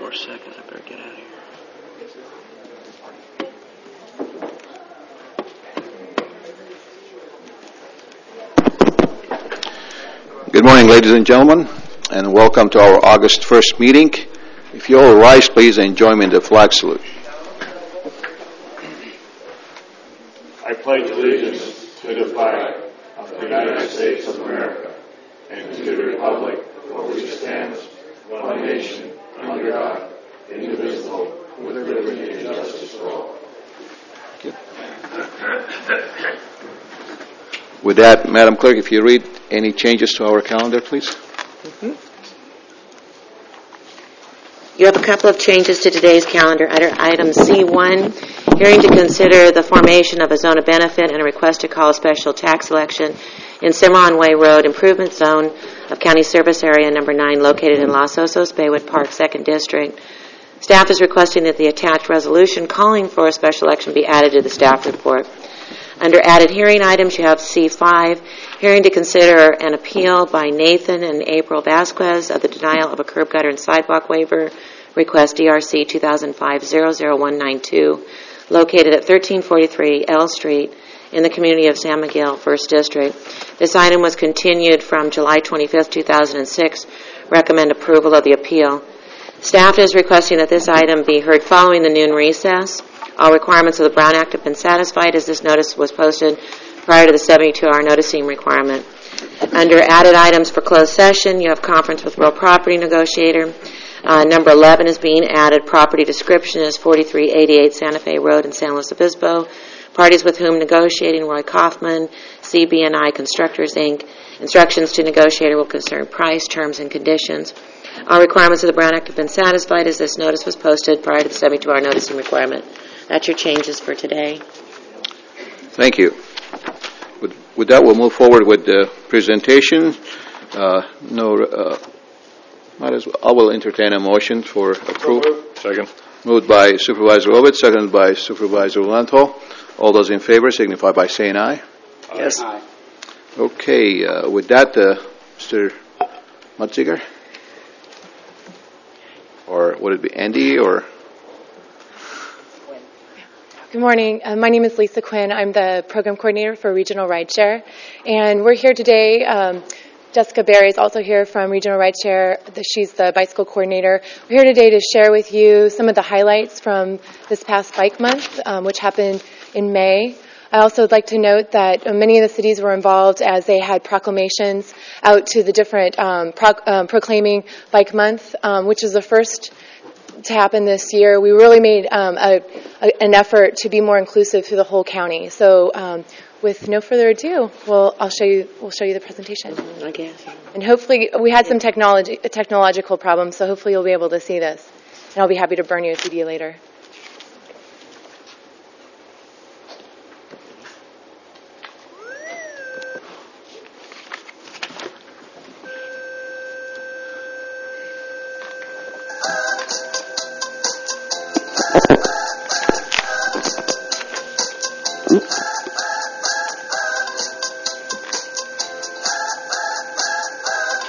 more seconds. I better get out of here. Good morning, ladies and gentlemen, and welcome to our August 1st meeting. If you all rise, please, and join me in the flag salute. I pledge allegiance to the flag of the United States of America and to the republic for which it stands, one nation, under God, indivisible, with liberty and justice for all. With that, Madam Clerk, if you read any changes to our calendar, please. You have a couple of changes to today's calendar. Under item C1, hearing to consider the formation of a zone of benefit and a request to call a special tax election in Cimarron Way Road Improvement Zone of County Service Area Number 9 located in Los Osos, Baywood Park, 2nd District. Staff is requesting that the attached resolution calling for a special election be added to the staff report. Under added hearing items, you have C5, hearing to consider an appeal by Nathan and April Vasquez of the denial of a curb gutter and sidewalk waiver, request DRC 2005-00192, located at 1343 L Street in the community of San Miguel, 1st District. This item was continued from July 25, 2006. Recommend approval of the appeal. Staff is requesting that this item be heard following the noon recess. All requirements of the Brown Act have been satisfied as this notice was posted prior to the 72-hour noticing requirement. Under added items for closed session, you have conference with real property negotiator. Number 11 is being added. Property description is 4388 Santa Fe Road in San Luis Obispo. Parties with whom negotiating: Roy Kaufman, CB&I Constructors, Inc. Instructions to negotiator will concern price, terms, and conditions. All requirements of the Brown Act have been satisfied as this notice was posted prior to the 72-hour noticing requirement. That's your changes for today. Thank you. With that, we'll move forward with the presentation. Might as well. I will entertain a motion for approval. Second. Moved by Supervisor Ovitz, seconded by Supervisor Lento. All those in favor signify by saying aye. Yes. Aye. Okay. With that, Mr. Mutziger? Or would it be Andy or... Good morning. My name is Lisa Quinn. I'm the program coordinator for Regional Rideshare. And we're here today. Jessica Berry is also here from Regional Rideshare. She's the bicycle coordinator. We're here today to share with you some of the highlights from this past Bike Month, which happened in May. I also would like to note that many of the cities were involved as they had proclamations out to the different proclaiming Bike Month, which is the first to happen this year. We really made an effort to be more inclusive through the whole county. So, with no further ado, we'll show you the presentation. I guess. And hopefully, we had some technological problems, so hopefully you'll be able to see this. And I'll be happy to burn you a CD later.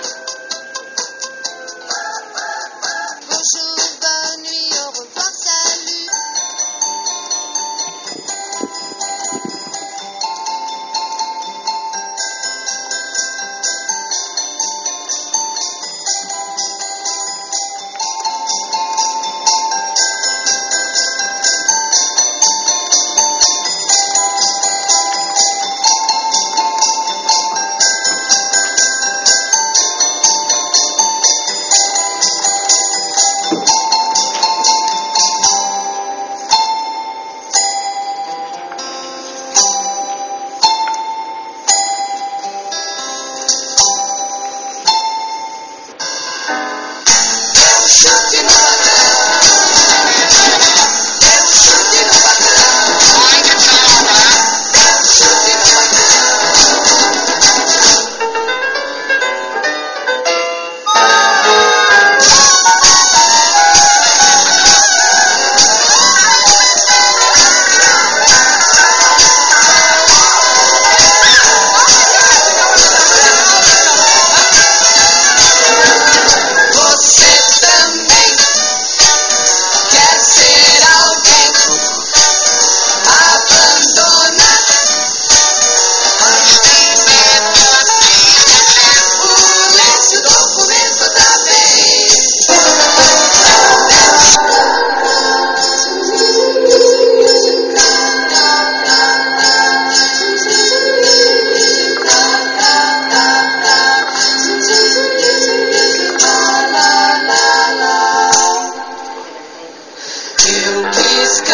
Bonjour, bonne nuit, au revoir, salut.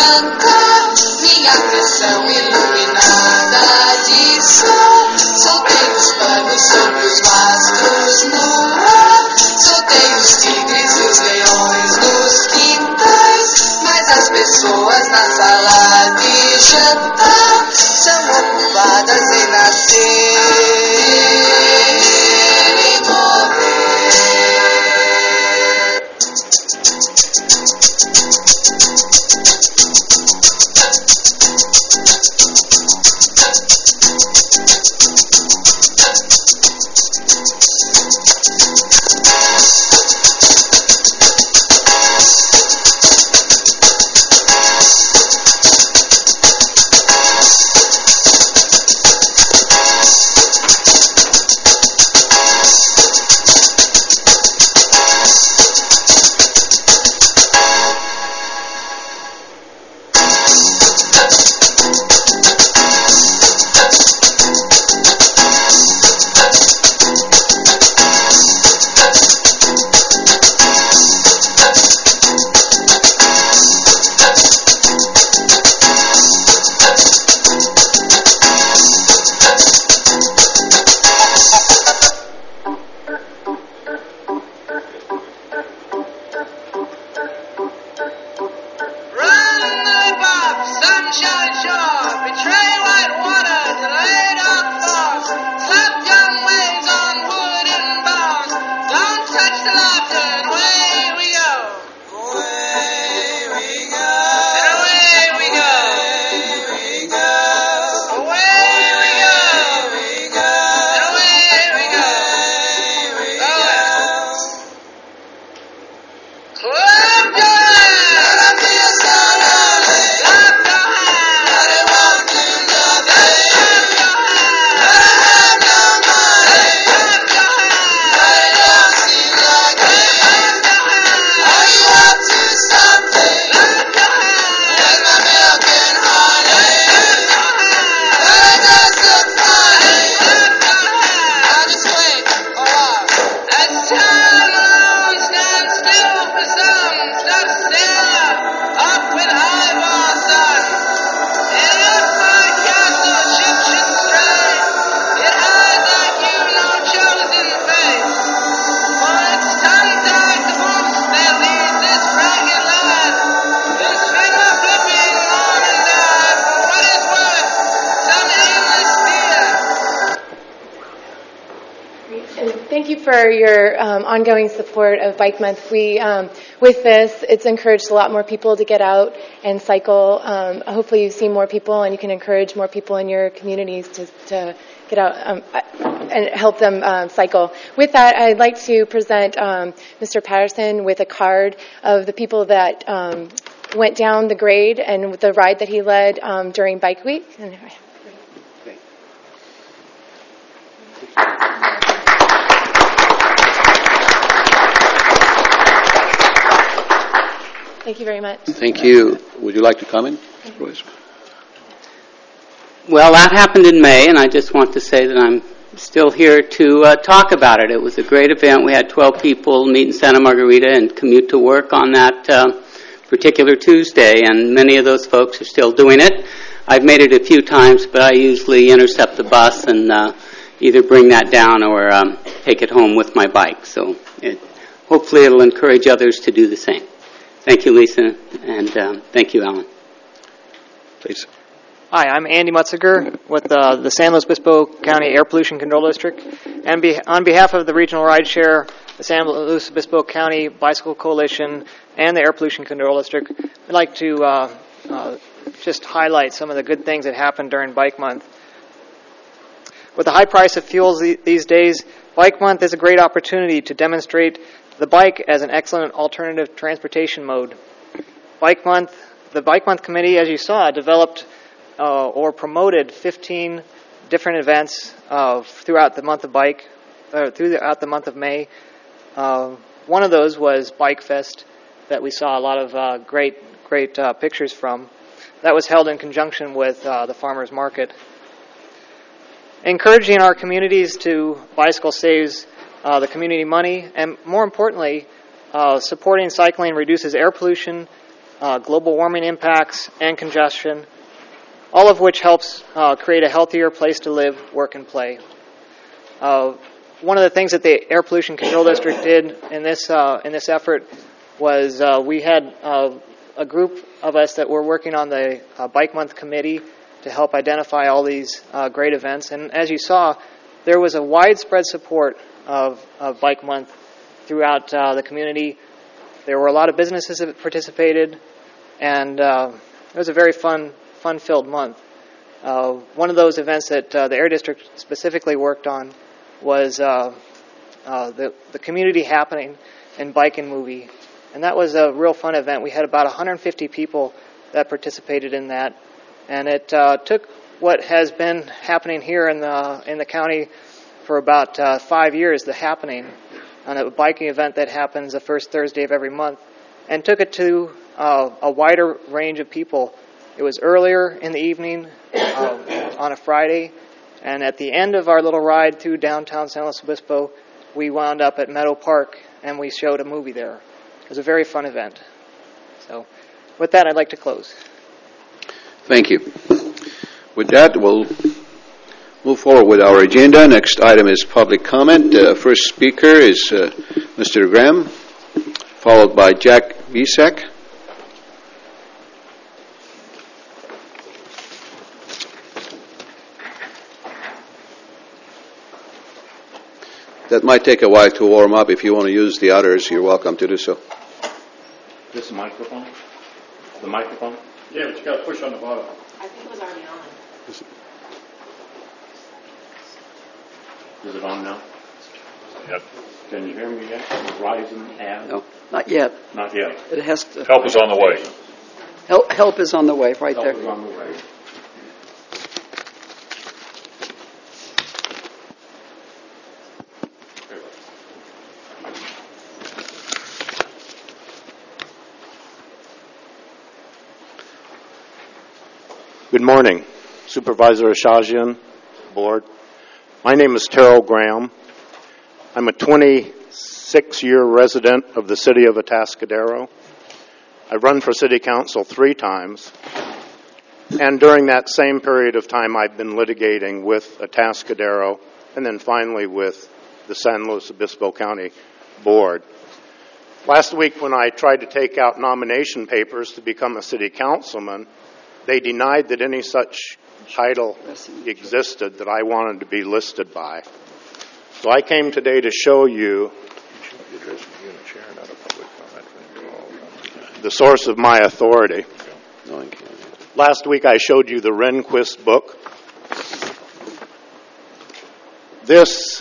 branca, minha canção iluminada de sol. Soltei os panos sobre os mastros no ar, soltei os tigres e os leões nos quintais, mas as pessoas na sala de jantar são ocupadas em nascer e morrer. Thank you for your ongoing support of Bike Month. With this, it's encouraged a lot more people to get out and cycle. Hopefully you see more people and you can encourage more people in your communities to get out and help them cycle. With that, I'd like to present Mr. Patterson with a card of the people that went down the grade and the ride that he led during Bike Week. Thank you very much. Thank you. Would you like to comment, Royce? Well, that happened in May, and I just want to say that I'm still here to talk about it. It was a great event. We had 12 people meet in Santa Margarita and commute to work on that particular Tuesday, and many of those folks are still doing it. I've made it a few times, but I usually intercept the bus and either bring that down or take it home with my bike. So hopefully it'll encourage others to do the same. Thank you, Lisa, and thank you, Alan. Please. Hi, I'm Andy Mutziger with the San Luis Obispo County Air Pollution Control District. And on behalf of the Regional Rideshare, the San Luis Obispo County Bicycle Coalition, and the Air Pollution Control District, I'd like to just highlight some of the good things that happened during Bike Month. With the high price of fuels these days, Bike Month is a great opportunity to demonstrate the bike as an excellent alternative transportation mode. The Bike Month Committee, as you saw, developed or promoted 15 different events throughout the month of May. One of those was Bike Fest that we saw a lot of great pictures from. That was held in conjunction with the Farmers Market. Encouraging our communities to bicycle saves the community money, and more importantly, supporting cycling reduces air pollution global warming impacts, and congestion, all of which helps create a healthier place to live, work, and play. One of the things that the Air Pollution Control District did in this effort was we had a group of us that were working on the Bike Month committee to help identify all these great events. And as you saw, there was a widespread support of Bike Month throughout the community. There were a lot of businesses that participated, and it was a very fun-filled month. One of those events that the Air District specifically worked on was the community happening and Bike and Movie. And that was a real fun event. We had about 150 people that participated in that. And it took what has been happening here in the county for about 5 years, the happening, on a biking event that happens the first Thursday of every month, and took it to a wider range of people. It was earlier in the evening on a Friday, and at the end of our little ride through downtown San Luis Obispo, we wound up at Meadow Park, and we showed a movie there. It was a very fun event. So with that, I'd like to close. Thank you. With that, we'll move forward with our agenda. Next item is public comment. First speaker is Mr. Graham, followed by Jack Visek. That might take a while to warm up. If you want to use the others, you're welcome to do so. This microphone? The microphone? Yeah, but you got to push on the bottom. I think it was already on. Is it on now? Yep. Can you hear me yet? Verizon ad? No, not yet. Not yet. It has to. Help is on the way. Help is on the way, right there. Help is on the way. Good morning, Supervisor Ashajian, Board. My name is Terrell Graham. I'm a 26-year resident of the city of Atascadero. I've run for city council 3 times, and during that same period of time I've been litigating with Atascadero and then finally with the San Luis Obispo County Board. Last week when I tried to take out nomination papers to become a city councilman, they denied that any such title existed that I wanted to be listed by. So I came today to show you the source of my authority. Last week I showed you the Rehnquist book. This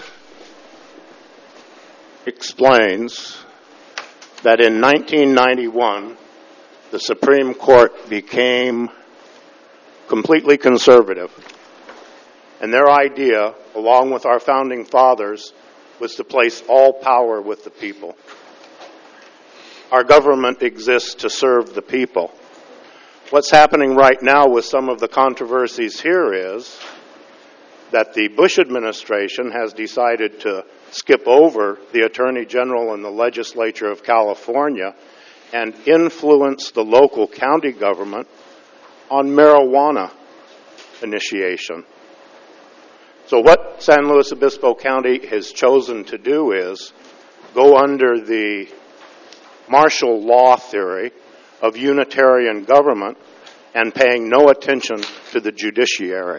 explains that in 1991, the Supreme Court became completely conservative. And their idea, along with our founding fathers, was to place all power with the people. Our government exists to serve the people. What's happening right now with some of the controversies here is that the Bush administration has decided to skip over the Attorney General and the legislature of California and influence the local county government on marijuana initiation. So what San Luis Obispo County has chosen to do is go under the martial law theory of unitarian government and paying no attention to the judiciary.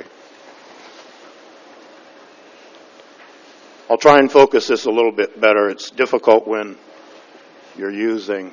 I'll try and focus this a little bit better. It's difficult when you're using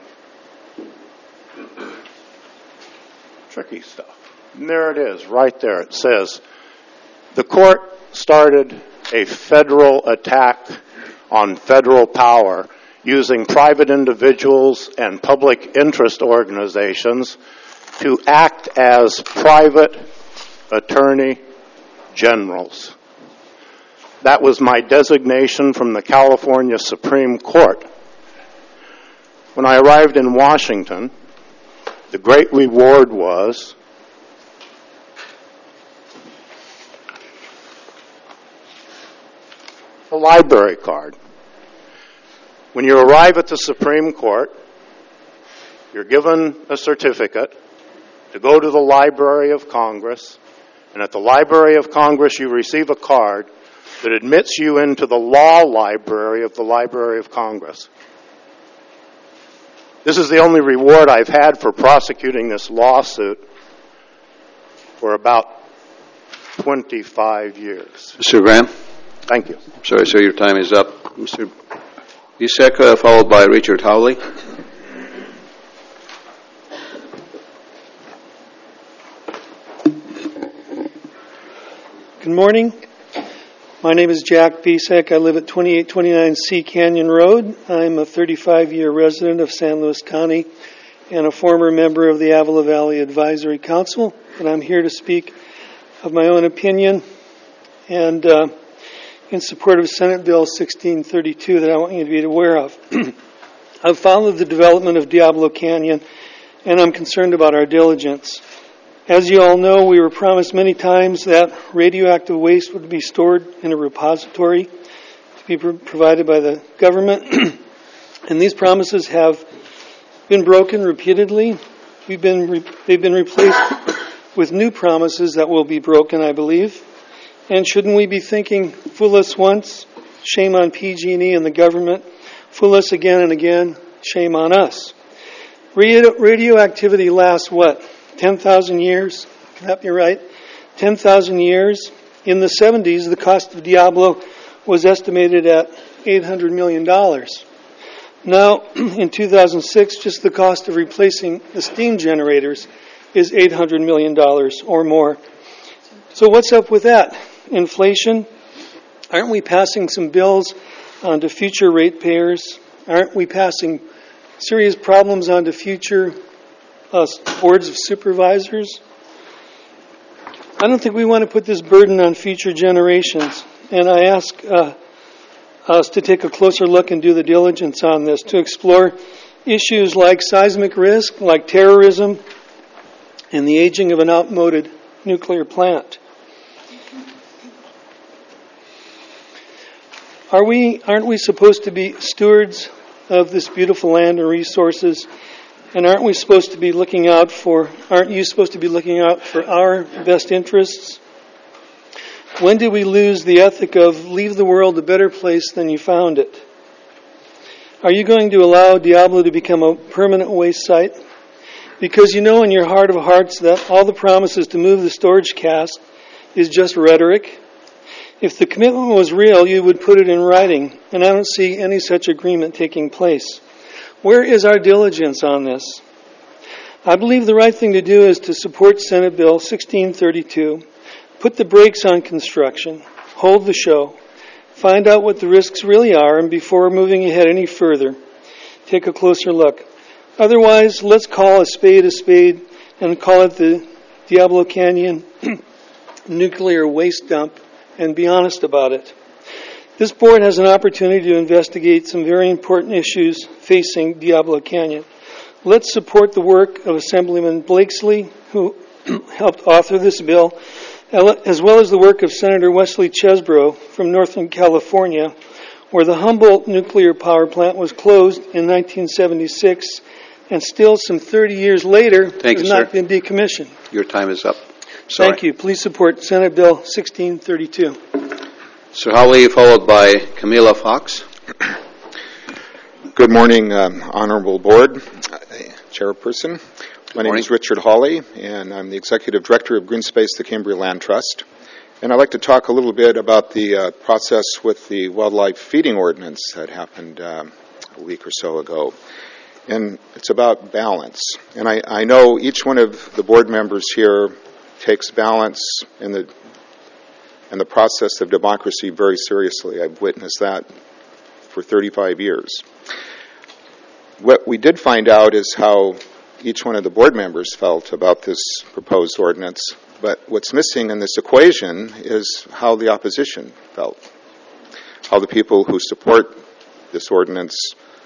tricky stuff. And there it is, right there. It says, the court started a federal attack on federal power using private individuals and public interest organizations to act as private attorney generals. That was my designation from the California Supreme Court. When I arrived in Washington, the great reward was a library card. When you arrive at the Supreme Court, you're given a certificate to go to the Library of Congress, and at the Library of Congress you receive a card that admits you into the law library of the Library of Congress. This is the only reward I've had for prosecuting this lawsuit for about 25 years. Mr. Graham? Thank you. Sorry, sir, your time is up. Mr. Bisek, followed by Richard Howley. Good morning. My name is Jack Bisek. I live at 2829 Sea Canyon Road. I'm a 35-year resident of San Luis County and a former member of the Avila Valley Advisory Council. And I'm here to speak of my own opinion and in support of Senate Bill 1632 that I want you to be aware of. I've followed the development of Diablo Canyon, and I'm concerned about our diligence. As you all know, we were promised many times that radioactive waste would be stored in a repository to be provided by the government, and these promises have been broken repeatedly. They've been replaced with new promises that will be broken, I believe. And shouldn't we be thinking, fool us once, shame on PG&E and the government, fool us again and again, shame on us. Radioactivity lasts what? 10,000 years? Can that be right? 10,000 years. In the 70s, the cost of Diablo was estimated at $800 million. Now, in 2006, just the cost of replacing the steam generators is $800 million or more. So what's up with that? Inflation? Aren't we passing some bills on to future ratepayers? Aren't we passing serious problems on to future boards of supervisors? I don't think we want to put this burden on future generations. And I ask us to take a closer look and do the diligence on this, to explore issues like seismic risk, like terrorism, and the aging of an outmoded nuclear plant. Aren't we supposed to be stewards of this beautiful land and resources? And aren't you supposed to be looking out for our best interests? When did we lose the ethic of leave the world a better place than you found it? Are you going to allow Diablo to become a permanent waste site? Because you know in your heart of hearts that all the promises to move the storage cask is just rhetoric. If the commitment was real, you would put it in writing, and I don't see any such agreement taking place. Where is our diligence on this? I believe the right thing to do is to support Senate Bill 1632, put the brakes on construction, hold the show, find out what the risks really are, and before moving ahead any further, take a closer look. Otherwise, let's call a spade and call it the Diablo Canyon nuclear waste dump and be honest about it. This board has an opportunity to investigate some very important issues facing Diablo Canyon. Let's support the work of Assemblyman Blakesley, who helped author this bill, as well as the work of Senator Wesley Chesbrough from Northern California, where the Humboldt nuclear power plant was closed in 1976 and still some 30 years later has not been decommissioned. Your time is up. Sorry. Thank you. Please support Senate Bill 1632. Sir Howley, followed by Camila Fox. Good morning, Honorable Board, Chairperson. My name is Richard Hawley, and I'm the Executive Director of Green Space, the Cambria Land Trust. And I'd like to talk a little bit about the process with the wildlife feeding ordinance that happened a week or so ago. And it's about balance. And I know each one of the board members here takes balance in the process of democracy very seriously. I've witnessed that for 35 years. What we did find out is how each one of the board members felt about this proposed ordinance, but what's missing in this equation is how the opposition felt, how the people who support this ordinance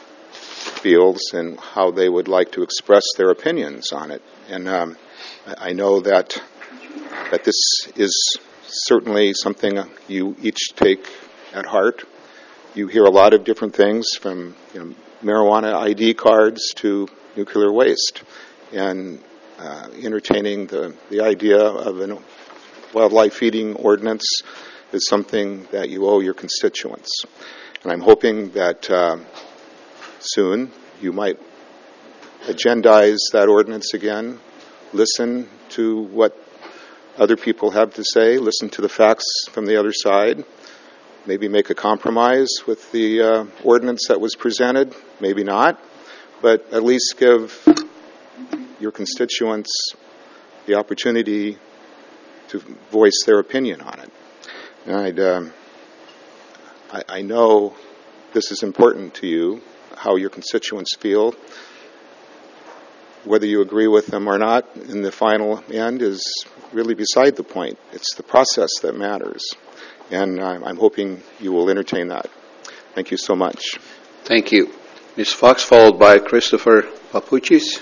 feels and how they would like to express their opinions on it. And I know that this is certainly something you each take at heart. You hear a lot of different things, from marijuana ID cards to nuclear waste. And entertaining the idea of a wildlife feeding ordinance is something that you owe your constituents. And I'm hoping that soon you might agendize that ordinance again, listen to what other people have to say, listen to the facts from the other side, maybe make a compromise with the ordinance that was presented, maybe not, but at least give your constituents the opportunity to voice their opinion on it. And I know this is important to you, how your constituents feel. Whether you agree with them or not in the final end is really beside the point. It's the process that matters. And I'm hoping you will entertain that. Thank you so much. Thank you. Ms. Fox, followed by Christopher Papuchis.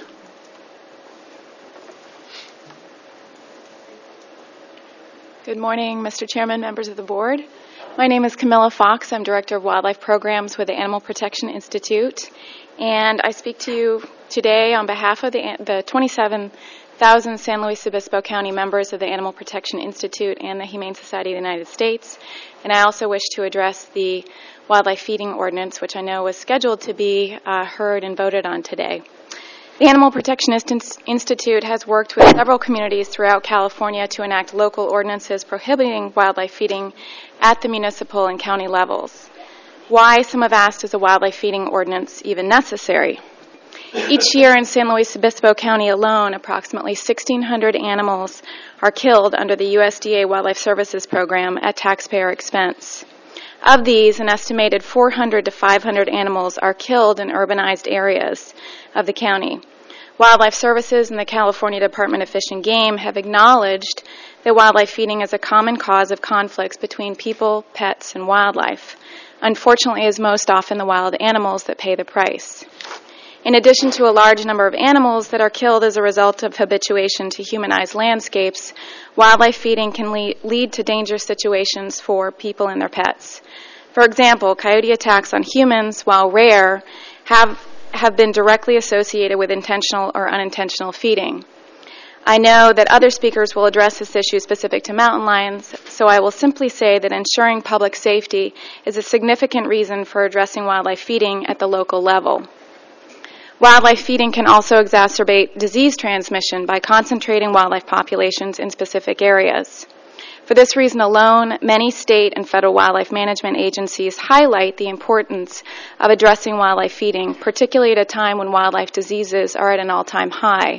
Good morning, Mr. Chairman, members of the board. My name is Camilla Fox. I'm Director of Wildlife Programs with the Animal Protection Institute. And I speak to you today on behalf of the 27,000 San Luis Obispo County members of the Animal Protection Institute and the Humane Society of the United States. And I also wish to address the wildlife feeding ordinance, which I know was scheduled to be heard and voted on today. The Animal Protection Institute has worked with several communities throughout California to enact local ordinances prohibiting wildlife feeding at the municipal and county levels. Why, some have asked, is a wildlife feeding ordinance even necessary? Each year in San Luis Obispo County alone, approximately 1,600 animals are killed under the USDA Wildlife Services Program at taxpayer expense. Of these, an estimated 400 to 500 animals are killed in urbanized areas of the county. Wildlife Services and the California Department of Fish and Game have acknowledged that wildlife feeding is a common cause of conflicts between people, pets, and wildlife. Unfortunately, it is most often the wild animals that pay the price. In addition to a large number of animals that are killed as a result of habituation to humanized landscapes, wildlife feeding can lead to dangerous situations for people and their pets. For example, coyote attacks on humans, while rare, have been directly associated with intentional or unintentional feeding. I know that other speakers will address this issue specific to mountain lions, so I will simply say that ensuring public safety is a significant reason for addressing wildlife feeding at the local level. Wildlife feeding can also exacerbate disease transmission by concentrating wildlife populations in specific areas. For this reason alone, many state and federal wildlife management agencies highlight the importance of addressing wildlife feeding, particularly at a time when wildlife diseases are at an all-time high.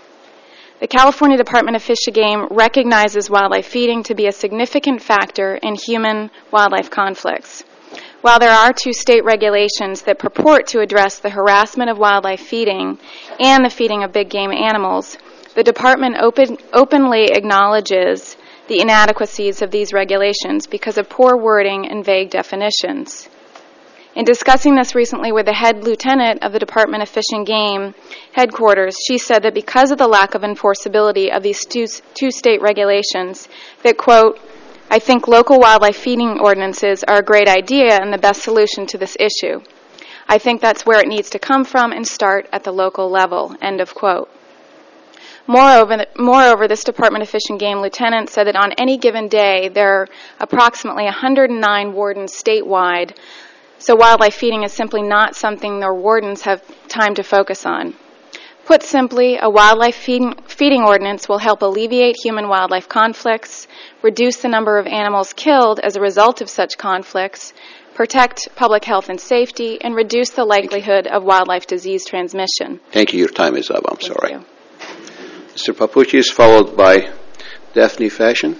The California Department of Fish and Game recognizes wildlife feeding to be a significant factor in human-wildlife conflicts. While there are 2 state regulations that purport to address the harassment of wildlife feeding and the feeding of big game animals, the department openly acknowledges the inadequacies of these regulations because of poor wording and vague definitions. In discussing this recently with the head lieutenant of the Department of Fish and Game headquarters, she said that because of the lack of enforceability of these two state regulations, that, quote, I think local wildlife feeding ordinances are a great idea and the best solution to this issue. I think that's where it needs to come from and start at the local level, end of quote. Moreover, this Department of Fish and Game lieutenant said that on any given day there are approximately 109 wardens statewide, so wildlife feeding is simply not something their wardens have time to focus on. Put simply, a wildlife feeding ordinance will help alleviate human-wildlife conflicts, reduce the number of animals killed as a result of such conflicts, protect public health and safety, and reduce the likelihood of wildlife disease transmission. Thank you. Your time is up. I'm sorry. Thank you. Mr. Papuchis, followed by Daphne Fashion.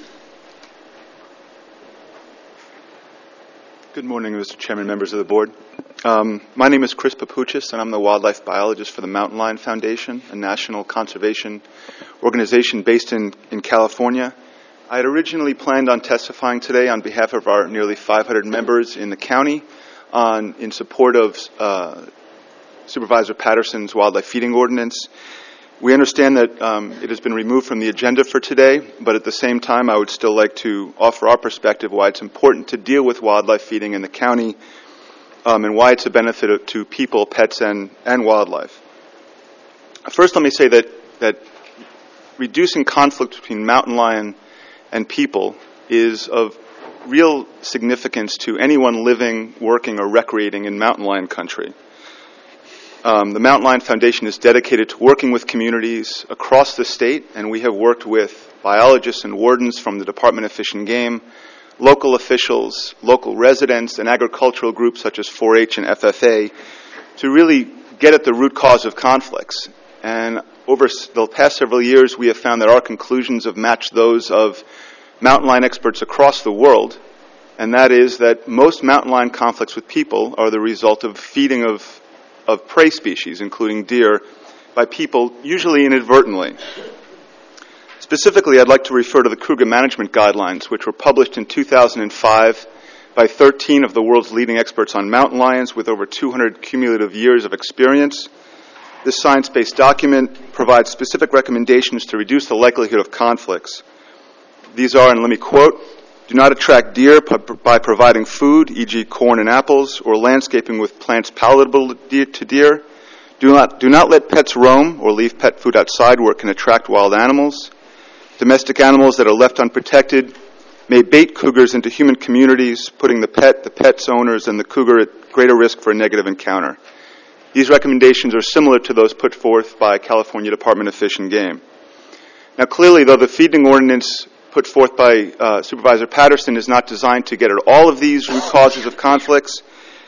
Good morning, Mr. Chairman, members of the board. My name is Chris Papuchis, and I'm the wildlife biologist for the Mountain Lion Foundation, a national conservation organization based in California. I had originally planned on testifying today on behalf of our nearly 500 members in the county in support of Supervisor Patterson's wildlife feeding ordinance. We understand that it has been removed from the agenda for today, but at the same time, I would still like to offer our perspective why it's important to deal with wildlife feeding in the county and why it's a benefit to people, pets, and wildlife. First, let me say that reducing conflict between mountain lion and people is of real significance to anyone living, working, or recreating in mountain lion country. The Mountain Lion Foundation is dedicated to working with communities across the state, and we have worked with biologists and wardens from the Department of Fish and Game, local officials, local residents, and agricultural groups such as 4-H and FFA to really get at the root cause of conflicts. And over the past several years, we have found that our conclusions have matched those of mountain lion experts across the world, and that is that most mountain lion conflicts with people are the result of feeding of prey species, including deer, by people, usually inadvertently. Specifically, I'd like to refer to the Kruger Management Guidelines, which were published in 2005 by 13 of the world's leading experts on mountain lions with over 200 cumulative years of experience. This science-based document provides specific recommendations to reduce the likelihood of conflicts. These are, and let me quote, do not attract deer by providing food, e.g. corn and apples, or landscaping with plants palatable to deer. Do not let pets roam or leave pet food outside where it can attract wild animals. Domestic animals that are left unprotected may bait cougars into human communities, putting the pet's owners, and the cougar at greater risk for a negative encounter. These recommendations are similar to those put forth by California Department of Fish and Game. Now, clearly, though the feeding ordinance put forth by Supervisor Patterson is not designed to get at all of these root causes of conflicts,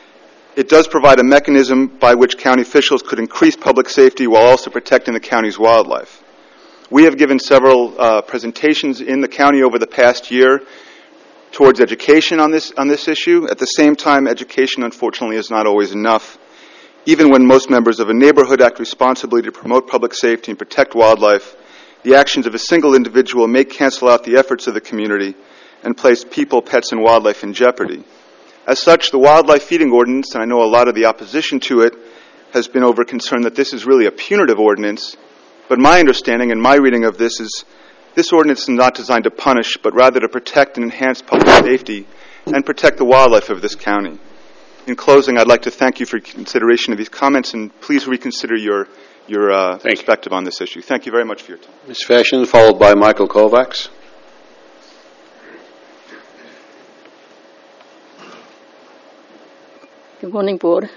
it does provide a mechanism by which county officials could increase public safety while also protecting the county's wildlife. We have given several presentations in the county over the past year towards education on this issue. At the same time, education, unfortunately, is not always enough. Even when most members of a neighborhood act responsibly to promote public safety and protect wildlife, the actions of a single individual may cancel out the efforts of the community and place people, pets, and wildlife in jeopardy. As such, the wildlife feeding ordinance, and I know a lot of the opposition to it, has been over concern that this is really a punitive ordinance. But my understanding and my reading of this is this ordinance is not designed to punish, but rather to protect and enhance public safety and protect the wildlife of this county. In closing, I'd like to thank you for your consideration of these comments, and please reconsider your perspective on this issue. Thank you very much for your time. Ms. Fashion, followed by Michael Kovacs. Good morning, Board.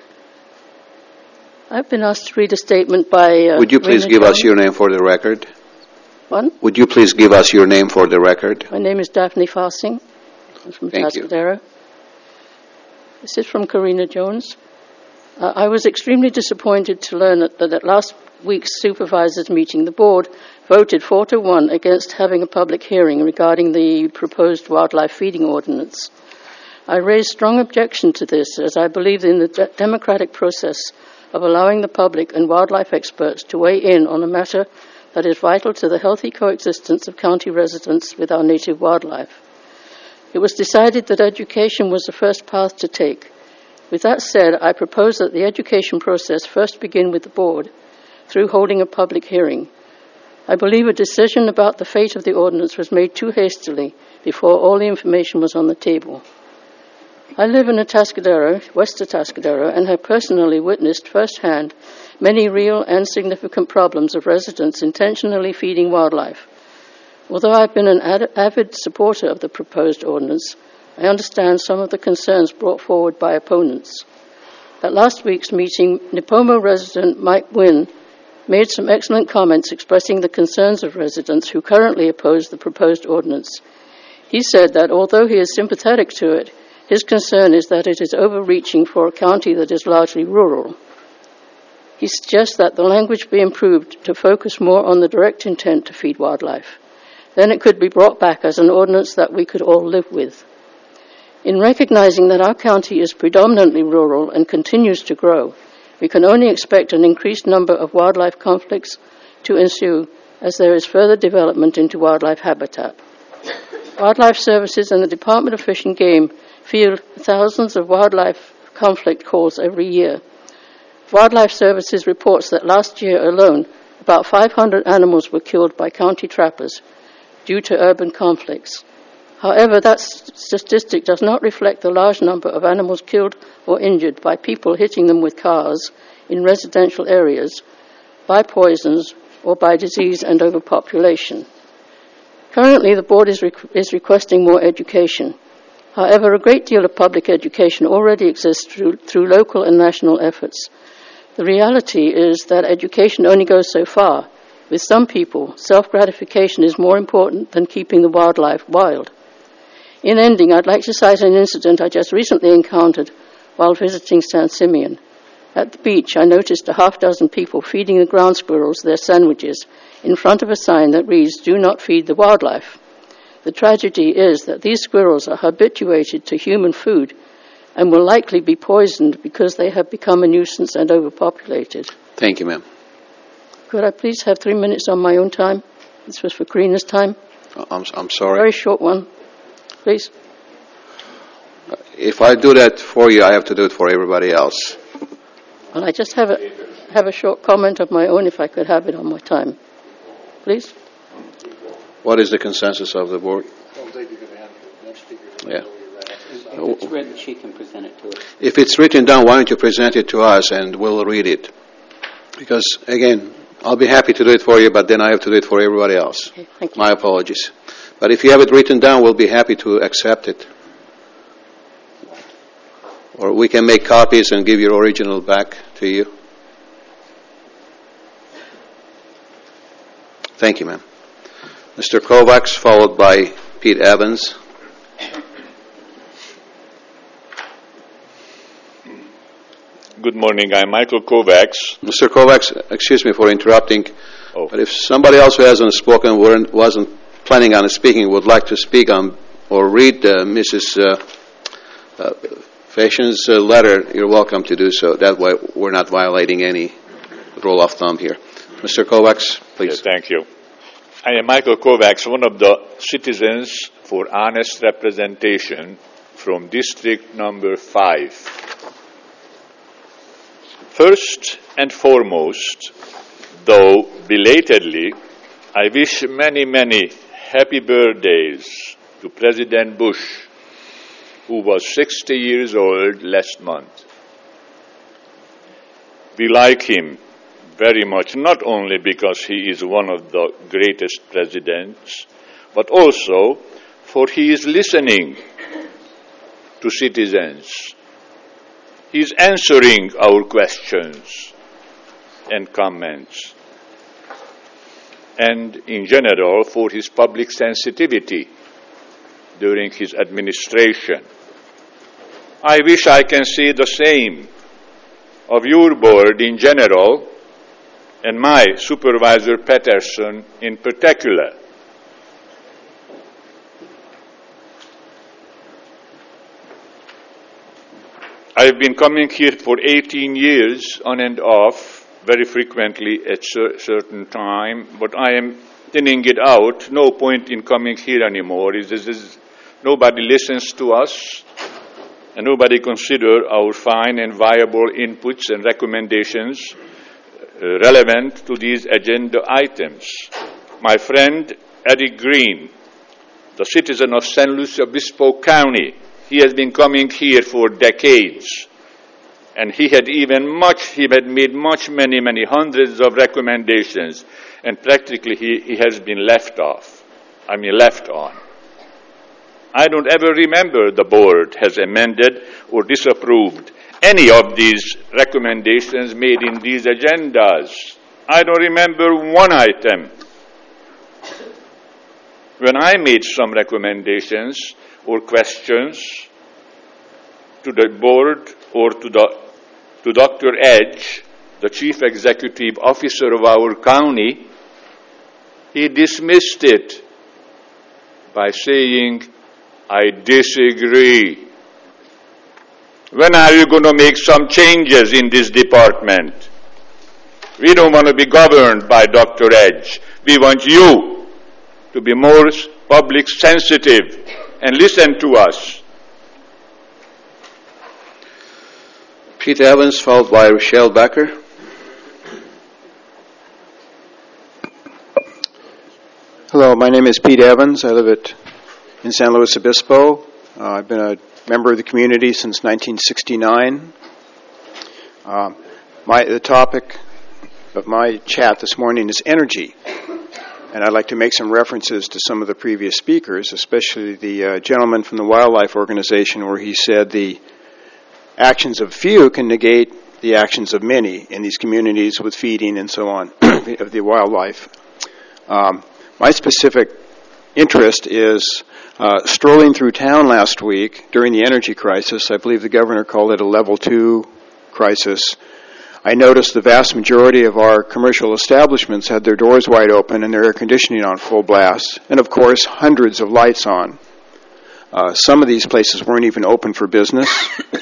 I've been asked to read a statement by... Would you please give us your name for the record? What? Would you please give us your name for the record? My name is Daphne Farsing. I'm from Tascadero. This is from Karina Jones. I was extremely disappointed to learn that at last week's supervisors meeting, the board voted 4-1 against having a public hearing regarding the proposed wildlife feeding ordinance. I raised strong objection to this, as I believe in the democratic process of allowing the public and wildlife experts to weigh in on a matter that is vital to the healthy coexistence of county residents with our native wildlife. It was decided that education was the first path to take. With that said, I propose that the education process first begin with the board through holding a public hearing. I believe a decision about the fate of the ordinance was made too hastily before all the information was on the table. I live in Atascadero, west of Atascadero, and have personally witnessed firsthand many real and significant problems of residents intentionally feeding wildlife. Although I've been an avid supporter of the proposed ordinance, I understand some of the concerns brought forward by opponents. At last week's meeting, Nipomo resident Mike Wynn made some excellent comments expressing the concerns of residents who currently oppose the proposed ordinance. He said that although he is sympathetic to it, his concern is that it is overreaching for a county that is largely rural. He suggests that the language be improved to focus more on the direct intent to feed wildlife. Then it could be brought back as an ordinance that we could all live with. In recognizing that our county is predominantly rural and continues to grow, we can only expect an increased number of wildlife conflicts to ensue as there is further development into wildlife habitat. Wildlife Services and the Department of Fish and Game field thousands of wildlife conflict calls every year. Wildlife Services reports that last year alone, about 500 animals were killed by county trappers due to urban conflicts. However, that statistic does not reflect the large number of animals killed or injured by people hitting them with cars in residential areas, by poisons or by disease and overpopulation. Currently, the board is requesting more education. However, a great deal of public education already exists through local and national efforts. The reality is that education only goes so far. With some people, self-gratification is more important than keeping the wildlife wild. In ending, I'd like to cite an incident I just recently encountered while visiting San Simeon. At the beach, I noticed a half-dozen people feeding the ground squirrels their sandwiches in front of a sign that reads, "Do not feed the wildlife." The tragedy is that these squirrels are habituated to human food and will likely be poisoned because they have become a nuisance and overpopulated. Thank you, ma'am. Could I please have 3 minutes on my own time? This was for Karina's time. I'm sorry. Very short one, please. If I do that for you, I have to do it for everybody else. Well, I just have a short comment of my own if I could have it on my time. Please. What is the consensus of the board? Yeah. If it's written, she can present it to us. If it's written down, why don't you present it to us and we'll read it? Because, again, I'll be happy to do it for you, but then I have to do it for everybody else. Okay, thank you. My apologies. But if you have it written down, we'll be happy to accept it. Or we can make copies and give your original back to you. Thank you, ma'am. Mr. Kovacs, followed by Pete Evans. Good morning. I'm Michael Kovacs. Mr. Kovacs, excuse me for interrupting, but if somebody else who hasn't spoken, wasn't planning on speaking, would like to speak on or read Mrs. Fashion's letter, you're welcome to do so. That way we're not violating any rule of thumb here. Mr. Kovacs, please. Yes, thank you. I am Michael Kovacs, one of the Citizens for Honest Representation from District number 5. First and foremost, though belatedly, I wish many, many happy birthdays to President Bush, who was 60 years old last month. We like him very much, not only because he is one of the greatest presidents, but also for he is listening to citizens. He is answering our questions and comments. And in general, for his public sensitivity during his administration. I wish I can see the same of your board in general and my supervisor Patterson in particular. I've been coming here for 18 years on and off, very frequently at certain time, but I am thinning it out. No point in coming here anymore. Nobody listens to us, and nobody consider our fine and viable inputs and recommendations relevant to these agenda items. My friend Eric Green, the citizen of San Luis Obispo County, he has been coming here for decades, and he had made many hundreds of recommendations, and practically he has been left on. I don't ever remember the board has amended or disapproved any of these recommendations made in these agendas. I don't remember one item when I made some recommendations or questions to the board or to Dr. Edge, the chief executive officer of our county. He dismissed it by saying, "I disagree. When are you going to make some changes in this department? We don't want to be governed by Dr. Edge. We want you to be more public sensitive and listen to us." Pete Evans, followed by Rochelle Becker. Hello, my name is Pete Evans. I live in San Luis Obispo. I've been a member of the community since 1969. The topic of my chat this morning is energy. And I'd like to make some references to some of the previous speakers, especially the gentleman from the Wildlife Organization, where he said the actions of few can negate the actions of many in these communities with feeding and so on of the wildlife. My specific interest is strolling through town last week during the energy crisis. I believe the governor called it a level 2 crisis. I noticed the vast majority of our commercial establishments had their doors wide open and their air conditioning on full blast, and of course hundreds of lights on. Some of these places weren't even open for business.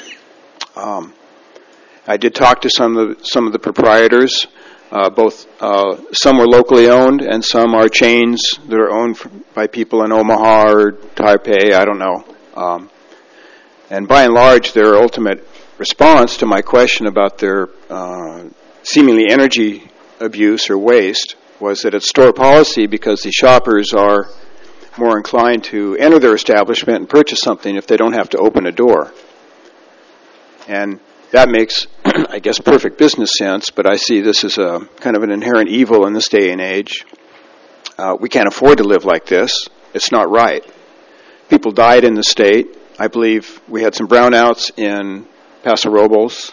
I did talk to some of the proprietors. Both some were locally owned and some are chains that are owned by people in Omaha or Taipei, I don't know. And by and large, their ultimate response to my question about their seemingly energy abuse or waste was that it's store policy because the shoppers are more inclined to enter their establishment and purchase something if they don't have to open a door. And that makes, I guess, perfect business sense, but I see this as a kind of an inherent evil in this day and age. We can't afford to live like this. It's not right. People died in the state. I believe we had some brownouts in Paso Robles.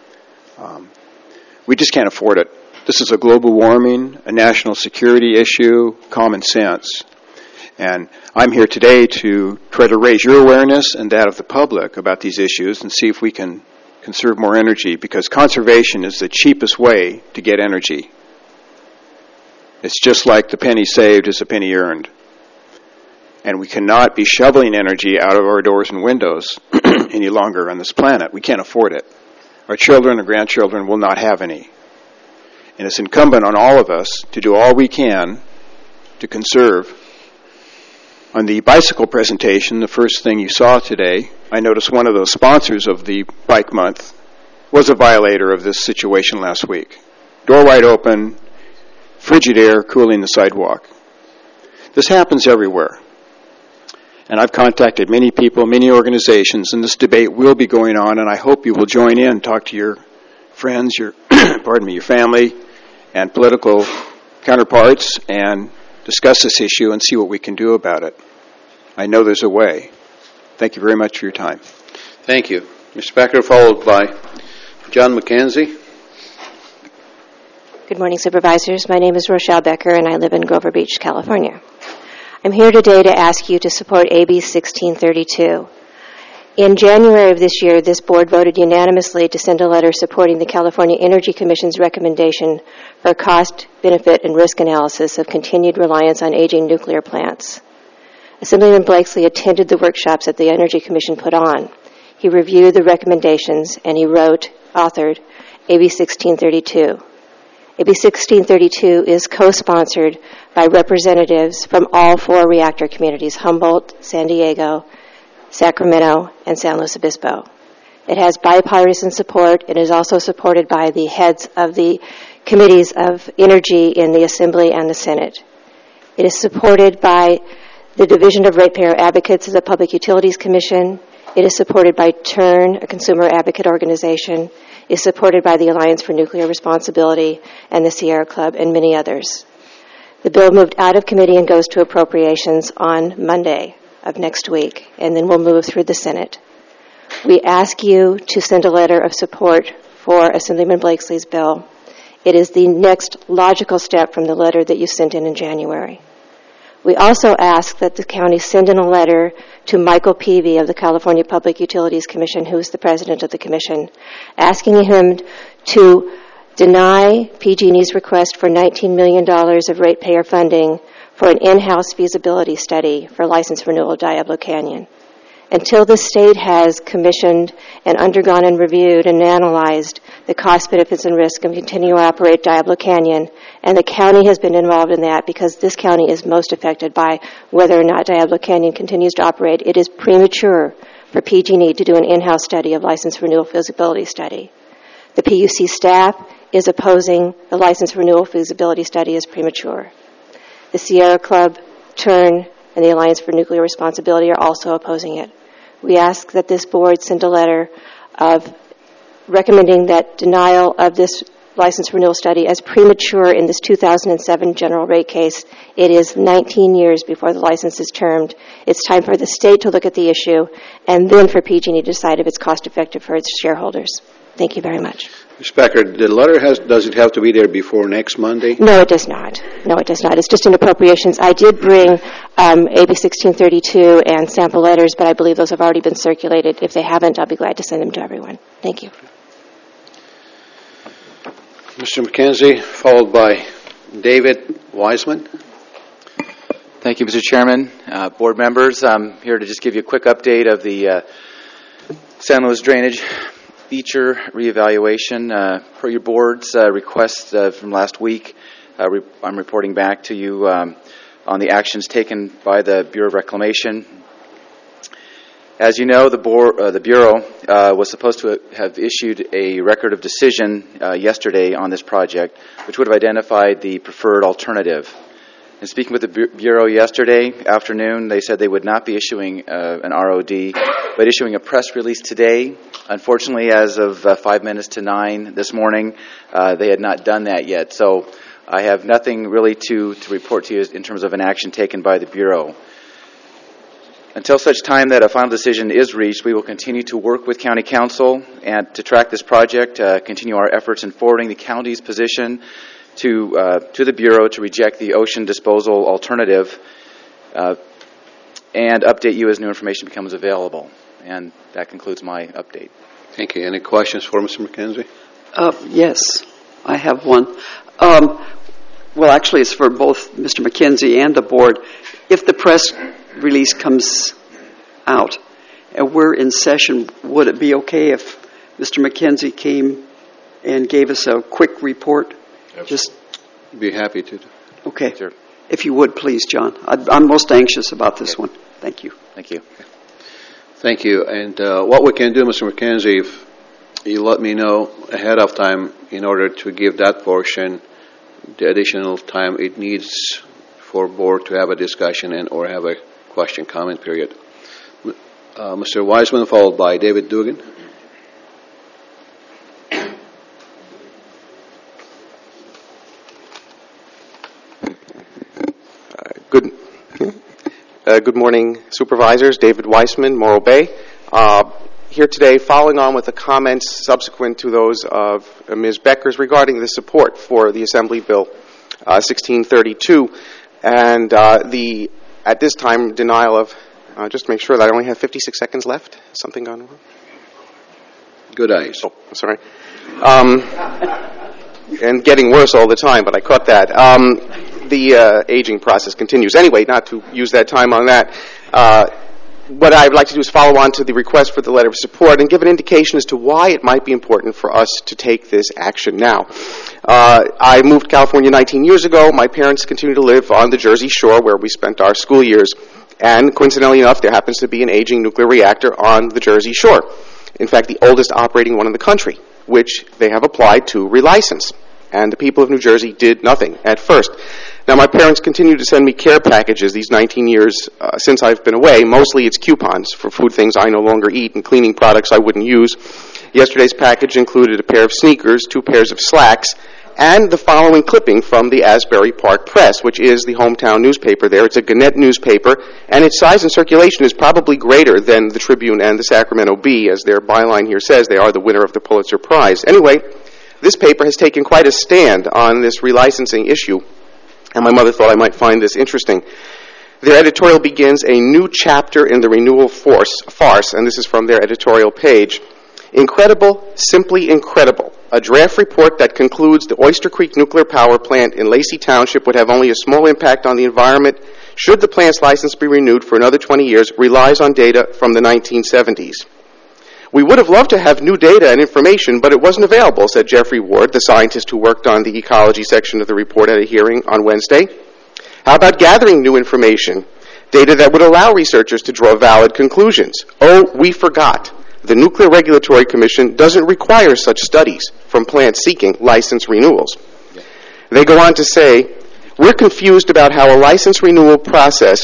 We just can't afford it. This is a global warming, a national security issue, common sense. And I'm here today to try to raise your awareness and that of the public about these issues and see if we can conserve more energy, because conservation is the cheapest way to get energy. It's just like the penny saved is a penny earned. And we cannot be shoveling energy out of our doors and windows any longer on this planet. We can't afford it. Our children and grandchildren will not have any. And it's incumbent on all of us to do all we can to conserve. On the bicycle presentation, the first thing you saw today, I noticed one of the sponsors of the Bike Month was a violator of this situation last week. Door wide open, frigid air cooling the sidewalk. This happens everywhere. And I've contacted many people, many organizations, and this debate will be going on, and I hope you will join in, talk to your friends, your your family, and political counterparts, and discuss this issue and see what we can do about it. I know there's a way. Thank you very much for your time. Thank you. Mr. Becker, followed by John McKenzie. Good morning, Supervisors. My name is Rochelle Becker, and I live in Grover Beach, California. I'm here today to ask you to support AB 1632. In January of this year, this board voted unanimously to send a letter supporting the California Energy Commission's recommendation for a cost, benefit, and risk analysis of continued reliance on aging nuclear plants. Assemblyman Blakesley attended the workshops that the Energy Commission put on. He reviewed the recommendations, and he authored AB 1632. AB 1632 is co-sponsored by representatives from all 4 reactor communities, Humboldt, San Diego, Sacramento, and San Luis Obispo. It has bipartisan support. It is also supported by the heads of the committees of energy in the Assembly and the Senate. It is supported by the Division of Ratepayer Advocates of the Public Utilities Commission. It is supported by TURN, a consumer advocate organization. It is supported by the Alliance for Nuclear Responsibility and the Sierra Club and many others. The bill moved out of committee and goes to appropriations on Monday of next week, and then we'll move through the Senate. We ask you to send a letter of support for Assemblyman Blakesley's bill. It is the next logical step from the letter that you sent in January. We also ask that the county send in a letter to Michael Peavy of the California Public Utilities Commission, who is the president of the commission, asking him to deny PG&E's request for $19 million of ratepayer funding for an in-house feasibility study for license renewal of Diablo Canyon. Until the state has commissioned and undergone and reviewed and analyzed the cost, benefits, and risk of continuing to operate Diablo Canyon, and the county has been involved in that because this county is most affected by whether or not Diablo Canyon continues to operate, it is premature for PG&E to do an in-house study of license renewal feasibility study. The PUC staff is opposing the license renewal feasibility study as premature. The Sierra Club, TURN, and the Alliance for Nuclear Responsibility are also opposing it. We ask that this board send a letter of recommending that denial of this license renewal study as premature in this 2007 general rate case. It is 19 years before the license is termed. It's time for the state to look at the issue and then for PG&E to decide if it's cost effective for its shareholders. Thank you very much. Ms. Becker, the letter does it have to be there before next Monday? No, it does not. No, it does not. It's just in appropriations. I did bring AB 1632 and sample letters, but I believe those have already been circulated. If they haven't, I'll be glad to send them to everyone. Thank you. Mr. McKenzie, followed by David Wiseman. Thank you, Mr. Chairman. Board members, I'm here to just give you a quick update of the San Luis drainage feature reevaluation. Per your board's request from last week, I'm reporting back to you on the actions taken by the Bureau of Reclamation. As you know, the Bureau was supposed to have issued a record of decision yesterday on this project, which would have identified the preferred alternative. In speaking with the Bureau yesterday afternoon, they said they would not be issuing an ROD, but issuing a press release today. Unfortunately, as of 5 minutes to 9 this morning, they had not done that yet. So I have nothing really to report to you in terms of an action taken by the Bureau. Until such time that a final decision is reached, we will continue to work with County Council and to track this project, continue our efforts in forwarding the county's position to the Bureau to reject the ocean disposal alternative and update you as new information becomes available. And that concludes my update. Thank you. Any questions for Mr. McKenzie? Yes, I have one. Well, actually, it's for both Mr. McKenzie and the board. If the press release comes out and we're in session, would it be okay if Mr. McKenzie came and gave us a quick report? Just be happy to. Okay. Sure. If you would, please, John. I'm most anxious about this one. Thank you. Thank you. Thank you. And what we can do, Mr. McKenzie, if you let me know ahead of time in order to give that portion the additional time it needs for board to have a discussion and or have a question comment period. Mr. Wiseman, followed by David Dugan. Good morning, supervisors. David Weissman, Morro Bay. Here today following on with the comments subsequent to those of Ms. Becker's regarding the support for the Assembly Bill 1632 and the, at this time, denial of, just to make sure that I only have 56 seconds left. Something gone wrong? Good eyes. Oh, sorry. And getting worse all the time, but I caught that. The aging process continues. Anyway, not to use that time on that. What I'd like to do is follow on to the request for the letter of support and give an indication as to why it might be important for us to take this action now. I moved to California 19 years ago. My parents continue to live on the Jersey Shore where we spent our school years. And coincidentally enough, there happens to be an aging nuclear reactor on the Jersey Shore. In fact, the oldest operating one in the country, which they have applied to relicense. And the people of New Jersey did nothing at first. Now, my parents continue to send me care packages these 19 years since I've been away. Mostly it's coupons for food things I no longer eat and cleaning products I wouldn't use. Yesterday's package included a pair of sneakers, 2 pairs of slacks, and the following clipping from the Asbury Park Press, which is the hometown newspaper there. It's a Gannett newspaper, and its size and circulation is probably greater than the Tribune and the Sacramento Bee, as their byline here says. They are the winner of the Pulitzer Prize. Anyway, this paper has taken quite a stand on this relicensing issue, and my mother thought I might find this interesting. Their editorial begins a new chapter in the renewal farce, and this is from their editorial page. Incredible, simply incredible. A draft report that concludes the Oyster Creek Nuclear Power Plant in Lacey Township would have only a small impact on the environment should the plant's license be renewed for another 20 years relies on data from the 1970s. We would have loved to have new data and information, but it wasn't available, said Jeffrey Ward, the scientist who worked on the ecology section of the report at a hearing on Wednesday. How about gathering new information, data that would allow researchers to draw valid conclusions? Oh, we forgot. The Nuclear Regulatory Commission doesn't require such studies from plants seeking license renewals. They go on to say, we're confused about how a license renewal process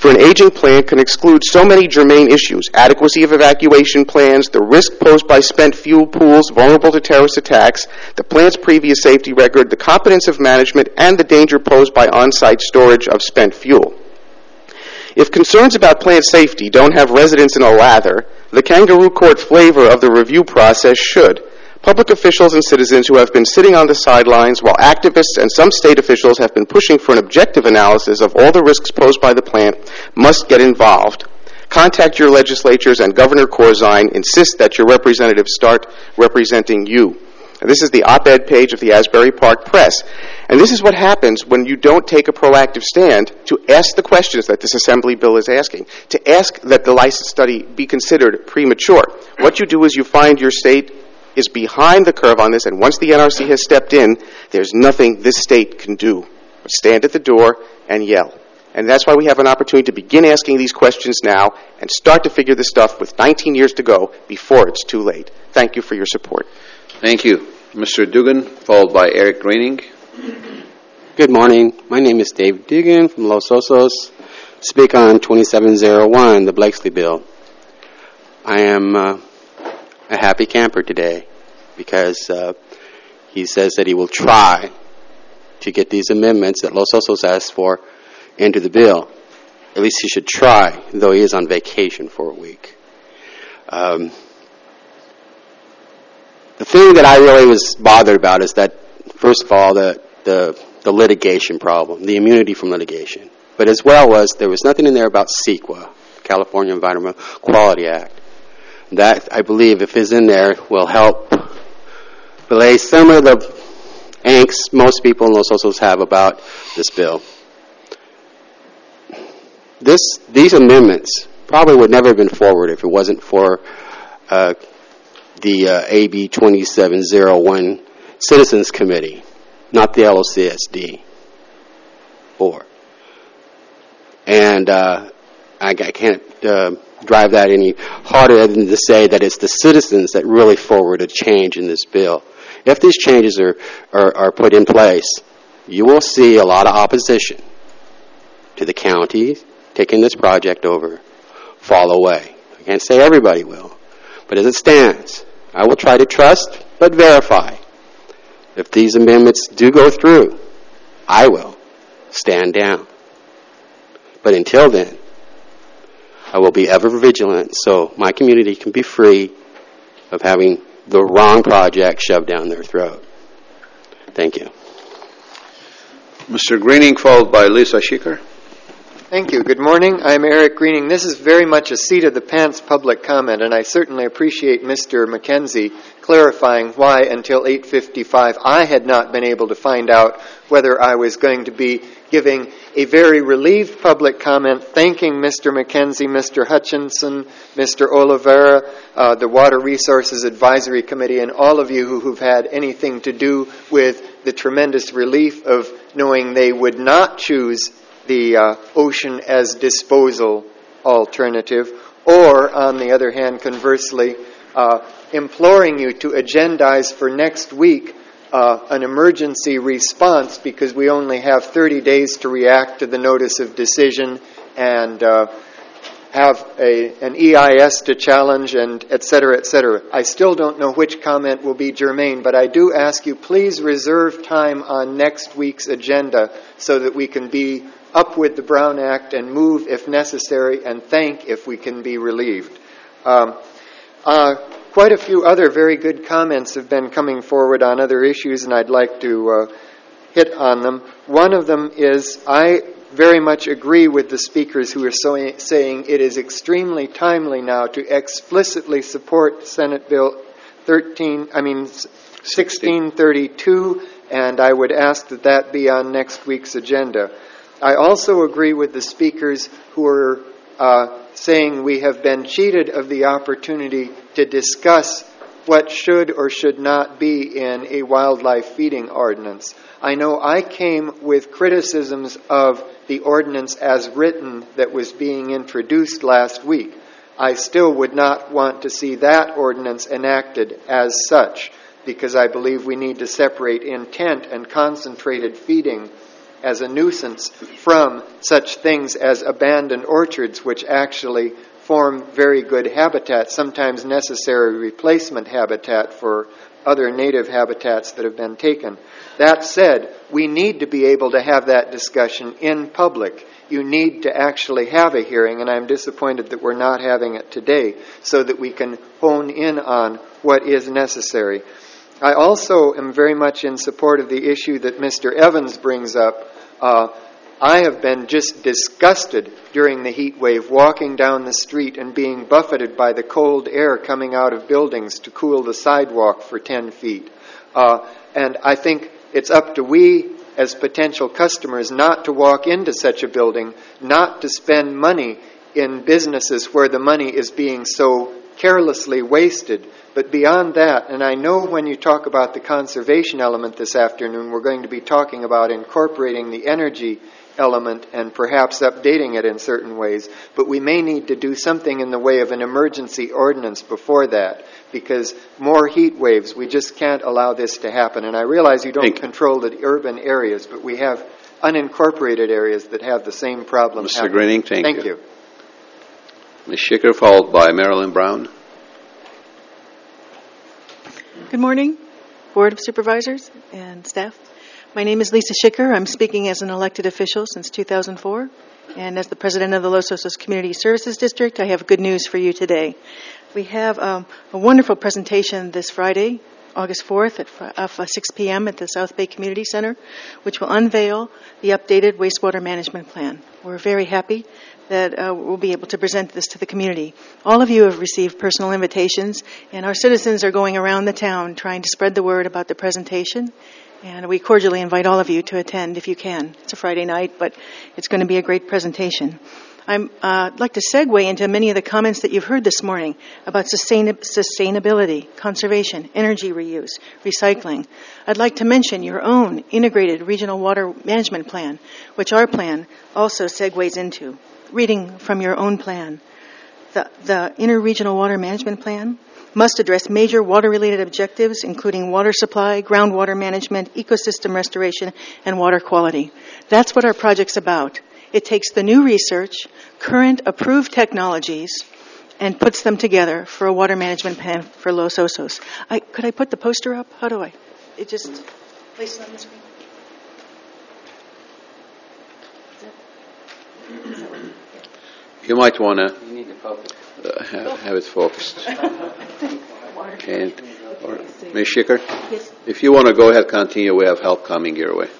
for an aging plant can exclude so many germane issues: adequacy of evacuation plans, the risk posed by spent fuel pools vulnerable to terrorist attacks, the plant's previous safety record, the competence of management, and the danger posed by on-site storage of spent fuel. If concerns about plant safety don't have residence in a lather, the kangaroo court flavor of the review process should. Public officials and citizens who have been sitting on the sidelines while activists and some state officials have been pushing for an objective analysis of all the risks posed by the plant must get involved. Contact your legislatures and Governor Corzine. Insist that your representatives start representing you. And this is the op-ed page of the Asbury Park Press. And this is what happens when you don't take a proactive stand to ask the questions that this Assembly bill is asking, to ask that the license study be considered premature. What you do is you find your state is behind the curve on this, and once the NRC has stepped in, there's nothing this state can do. Stand at the door and yell. And that's why we have an opportunity to begin asking these questions now and start to figure this stuff with 19 years to go before it's too late. Thank you for your support. Thank you. Mr. Dugan, followed by Eric Greening. Good morning. My name is Dave Dugan from Los Osos. Speak on 2701, the Blakesley bill. I am a happy camper today because he says that he will try to get these amendments that Los Osos asked for into the bill. At least he should try, though he is on vacation for a week. The thing that I really was bothered about is that, first of all, the litigation problem, the immunity from litigation. But as well was, there was nothing in there about CEQA, California Environmental Quality Act. That, I believe, if it's in there, will help allay some of the angst most people in Los Osos have about this bill. These amendments probably would never have been forward if it wasn't for the AB 2701 Citizens Committee, not the LOCSD board. And I can't drive that any harder than to say that it's the citizens that really forward a change in this bill. If these changes are put in place, you will see a lot of opposition to the county taking this project over fall away. I can't say everybody will, but as it stands, I will try to trust but verify. If these amendments do go through, I will stand down. But until then, I will be ever vigilant so my community can be free of having the wrong project shoved down their throat. Thank you. Mr. Greening, followed by Lisa Schicker. Thank you. Good morning. I'm Eric Greening. This is very much a seat-of-the-pants public comment, and I certainly appreciate Mr. McKenzie clarifying why until 8:55 I had not been able to find out whether I was going to be giving a very relieved public comment thanking Mr. McKenzie, Mr. Hutchinson, Mr. Oliveira, the Water Resources Advisory Committee, and all of you who've had anything to do with the tremendous relief of knowing they would not choose the ocean as disposal alternative, or, on the other hand, conversely, imploring you to agendize for next week an emergency response because we only have 30 days to react to the notice of decision and have an EIS to challenge and et cetera, et cetera. I still don't know which comment will be germane, but I do ask you please reserve time on next week's agenda so that we can be up with the Brown Act and move if necessary and thank if we can be relieved. Quite a few other very good comments have been coming forward on other issues, and I'd like to hit on them. One of them is I very much agree with the speakers who are saying it is extremely timely now to explicitly support Senate Bill 1632, and I would ask that that be on next week's agenda. I also agree with the speakers who are saying we have been cheated of the opportunity to discuss what should or should not be in a wildlife feeding ordinance. I know I came with criticisms of the ordinance as written that was being introduced last week. I still would not want to see that ordinance enacted as such because I believe we need to separate intent and concentrated feeding as a nuisance from such things as abandoned orchards, which actually form very good habitat, sometimes necessary replacement habitat for other native habitats that have been taken. That said, we need to be able to have that discussion in public. You need to actually have a hearing, and I'm disappointed that we're not having it today, so that we can hone in on what is necessary. I also am very much in support of the issue that Mr. Evans brings up. I have been just disgusted during the heat wave walking down the street and being buffeted by the cold air coming out of buildings to cool the sidewalk for 10 feet. And I think it's up to we as potential customers not to walk into such a building, not to spend money in businesses where the money is being so carelessly wasted. But beyond that, and I know when you talk about the conservation element this afternoon, we're going to be talking about incorporating the energy element and perhaps updating it in certain ways, but we may need to do something in the way of an emergency ordinance before that, because more heat waves, we just can't allow this to happen. And I realize you don't control the urban areas, but we have unincorporated areas that have the same problem. Mr. Greening, thank you. Ms. Schicker, followed by Marilyn Brown. Good morning, Board of Supervisors and staff. My name is Lisa Schicker. I'm speaking as an elected official since 2004. And as the president of the Los Osos Community Services District, I have good news for you today. We have a wonderful presentation this Friday, August 4th at 6 p.m. at the South Bay Community Center, which will unveil the updated wastewater management plan. We're very happy that we'll be able to present this to the community. All of you have received personal invitations, and our citizens are going around the town trying to spread the word about the presentation. And we cordially invite all of you to attend if you can. It's a Friday night, but it's going to be a great presentation. I'd like to segue into many of the comments that you've heard this morning about sustainability, conservation, energy reuse, recycling. I'd like to mention your own integrated regional water management plan, which our plan also segues into. Reading from your own plan, the interregional water management plan must address major water-related objectives, including water supply, groundwater management, ecosystem restoration, and water quality. That's what our project's about. It takes the new research, current approved technologies, and puts them together for a water management plan for Los Osos. Could I put the poster up? How do I? It just places on the screen. You might want to have it focused. And, Ms. Schicker, if you want to go ahead, continue. We have help coming your way.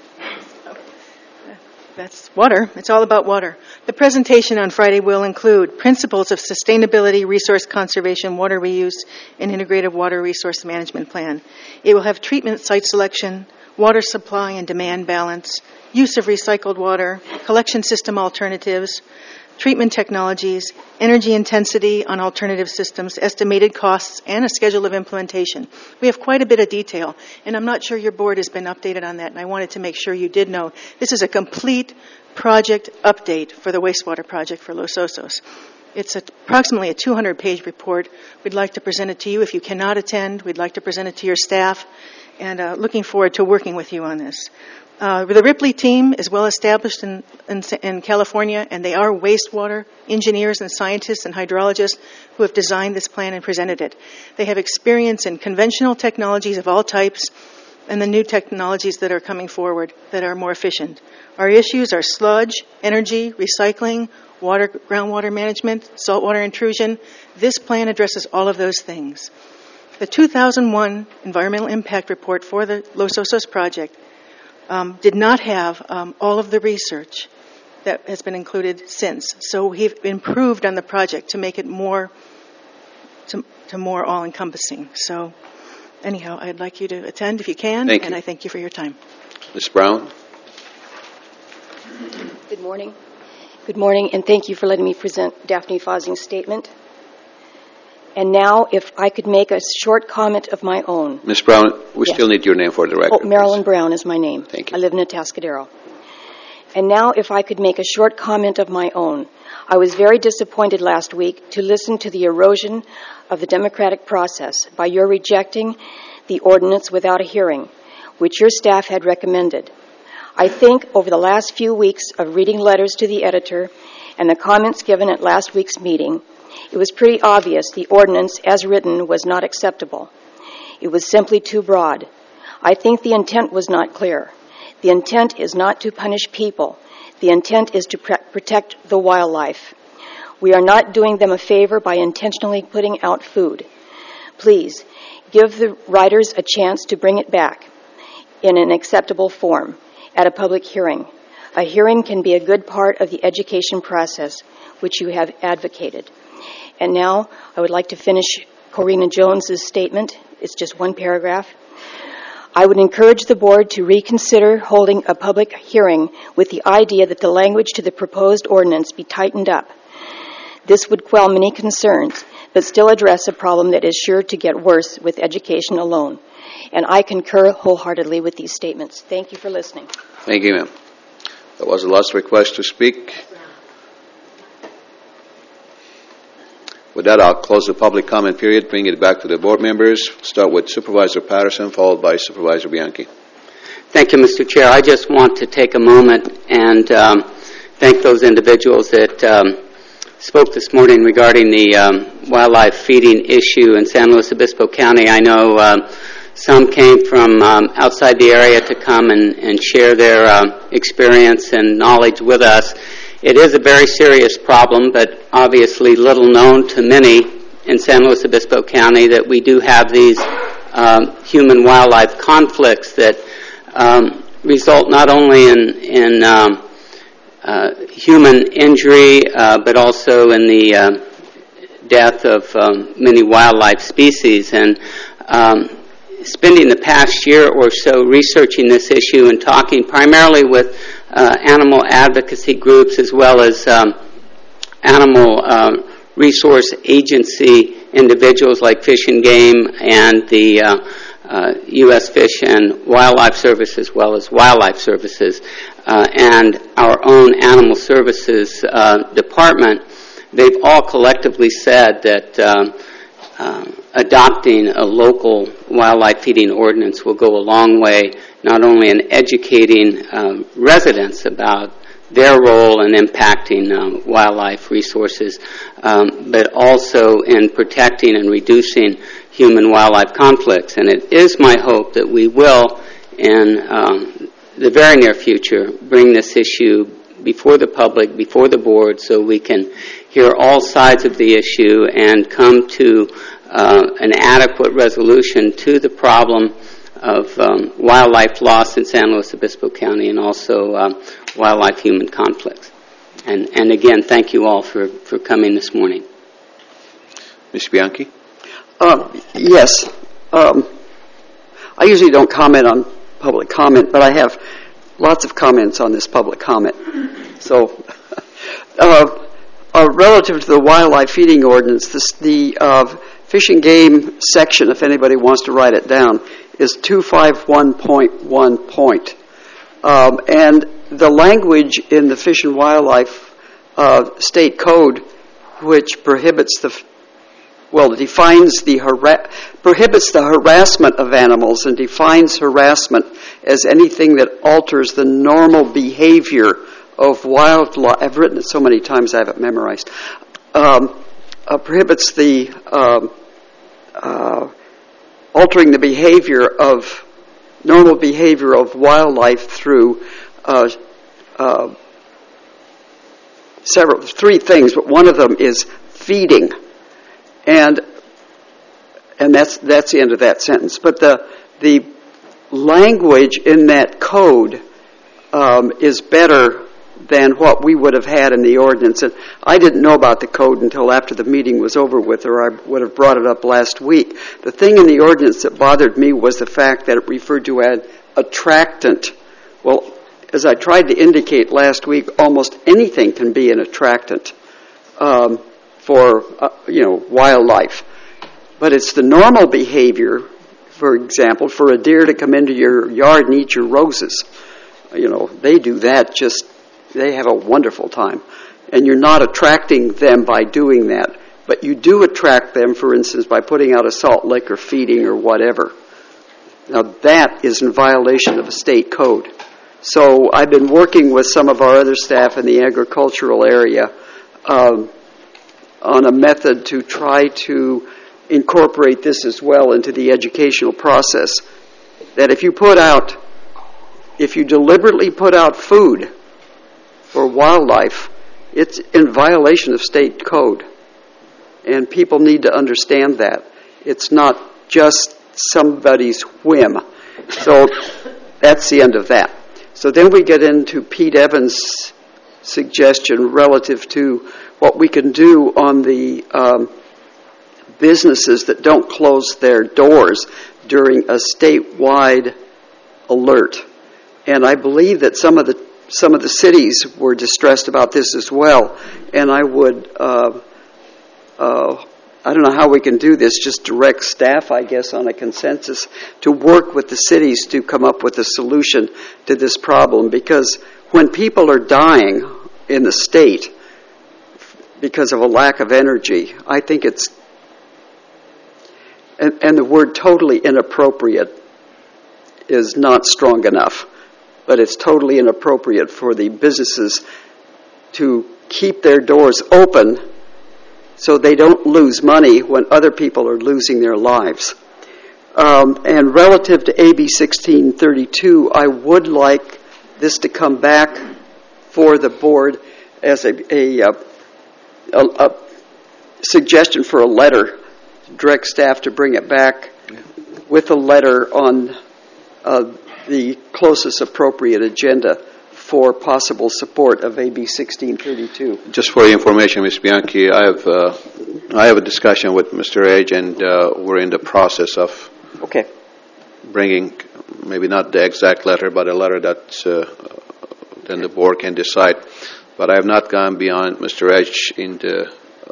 That's water. It's all about water. The presentation on Friday will include principles of sustainability, resource conservation, water reuse, and integrated water resource management plan. It will have treatment site selection, water supply and demand balance, use of recycled water, collection system alternatives, treatment technologies, energy intensity on alternative systems, estimated costs, and a schedule of implementation. We have quite a bit of detail, and I'm not sure your board has been updated on that, and I wanted to make sure you did know. This is a complete project update for the wastewater project for Los Osos. It's approximately a 200-page report. We'd like to present it to you. If you cannot attend, we'd like to present it to your staff, and looking forward to working with you on this. The Ripley team is well established in California, and they are wastewater engineers and scientists and hydrologists who have designed this plan and presented it. They have experience in conventional technologies of all types and the new technologies that are coming forward that are more efficient. Our issues are sludge, energy, recycling, water, groundwater management, saltwater intrusion. This plan addresses all of those things. The 2001 Environmental Impact Report for the Los Osos project did not have all of the research that has been included since. So we've improved on the project to make it more all-encompassing. So anyhow, I'd like you to attend if you can, and I thank you for your time. Ms. Brown. Good morning. Good morning, and thank you for letting me present Daphne Fosing's statement. And now, if I could make a short comment of my own. Ms. Brown, we still need your name for the record. Marilyn Brown is my name. Thank you. I live in Atascadero. And now, if I could make a short comment of my own. I was very disappointed last week to listen to the erosion of the democratic process by your rejecting the ordinance without a hearing, which your staff had recommended. I think over the last few weeks of reading letters to the editor and the comments given at last week's meeting, it was pretty obvious the ordinance as written was not acceptable. It was simply too broad. I think the intent was not clear. The intent is not to punish people. The intent is to protect the wildlife. We are not doing them a favor by intentionally putting out food. Please, give the writers a chance to bring it back in an acceptable form at a public hearing. A hearing can be a good part of the education process, which you have advocated. And now I would like to finish Corina Jones's statement. It's just one paragraph. I would encourage the board to reconsider holding a public hearing with the idea that the language to the proposed ordinance be tightened up. This would quell many concerns, but still address a problem that is sure to get worse with education alone. And I concur wholeheartedly with these statements. Thank you for listening. Thank you, ma'am. That was the last request to speak. With that, I'll close the public comment period, bring it back to the board members. Start with Supervisor Patterson, followed by Supervisor Bianchi. Thank you, Mr. Chair. I just want to take a moment and thank those individuals that spoke this morning regarding the wildlife feeding issue in San Luis Obispo County. I know some came from outside the area to come and share their experience and knowledge with us. It is a very serious problem, but obviously little known to many in San Luis Obispo County that we do have these human-wildlife conflicts that result not only in human injury, but also in the death of many wildlife species. And spending the past year or so researching this issue and talking primarily with animal advocacy groups as well as animal resource agency individuals like Fish and Game and the U.S. Fish and Wildlife Service as well as Wildlife Services and our own Animal Services Department, they've all collectively said that adopting a local wildlife feeding ordinance will go a long way, not only in educating residents about their role in impacting wildlife resources, but also in protecting and reducing human-wildlife conflicts. And it is my hope that we will, in the very near future, bring this issue before the public, before the board, so we can hear all sides of the issue and come to an adequate resolution to the problem of wildlife loss in San Luis Obispo County and also wildlife human conflicts. And again, thank you all for coming this morning. Ms. Bianchi? Yes. I usually don't comment on public comment, but I have lots of comments on this public comment. So, relative to the wildlife feeding ordinance, the Fish and Game section, if anybody wants to write it down, is 251.1 and the language in the Fish and Wildlife State Code, which prohibits prohibits the harassment of animals and defines harassment as anything that alters the normal behavior of wildlife. I've written it so many times I have it memorized. Prohibits the altering the normal behavior of wildlife through three things, but one of them is feeding, and that's the end of that sentence. But the language in that code is better than what we would have had in the ordinance. And I didn't know about the code until after the meeting was over with, or I would have brought it up last week. The thing in the ordinance that bothered me was the fact that it referred to an attractant. Well, as I tried to indicate last week, almost anything can be an attractant for wildlife. But it's the normal behavior, for example, for a deer to come into your yard and eat your roses. They do that they have a wonderful time. And you're not attracting them by doing that. But you do attract them, for instance, by putting out a salt lick or feeding or whatever. Now that is in violation of a state code. So I've been working with some of our other staff in the agricultural area on a method to try to incorporate this as well into the educational process. That if you deliberately put out food for wildlife, it's in violation of state code. And people need to understand that. It's not just somebody's whim. So that's the end of that. So then we get into Pete Evans' suggestion relative to what we can do on the businesses that don't close their doors during a statewide alert. And I believe that some of the cities were distressed about this as well. And I would, I don't know how we can do this, just direct staff, I guess, on a consensus to work with the cities to come up with a solution to this problem. Because when people are dying in the state because of a lack of energy, I think it's, and the word totally inappropriate is not strong enough, but it's totally inappropriate for the businesses to keep their doors open so they don't lose money when other people are losing their lives. And relative to AB 1632, I would like this to come back for the board as a suggestion for a letter, direct staff to bring it back with a letter on the closest appropriate agenda for possible support of AB 1632. Just for your information, Ms. Bianchi, I have a discussion with Mr. Edge, and we're in the process of bringing maybe not the exact letter, but a letter that then the board can decide. But I have not gone beyond Mr. Edge in the.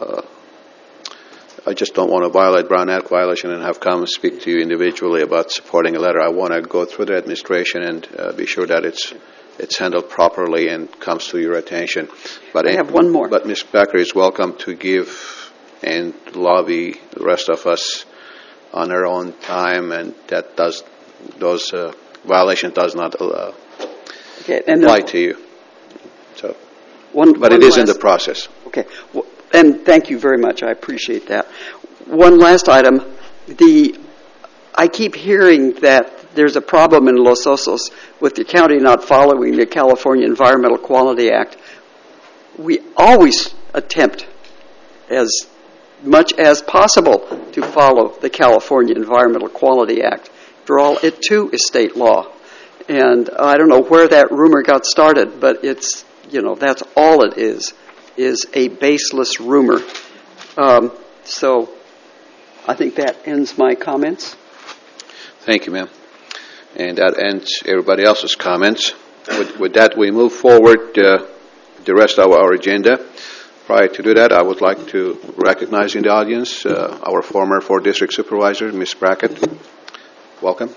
I just don't want to violate Brown Act violation and have come speak to you individually about supporting a letter. I want to go through the administration and be sure that it's handled properly and comes to your attention. But I have one more. But Ms. Becker is welcome to give and lobby the rest of us on her own time, and that those violations does not apply to you. So, but it is in the process. Okay. And thank you very much. I appreciate that. One last item. I keep hearing that there's a problem in Los Osos with the county not following the California Environmental Quality Act. We always attempt as much as possible to follow the California Environmental Quality Act. After all, it too is state law. And I don't know where that rumor got started, but it's, that's all it is a baseless rumor. So I think that ends my comments. Thank you, ma'am. And that ends everybody else's comments. With that, we move forward the rest of our agenda. Prior to do that, I would like to recognize in the audience our former 4th District Supervisor, Ms. Brackett. Welcome.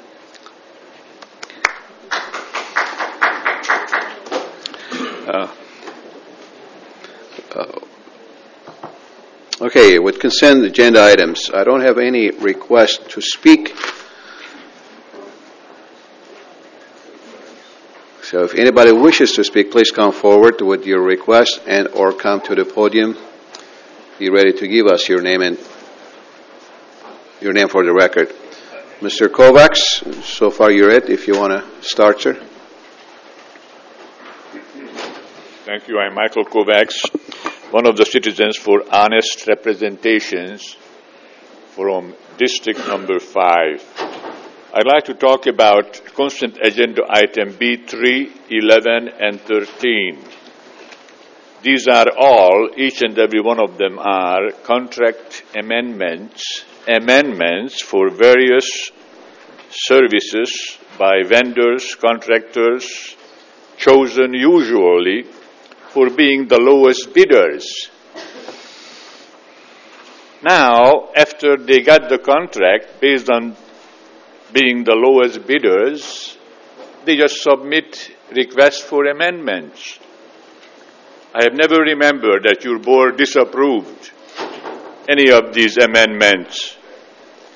Okay, with consent agenda items, I don't have any request to speak. So if anybody wishes to speak, please come forward with your request and or come to the podium. Be ready to give us your name and your name for the record. Mr. Kovacs, so far you're it. If you want to start, sir. Thank you. I'm Michael Kovacs, one of the citizens for honest representations from District number 5. I'd like to talk about consent agenda item B3, 11, and 13. These are all, each and every one of them are contract amendments for various services by vendors, contractors, chosen usually for being the lowest bidders. Now, after they got the contract based on being the lowest bidders, they just submit requests for amendments. I have never remembered that your board disapproved any of these amendments.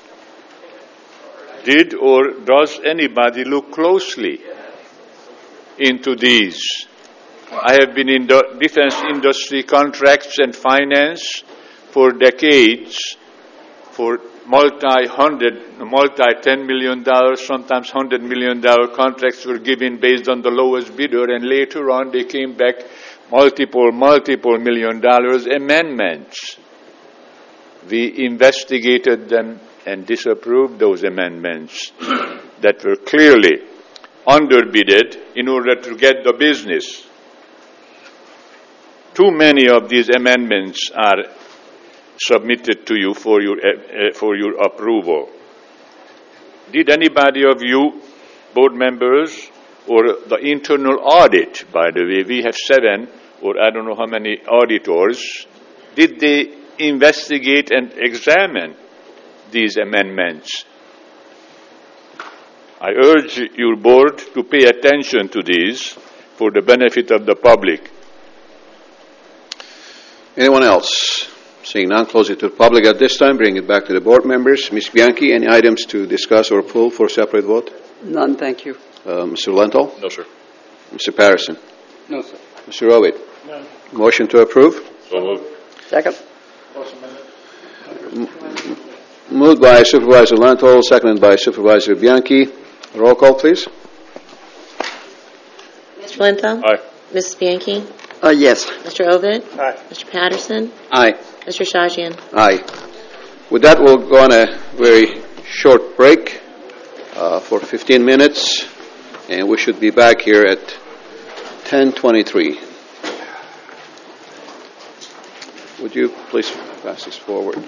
Did or does anybody look closely into these. I have been in the defense industry contracts and finance for decades, for multi-$10 million, sometimes $100 million contracts were given based on the lowest bidder, and later on they came back multiple $1 million amendments. We investigated them and disapproved those amendments that were clearly underbidded in order to get the business. Too many of these amendments are submitted to you for your approval. Did anybody of you, board members, or the internal audit, by the way, we have 7 or I don't know how many auditors, did they investigate and examine these amendments? I urge your board to pay attention to these for the benefit of the public. Anyone else? Seeing none, close it to the public at this time. Bring it back to the board members. Ms. Bianchi, any items to discuss or pull for separate vote? None, thank you. Mr. Lentil? No, sir. Mr. Patterson? No, sir. Mr. Rowett? None. Motion to approve? So moved. Second. Moved by Supervisor Lentil, seconded by Supervisor Bianchi. Roll call, please. Mr. Lentil? Aye. Mrs. Bianchi? Yes. Mr. Ovid? Aye. Mr. Patterson? Aye. Mr. Shajian? Aye. With that, we'll go on a very short break for 15 minutes, and we should be back here at 10:23. Would you please pass this forward?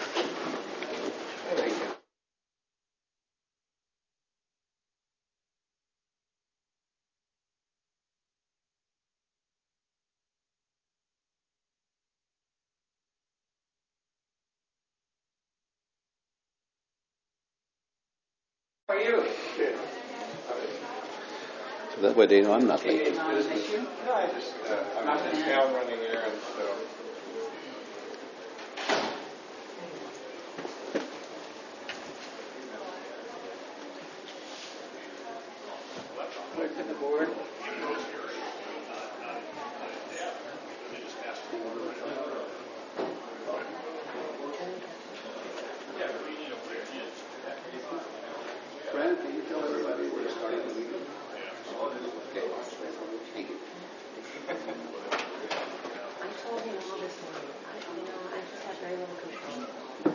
How are you? So that way they know I'm not late. No, I'm just in town running errands, so. Clerk of the board. Brad, can you tell everybody where to start the meeting? Okay. Thank you. I told him all this morning. I just have very little control.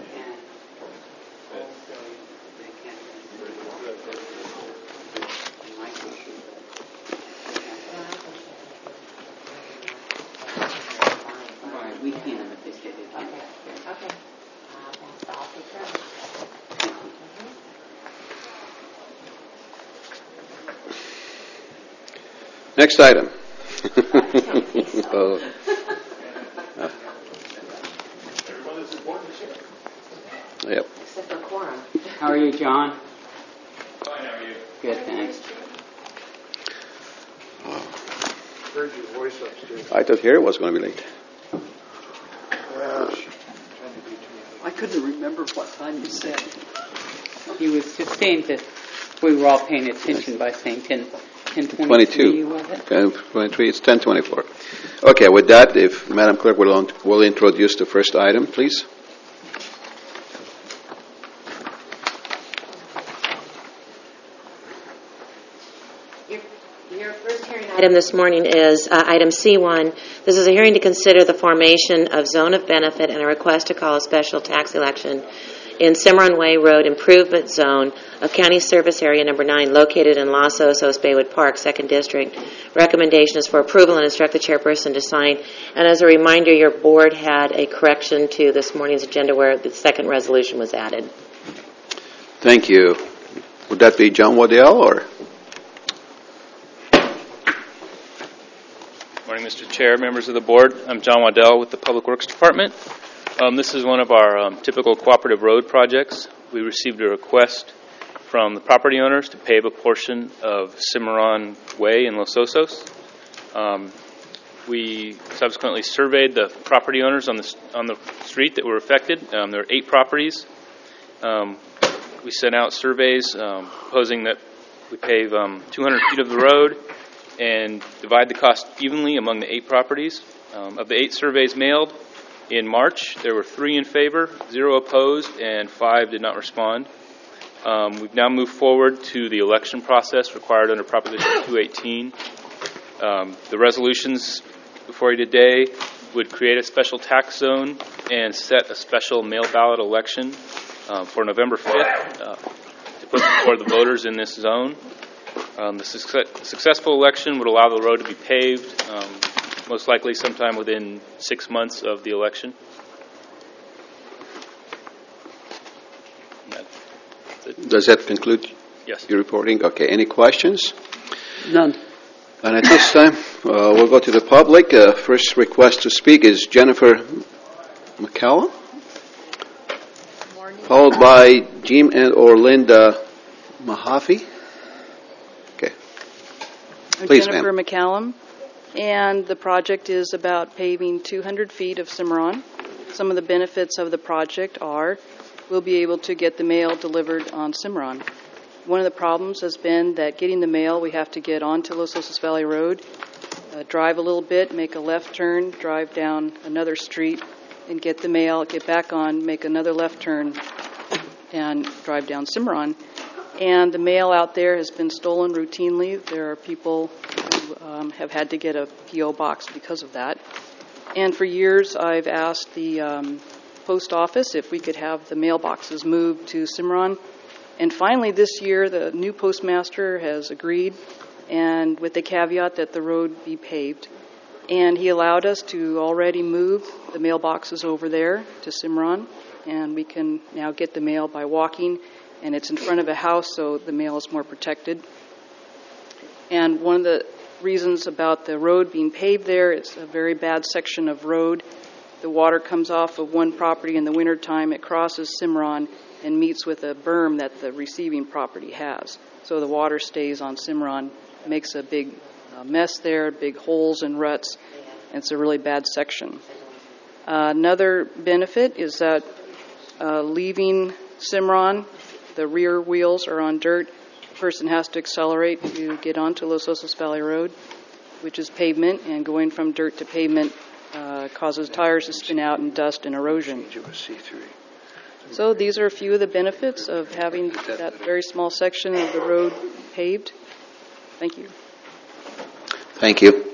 We can if they say they can. Okay. I'll take care of it. Next item. Yep. Except for quorum. How are you, John? Fine, how are you? Good, thanks. Heard your voice upstairs. I thought Harry was going to be late. I couldn't remember what time you said. He was just saying that we were all paying attention by saying 10:22. 22. Was it? 10:23. It's 10:24. Okay. With that, if Madam Clerk will introduce the first item, please. Your first hearing item this morning is item C1. This is a hearing to consider the formation of zone of benefit and a request to call a special tax election in Cimarron Way Road Improvement Zone of County Service Area Number 9, located in Los Osos, Baywood Park, 2nd District. Recommendation is for approval and instruct the chairperson to sign. And as a reminder, your board had a correction to this morning's agenda where the second resolution was added. Thank you. Would that be John Waddell or? Morning, Mr. Chair, members of the board. I'm John Waddell with the Public Works Department. This is one of our typical cooperative road projects. We received a request from the property owners to pave a portion of Cimarron Way in Los Osos. We subsequently surveyed the property owners on the street that were affected. There are 8 properties. We sent out surveys proposing that we pave 200 feet of the road and divide the cost evenly among the 8 properties. Of the 8 surveys mailed in March, there were 3 in favor, 0 opposed, and 5 did not respond. We've now moved forward to the election process required under Proposition 218. The resolutions before you today would create a special tax zone and set a special mail ballot election for November 5th to put before the voters in this zone. The successful election would allow the road to be paved, most likely sometime within 6 months of the election. Does that conclude your reporting? Okay, any questions? None. And at this time, we'll go to the public. First request to speak is Jennifer McCallum, followed by Jim and or Linda Mahaffey. Okay. Please, Jennifer ma'am. McCallum, and the project is about paving 200 feet of Cimarron. Some of the benefits of the project are we'll be able to get the mail delivered on Cimarron. One of the problems has been that getting the mail, we have to get onto Los Osos Valley Road, drive a little bit, make a left turn, drive down another street, and get the mail, get back on, make another left turn, and drive down Cimarron. And the mail out there has been stolen routinely. There are people who have had to get a P.O. box because of that. And for years, I've asked the post office if we could have the mailboxes moved to Cimarron. And finally, this year, the new postmaster has agreed, and with the caveat that the road be paved. And he allowed us to already move the mailboxes over there to Cimarron, and we can now get the mail by walking, and it's in front of a house, so the mail is more protected. And one of the reasons about the road being paved there, it's a very bad section of road. The water comes off of one property in the wintertime, it crosses Cimarron and meets with a berm that the receiving property has. So the water stays on Cimarron, makes a big mess there, big holes and ruts. It's a really bad section. Another benefit is that leaving Cimarron, the rear wheels are on dirt. The person has to accelerate to get onto Los Osos Valley Road, which is pavement, and going from dirt to pavement causes tires to spin out and dust and erosion. So these are a few of the benefits of having that very small section of the road paved. Thank you. Thank you.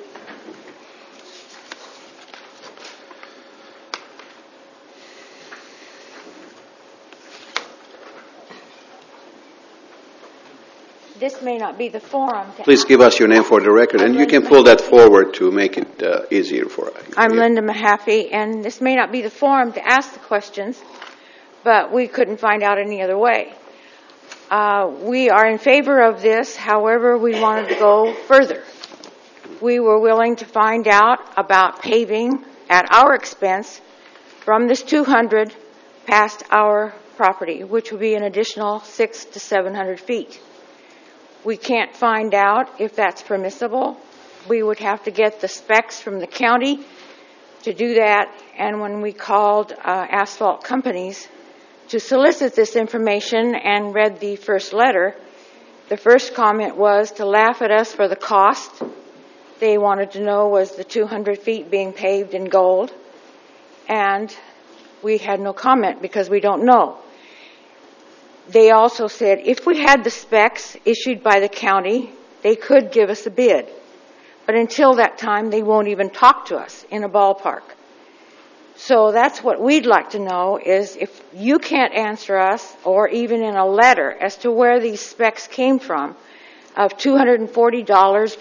This may not be the forum. Please give us your name for the record, and you can pull that forward to make it easier for us. I'm Linda Mahaffey, and this may not be the forum to ask the questions, but we couldn't find out any other way. We are in favor of this, however, we wanted to go further. We were willing to find out about paving at our expense from this 200 past our property, which would be an additional 600 to 700 feet. We can't find out if that's permissible. We would have to get the specs from the county to do that, and when we called asphalt companies to solicit this information and read the first letter, the first comment was to laugh at us for the cost. They wanted to know was the 200 feet being paved in gold, and we had no comment because we don't know. They also said if we had the specs issued by the county, they could give us a bid. But until that time, they won't even talk to us in a ballpark. So that's what we'd like to know is if you can't answer us, or even in a letter, as to where these specs came from, of $240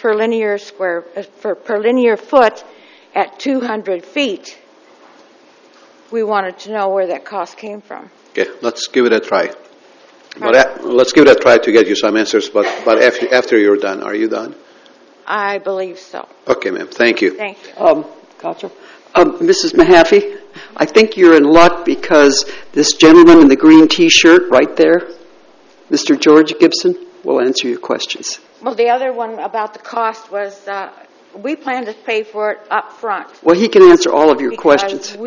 per linear foot at 200 feet, we wanted to know where that cost came from. Okay, let's give it a try. Let's give it a try to get you some answers, but after you're done. Are you done? I believe so. Okay, ma'am. Thank you. Thank you. Gotcha. Mrs. Mahaffey, I think you're in luck because this gentleman in the green T-shirt right there, Mr. George Gibson, will answer your questions. Well, the other one about the cost was we plan to pay for it up front. Well, he can answer all of your questions.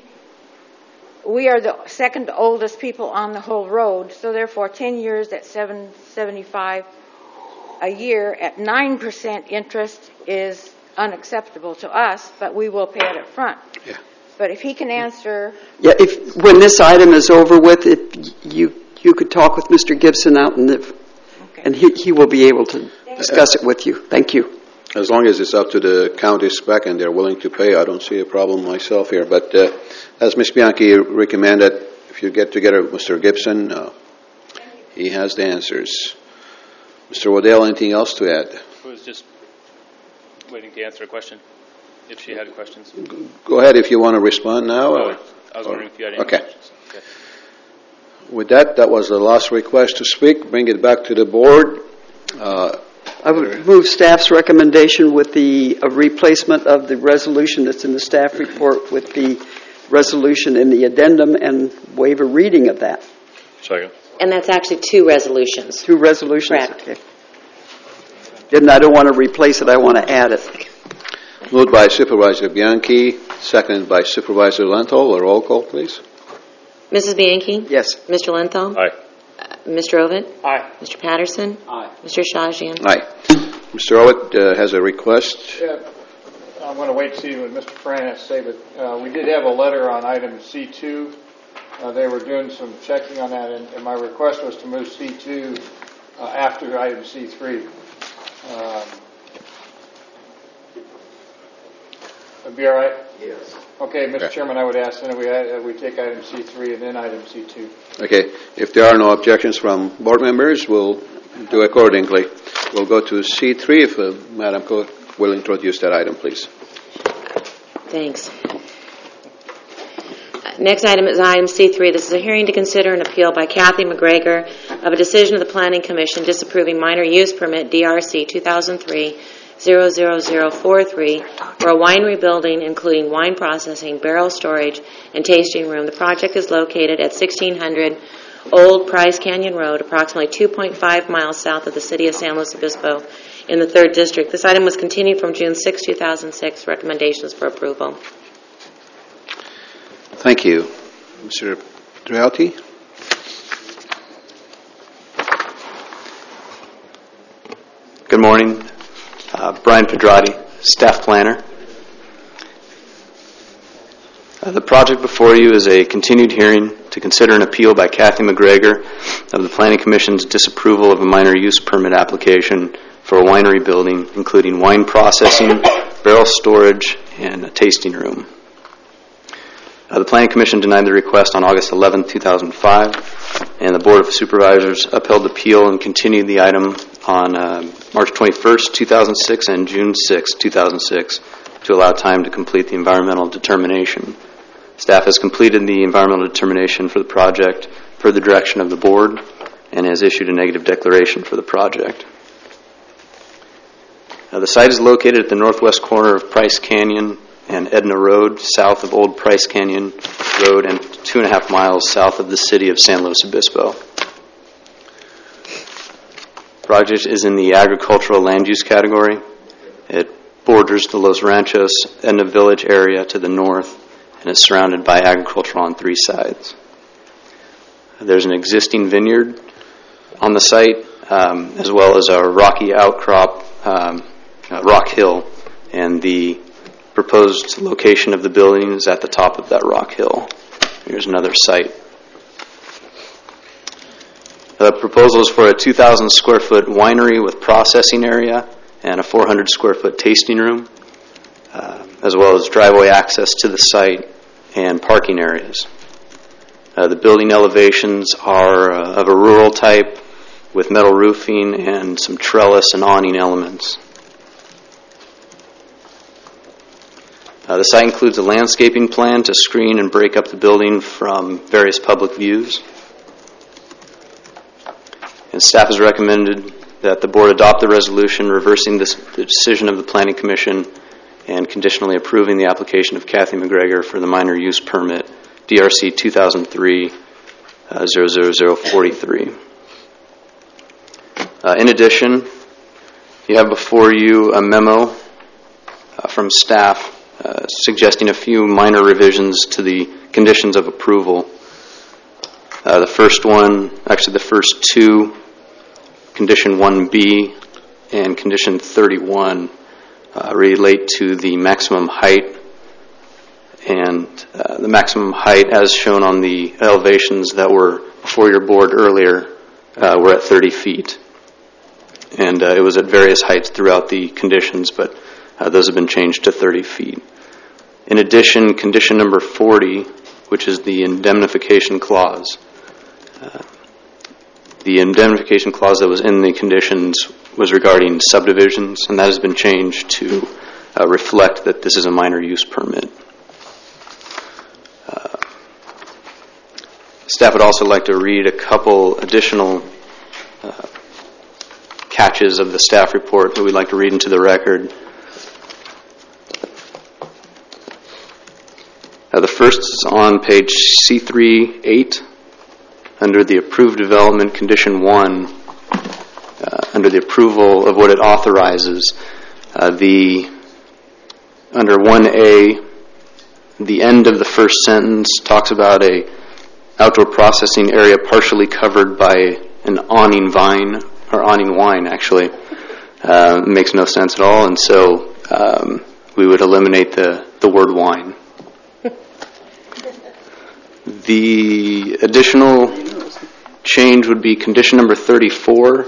We are the second oldest people on the whole road, so therefore 10 years at $775 a year at 9% interest is unacceptable to us, but we will pay it up front. Yeah. But if he can answer... Yeah, when this item is over with, you could talk with Mr. Gibson out and he will be able to discuss it with you. Thank you. As long as it's up to the county spec and they're willing to pay, I don't see a problem myself here. But as Ms. Bianchi recommended, if you get together with Mr. Gibson, he has the answers. Mr. Waddell, anything else to add? I was just waiting to answer a question, if she had questions. Go ahead if you want to respond now. I was wondering if you had any questions. Okay. With that was the last request to speak. Bring it back to the board. I would move staff's recommendation with the replacement of the resolution that's in the staff report with the resolution in the addendum and waive a reading of that. Second. And that's actually two resolutions. Two resolutions? Correct. Okay. I don't want to replace it, I want to add it. Moved by Supervisor Bianchi, seconded by Supervisor Lenthal. A roll call, please. Mrs. Bianchi? Yes. Mr. Lenthal? Aye. Mr. Ovitt? Aye. Mr. Patterson? Aye. Mr. Shajian? Aye. Mr. Ovitt has a request. Yeah, I'm going to wait to see what Mr. Fran has to say, but we did have a letter on item C2. They were doing some checking on that, and my request was to move C2 after item C3. Would be all right? Yes. Okay, Mr. Chairman, I would ask that we take item C3 and then item C2. Okay. If there are no objections from board members, we'll do accordingly. We'll go to C3 if Madam Clerk will introduce that item, please. Thanks. Next item is item C3. This is a hearing to consider an appeal by Kathy McGregor of a decision of the Planning Commission disapproving minor use permit DRC 2003-00043 for a winery building including wine processing, barrel storage, and tasting room. The project is located at 1600 Old Price Canyon Road, approximately 2.5 miles south of the city of San Luis Obispo in the 3rd District. This item was continued from June 6, 2006. Recommendations for approval. Thank you. Mr. Drialti? Good morning. Brian Pedrati, staff planner. The project before you is a continued hearing to consider an appeal by Kathy McGregor of the Planning Commission's disapproval of a minor use permit application for a winery building including wine processing, barrel storage, and a tasting room. The Planning Commission denied the request on August 11, 2005, and the Board of Supervisors upheld the appeal and continued the item on March 21, 2006 and June 6, 2006 to allow time to complete the environmental determination. Staff has completed the environmental determination for the project per the direction of the Board and has issued a negative declaration for the project. The site is located at the northwest corner of Price Canyon and Edna Road, south of Old Price Canyon Road and 2.5 miles south of the city of San Luis Obispo. The project is in the agricultural land use category. It borders the Los Ranchos Edna Village area to the north and is surrounded by agriculture on 3 sides. There's an existing vineyard on the site, as well as a rocky outcrop, rock hill, and the proposed location of the building is at the top of that rock hill. Here's another site. The proposal is for a 2,000 square foot winery with processing area and a 400 square foot tasting room, as well as driveway access to the site and parking areas. The building elevations are of a rural type with metal roofing and some trellis and awning elements. The site includes a landscaping plan to screen and break up the building from various public views. And staff has recommended that the board adopt the resolution reversing the decision of the Planning Commission and conditionally approving the application of Kathy McGregor for the minor use permit DRC 2003-00043. In addition, you have before you a memo from staff suggesting a few minor revisions to the conditions of approval. The first 2, condition 1B, and condition 31 relate to the maximum height, and the maximum height as shown on the elevations that were before your board earlier were at 30 feet. And it was at various heights throughout the conditions, but those have been changed to 30 feet. In addition, condition number 40, which is the indemnification clause, the indemnification clause that was in the conditions was regarding subdivisions, and that has been changed to reflect that this is a minor use permit. Staff would also like to read a couple additional catches of the staff report that we'd like to read into the record. The first is on page C3-8 under the approved development condition 1, under the approval of what it authorizes. Under 1A, the end of the first sentence talks about a outdoor processing area partially covered by an awning vine, or awning wine actually. It makes no sense at all, and so we would eliminate the word wine. The additional change would be condition number 34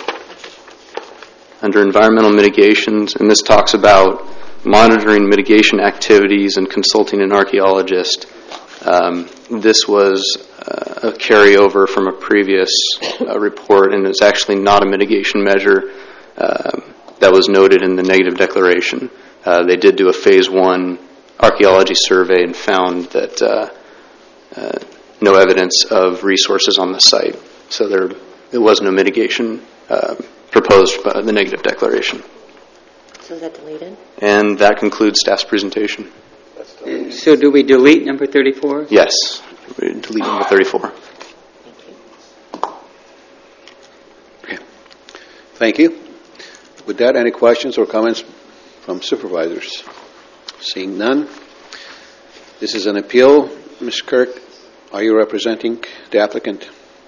under environmental mitigations, and this talks about monitoring mitigation activities and consulting an archaeologist. This was a carryover from a previous report, and it's actually not a mitigation measure that was noted in the negative declaration. They did do a phase 1 archaeology survey and found that no evidence of resources on the site. So there was no mitigation proposed by the negative declaration. So is that deleted? And that concludes staff's presentation. So do we delete number 34? Yes, we delete number 34. Thank you. With that, any questions or comments from supervisors? Seeing none. This is an appeal. Ms. Kirk, are you representing the applicant?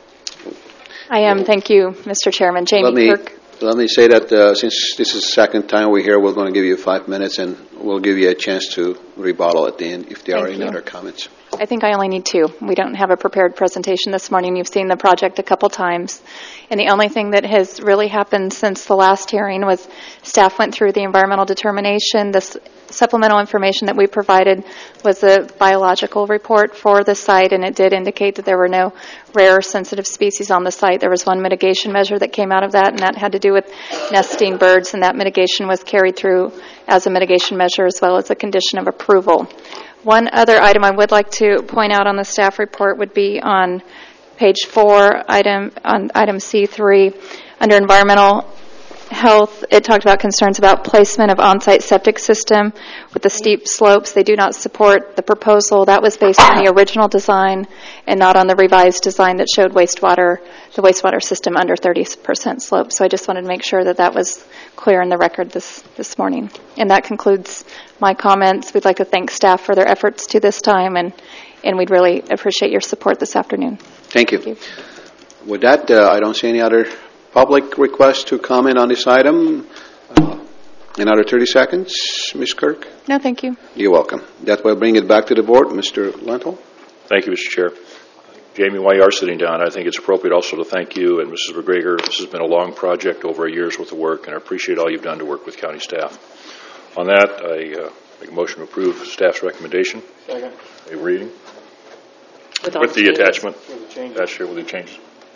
I am. Thank you, Mr. Chairman. Jamie Kirk. Let me say that since this is the second time we're here, we're going to give you 5 minutes, and we'll give you a chance to rebuttal at the end if there are any other comments. I think I only need 2. We don't have a prepared presentation this morning. You've seen the project a couple times. And the only thing that has really happened since the last hearing was staff went through the environmental determination. This supplemental information that we provided was a biological report for the site, and it did indicate that there were no rare sensitive species on the site. There was one mitigation measure that came out of that, and that had to do with nesting birds, and that mitigation was carried through as a mitigation measure as well as a condition of approval. One other item I would like to point out on the staff report would be on page 4, item C3, under environmental health. It talked about concerns about placement of on-site septic system with the steep slopes. They do not support the proposal. That was based on the original design and not on the revised design that showed the wastewater system under 30% slope. So I just wanted to make sure that that was clear in the record this morning. And that concludes my comments. We'd like to thank staff for their efforts to this time, and we'd really appreciate your support this afternoon. Thank you. With that, I don't see any other public requests to comment on this item. Another 30 seconds, Ms. Kirk? No, thank you. You're welcome. That will bring it back to the board. Mr. Lentil? Thank you, Mr. Chair. Jamie, while you are sitting down, I think it's appropriate also to thank you and Mrs. McGregor. This has been a long project, over a year's worth of work, and I appreciate all you've done to work with county staff. On that, I make a motion to approve staff's recommendation. Second. A reading. With the attachment. With the changes. That's true, with the changes.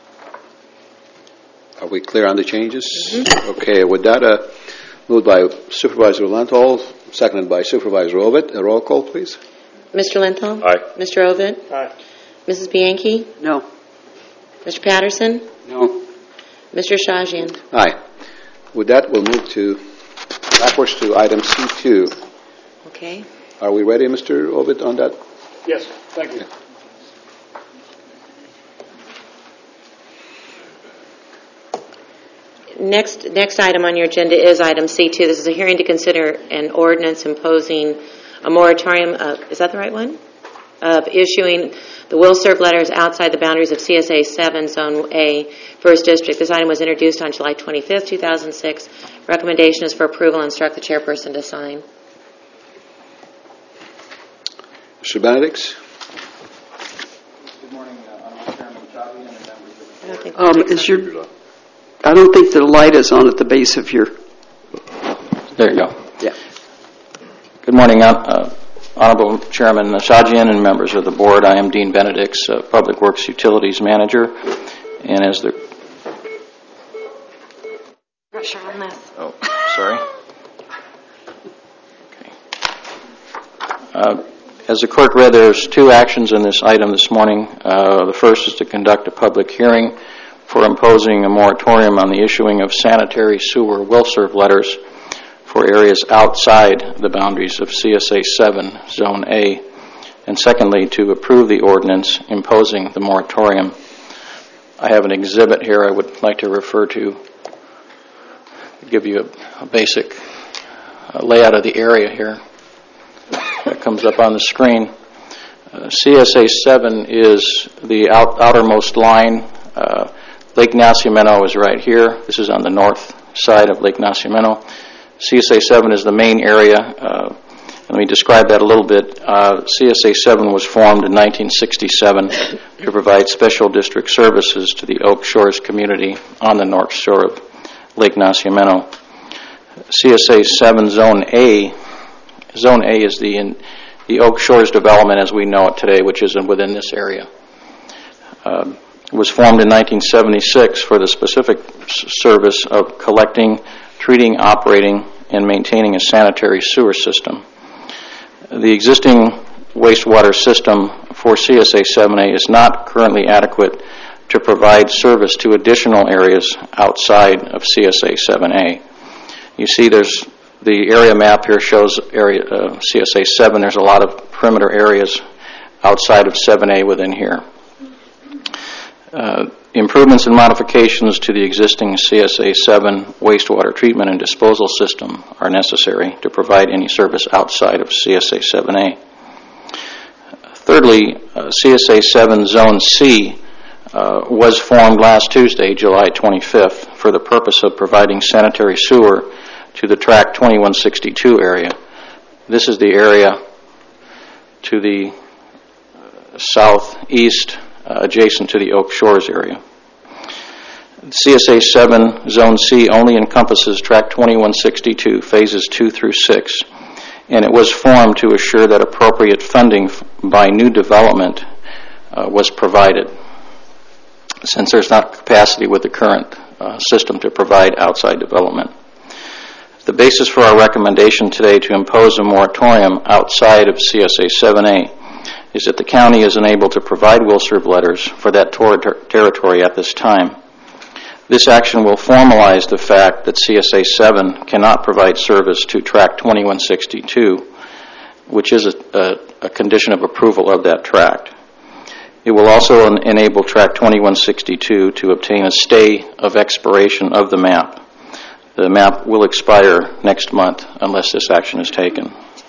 Are we clear on the changes? Mm-hmm. Okay, with that, moved by Supervisor Lentil, seconded by Supervisor Ovitt. A roll call, please. Mr. Lentil? Aye. Mr. Ovitt? Aye. Mrs. Bianchi? No. Mr. Patterson? No. Mr. Shajian? Aye. With that, we'll move backwards to item C2. Okay. Are we ready, Mr. Ovitt, on that? Yes, thank you. Next item on your agenda is item C2. This is a hearing to consider an ordinance imposing a moratorium. Is that the right one? of issuing the will serve letters outside the boundaries of CSA 7 Zone A, 1st District. This item was introduced on July 25th, 2006. Recommendation is for approval and instruct the chairperson to sign. Mr. Benedix? Good morning, I'm Chairman Chavi and the members of I don't think the light is on at the base of your... There you go. Yeah. Good morning, Honorable Chairman Shajian and members of the board. I am Dean Benedix, Public Works Utilities Manager, and as the... Not sure on this. Oh, sorry. Okay. As the clerk read, there's two actions in this item this morning. The first is to conduct a public hearing for imposing a moratorium on the issuing of sanitary sewer will-serve letters for areas outside the boundaries of CSA 7 Zone A, and secondly, to approve the ordinance imposing the moratorium. I have an exhibit here I would like to refer to, give you a basic layout of the area here. That comes up on the screen. CSA 7 is the outermost line. Lake Nacimiento is right here. This is on the north side of Lake Nacimiento. CSA 7 is the main area. Let me describe that a little bit. CSA 7 was formed in 1967 to provide special district services to the Oak Shores community on the north shore of Lake Nacimiento. CSA 7 Zone A is the Oak Shores development as we know it today, which is within this area. It was formed in 1976 for the specific service of collecting, treating, operating, and maintaining a sanitary sewer system. The existing wastewater system for CSA 7A is not currently adequate to provide service to additional areas outside of CSA 7A. You see the area map here shows area CSA 7. There's a lot of perimeter areas outside of 7A within here. Improvements and modifications to the existing CSA 7 wastewater treatment and disposal system are necessary to provide any service outside of CSA 7A. Thirdly, CSA 7 Zone C was formed last Tuesday, July 25th, for the purpose of providing sanitary sewer to the Tract 2162 area. This is the area to the southeast adjacent to the Oak Shores area. CSA 7 Zone C only encompasses Tract 2162, phases 2 through 6, and it was formed to assure that appropriate funding by new development was provided, since there's not capacity with the current system to provide outside development. The basis for our recommendation today to impose a moratorium outside of CSA 7A is that the county is unable to provide will-serve letters for that territory at this time. This action will formalize the fact that CSA 7 cannot provide service to Tract 2162, which is a condition of approval of that tract. It will also enable Tract 2162 to obtain a stay of expiration of the map. The map will expire next month unless this action is taken.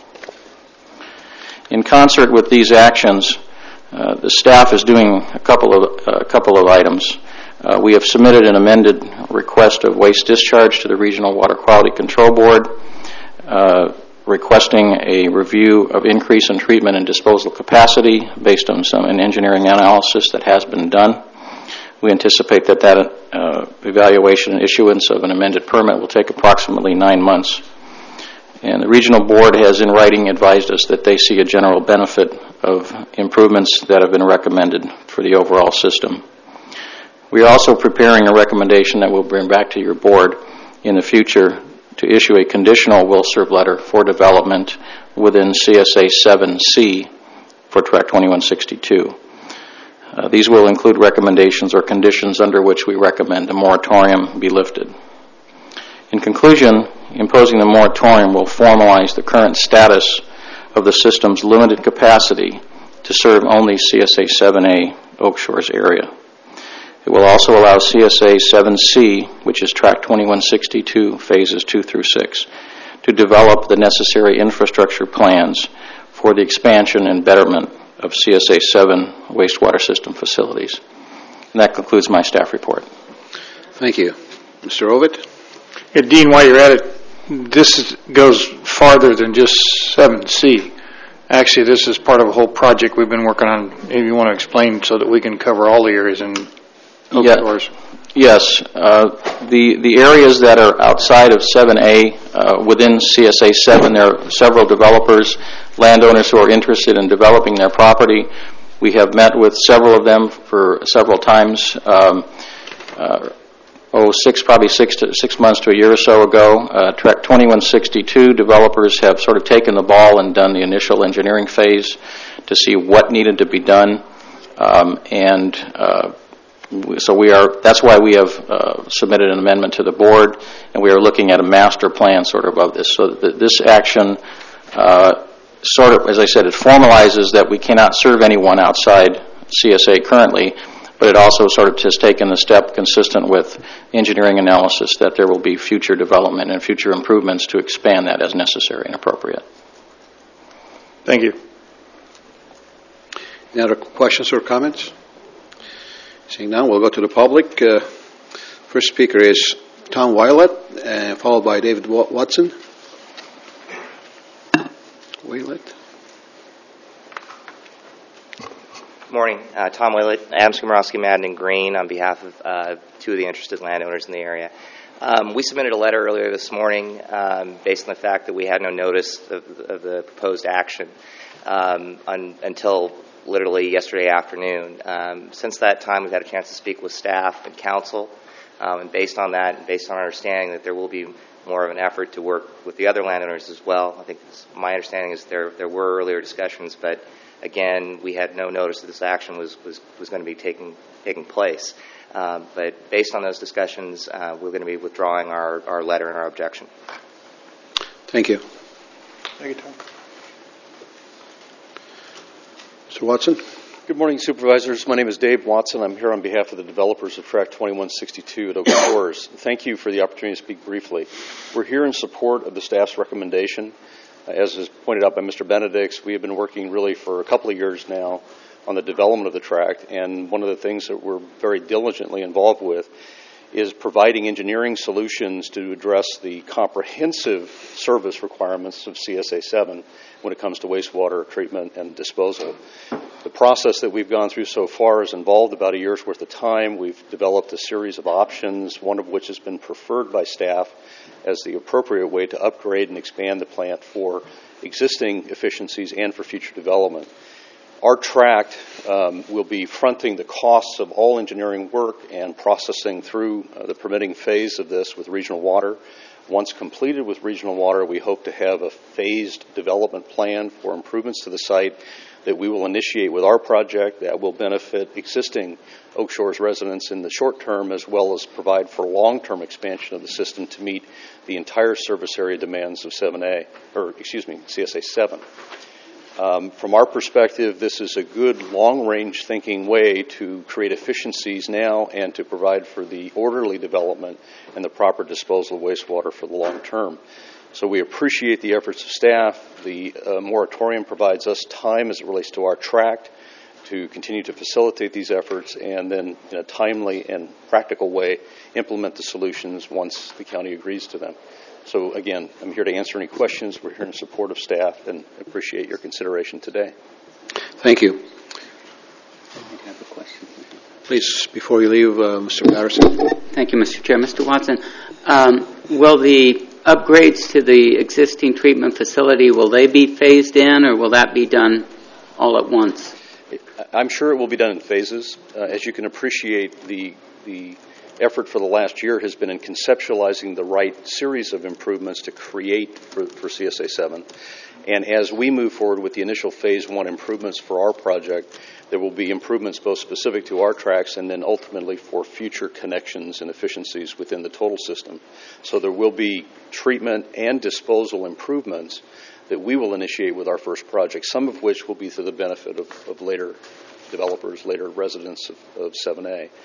In concert with these actions, the staff is doing a couple of items. We have submitted an amended request of waste discharge to the Regional Water Quality Control Board, requesting a review of increase in treatment and disposal capacity based on an engineering analysis that has been done. We anticipate that evaluation and issuance of an amended permit will take approximately 9 months. And the regional board has in writing advised us that they see a general benefit of improvements that have been recommended for the overall system. We are also preparing a recommendation that we'll bring back to your board in the future to issue a conditional will-serve letter for development within CSA 7C for Tract 2162. These will include recommendations or conditions under which we recommend a moratorium be lifted. In conclusion, imposing the moratorium will formalize the current status of the system's limited capacity to serve only CSA 7A Oak Shores area. It will also allow CSA 7C, which is Tract 2162, phases 2 through 6, to develop the necessary infrastructure plans for the expansion and betterment of CSA 7 wastewater system facilities. And that concludes my staff report. Thank you. Mr. Ovitt? Yeah, Dean, while you're at it, this goes farther than just 7C. Actually, this is part of a whole project we've been working on. If you want to explain so that we can cover all the areas in Oak Shores. Yes. The areas that are outside of 7A, within CSA 7, there are several developers, landowners who are interested in developing their property. We have met with several of them for several times. Probably 6 months to a year or so ago. Track 2162 developers have sort of taken the ball and done the initial engineering phase to see what needed to be done. That's why we have submitted an amendment to the board, and we are looking at a master plan sort of this. So that this action sort of, as I said, it formalizes that we cannot serve anyone outside CSA currently, but it also sort of has taken the step consistent with engineering analysis that there will be future development and future improvements to expand that as necessary and appropriate. Thank you. Any other questions or comments? Seeing none, we'll go to the public. First speaker is Tom Weilet, followed by David Watson. Weilet. Good morning. Tom Weilet, Adams, Komorowski, Madden, and Green on behalf of two of the interested landowners in the area. We submitted a letter earlier this morning based on the fact that we had no notice of the proposed action until literally yesterday afternoon. Since that time, we've had a chance to speak with staff and council, and based on that, and based on our understanding that there will be more of an effort to work with the other landowners as well. I think my understanding is there were earlier discussions, but again, we had no notice that this action was going to be taking place. But based on those discussions, we're going to be withdrawing our letter and our objection. Thank you. Thank you, Tom. Mr. Watson. Good morning, Supervisors. My name is Dave Watson. I'm here on behalf of the developers of Track 2162 at Oak Shores. Thank you for the opportunity to speak briefly. We're here in support of the staff's recommendation. As is pointed out by Mr. Benedicts, we have been working really for a couple of years now on the development of the tract, and one of the things that we're very diligently involved with is providing engineering solutions to address the comprehensive service requirements of CSA 7 when it comes to wastewater treatment and disposal. The process that we've gone through so far has involved about a year's worth of time. We've developed a series of options, one of which has been preferred by staff as the appropriate way to upgrade and expand the plant for existing efficiencies and for future development. Our tract will be fronting the costs of all engineering work and processing through the permitting phase of this with Regional Water. Once completed with Regional Water, we hope to have a phased development plan for improvements to the site that we will initiate with our project that will benefit existing Oak Shores residents in the short term, as well as provide for long-term expansion of the system to meet the entire service area demands of CSA 7. From our perspective, this is a good long-range thinking way to create efficiencies now and to provide for the orderly development and the proper disposal of wastewater for the long term. So we appreciate the efforts of staff. The moratorium provides us time as it relates to our tract to continue to facilitate these efforts and then in a timely and practical way implement the solutions once the county agrees to them. So again, I'm here to answer any questions. We're here in support of staff and appreciate your consideration today. Thank you. Please, before you leave, Mr. Patterson. Thank you, Mr. Chair. Mr. Watson, will the upgrades to the existing treatment facility, will they be phased in or will that be done all at once? I'm sure it will be done in phases. As you can appreciate, the effort for the last year has been in conceptualizing the right series of improvements to create for CSA 7. And as we move forward with the initial phase 1 improvements for our project, there will be improvements both specific to our tracks and then ultimately for future connections and efficiencies within the total system. So there will be treatment and disposal improvements that we will initiate with our first project, some of which will be to the benefit of later developers, later residents of 7A.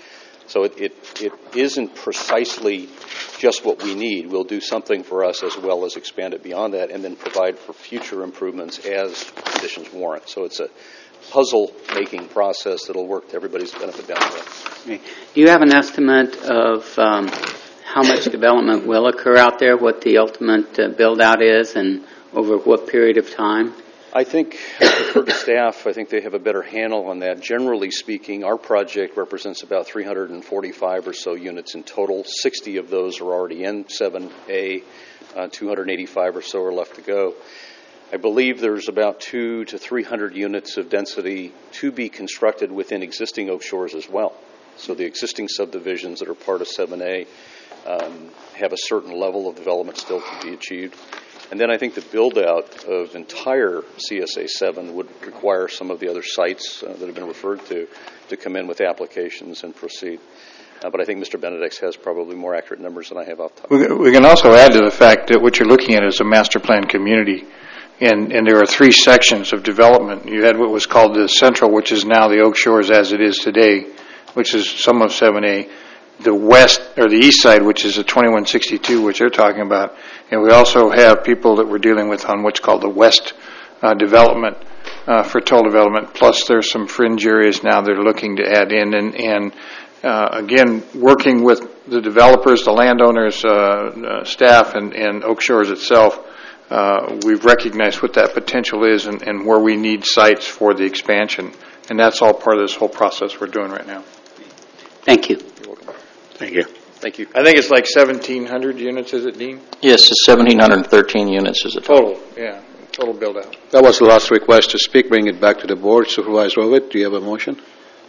So it isn't precisely just what we need. We'll do something for us as well as expand it beyond that and then provide for future improvements as conditions warrant. So it's a puzzle-making process that will work to everybody's benefit down the road. Okay. Do you have an estimate of how much development will occur out there, what the ultimate build-out is, and over what period of time? I think, for the staff, I think they have a better handle on that. Generally speaking, our project represents about 345 or so units in total. 60 of those are already in 7A. 285 or so are left to go. I believe there's about 200 to 300 units of density to be constructed within existing Oak Shores as well. So the existing subdivisions that are part of 7A have a certain level of development still to be achieved. And then I think the build-out of entire CSA 7 would require some of the other sites that have been referred to come in with applications and proceed. But I think Mr. Benedix has probably more accurate numbers than I have off the top. We can also add to the fact that what you're looking at is a master plan community, and there are 3 sections of development. You had what was called the Central, which is now the Oak Shores as it is today, which is some of 7A. The west, or the east side, which is the 2162, which they're talking about. And we also have people that we're dealing with on what's called the west development for toll development. Plus there's some fringe areas now they're looking to add in. And again, working with the developers, the landowners, staff, and Oak Shores itself, we've recognized what that potential is and where we need sites for the expansion. And that's all part of this whole process we're doing right now. Thank you. Thank you. Thank you. I think it's like 1,700 units, is it, Dean? Yes, it's 1,713 units is the total. Total build-out. That was the last request to speak. Bring it back to the board. Supervisor Rowett, do you have a motion?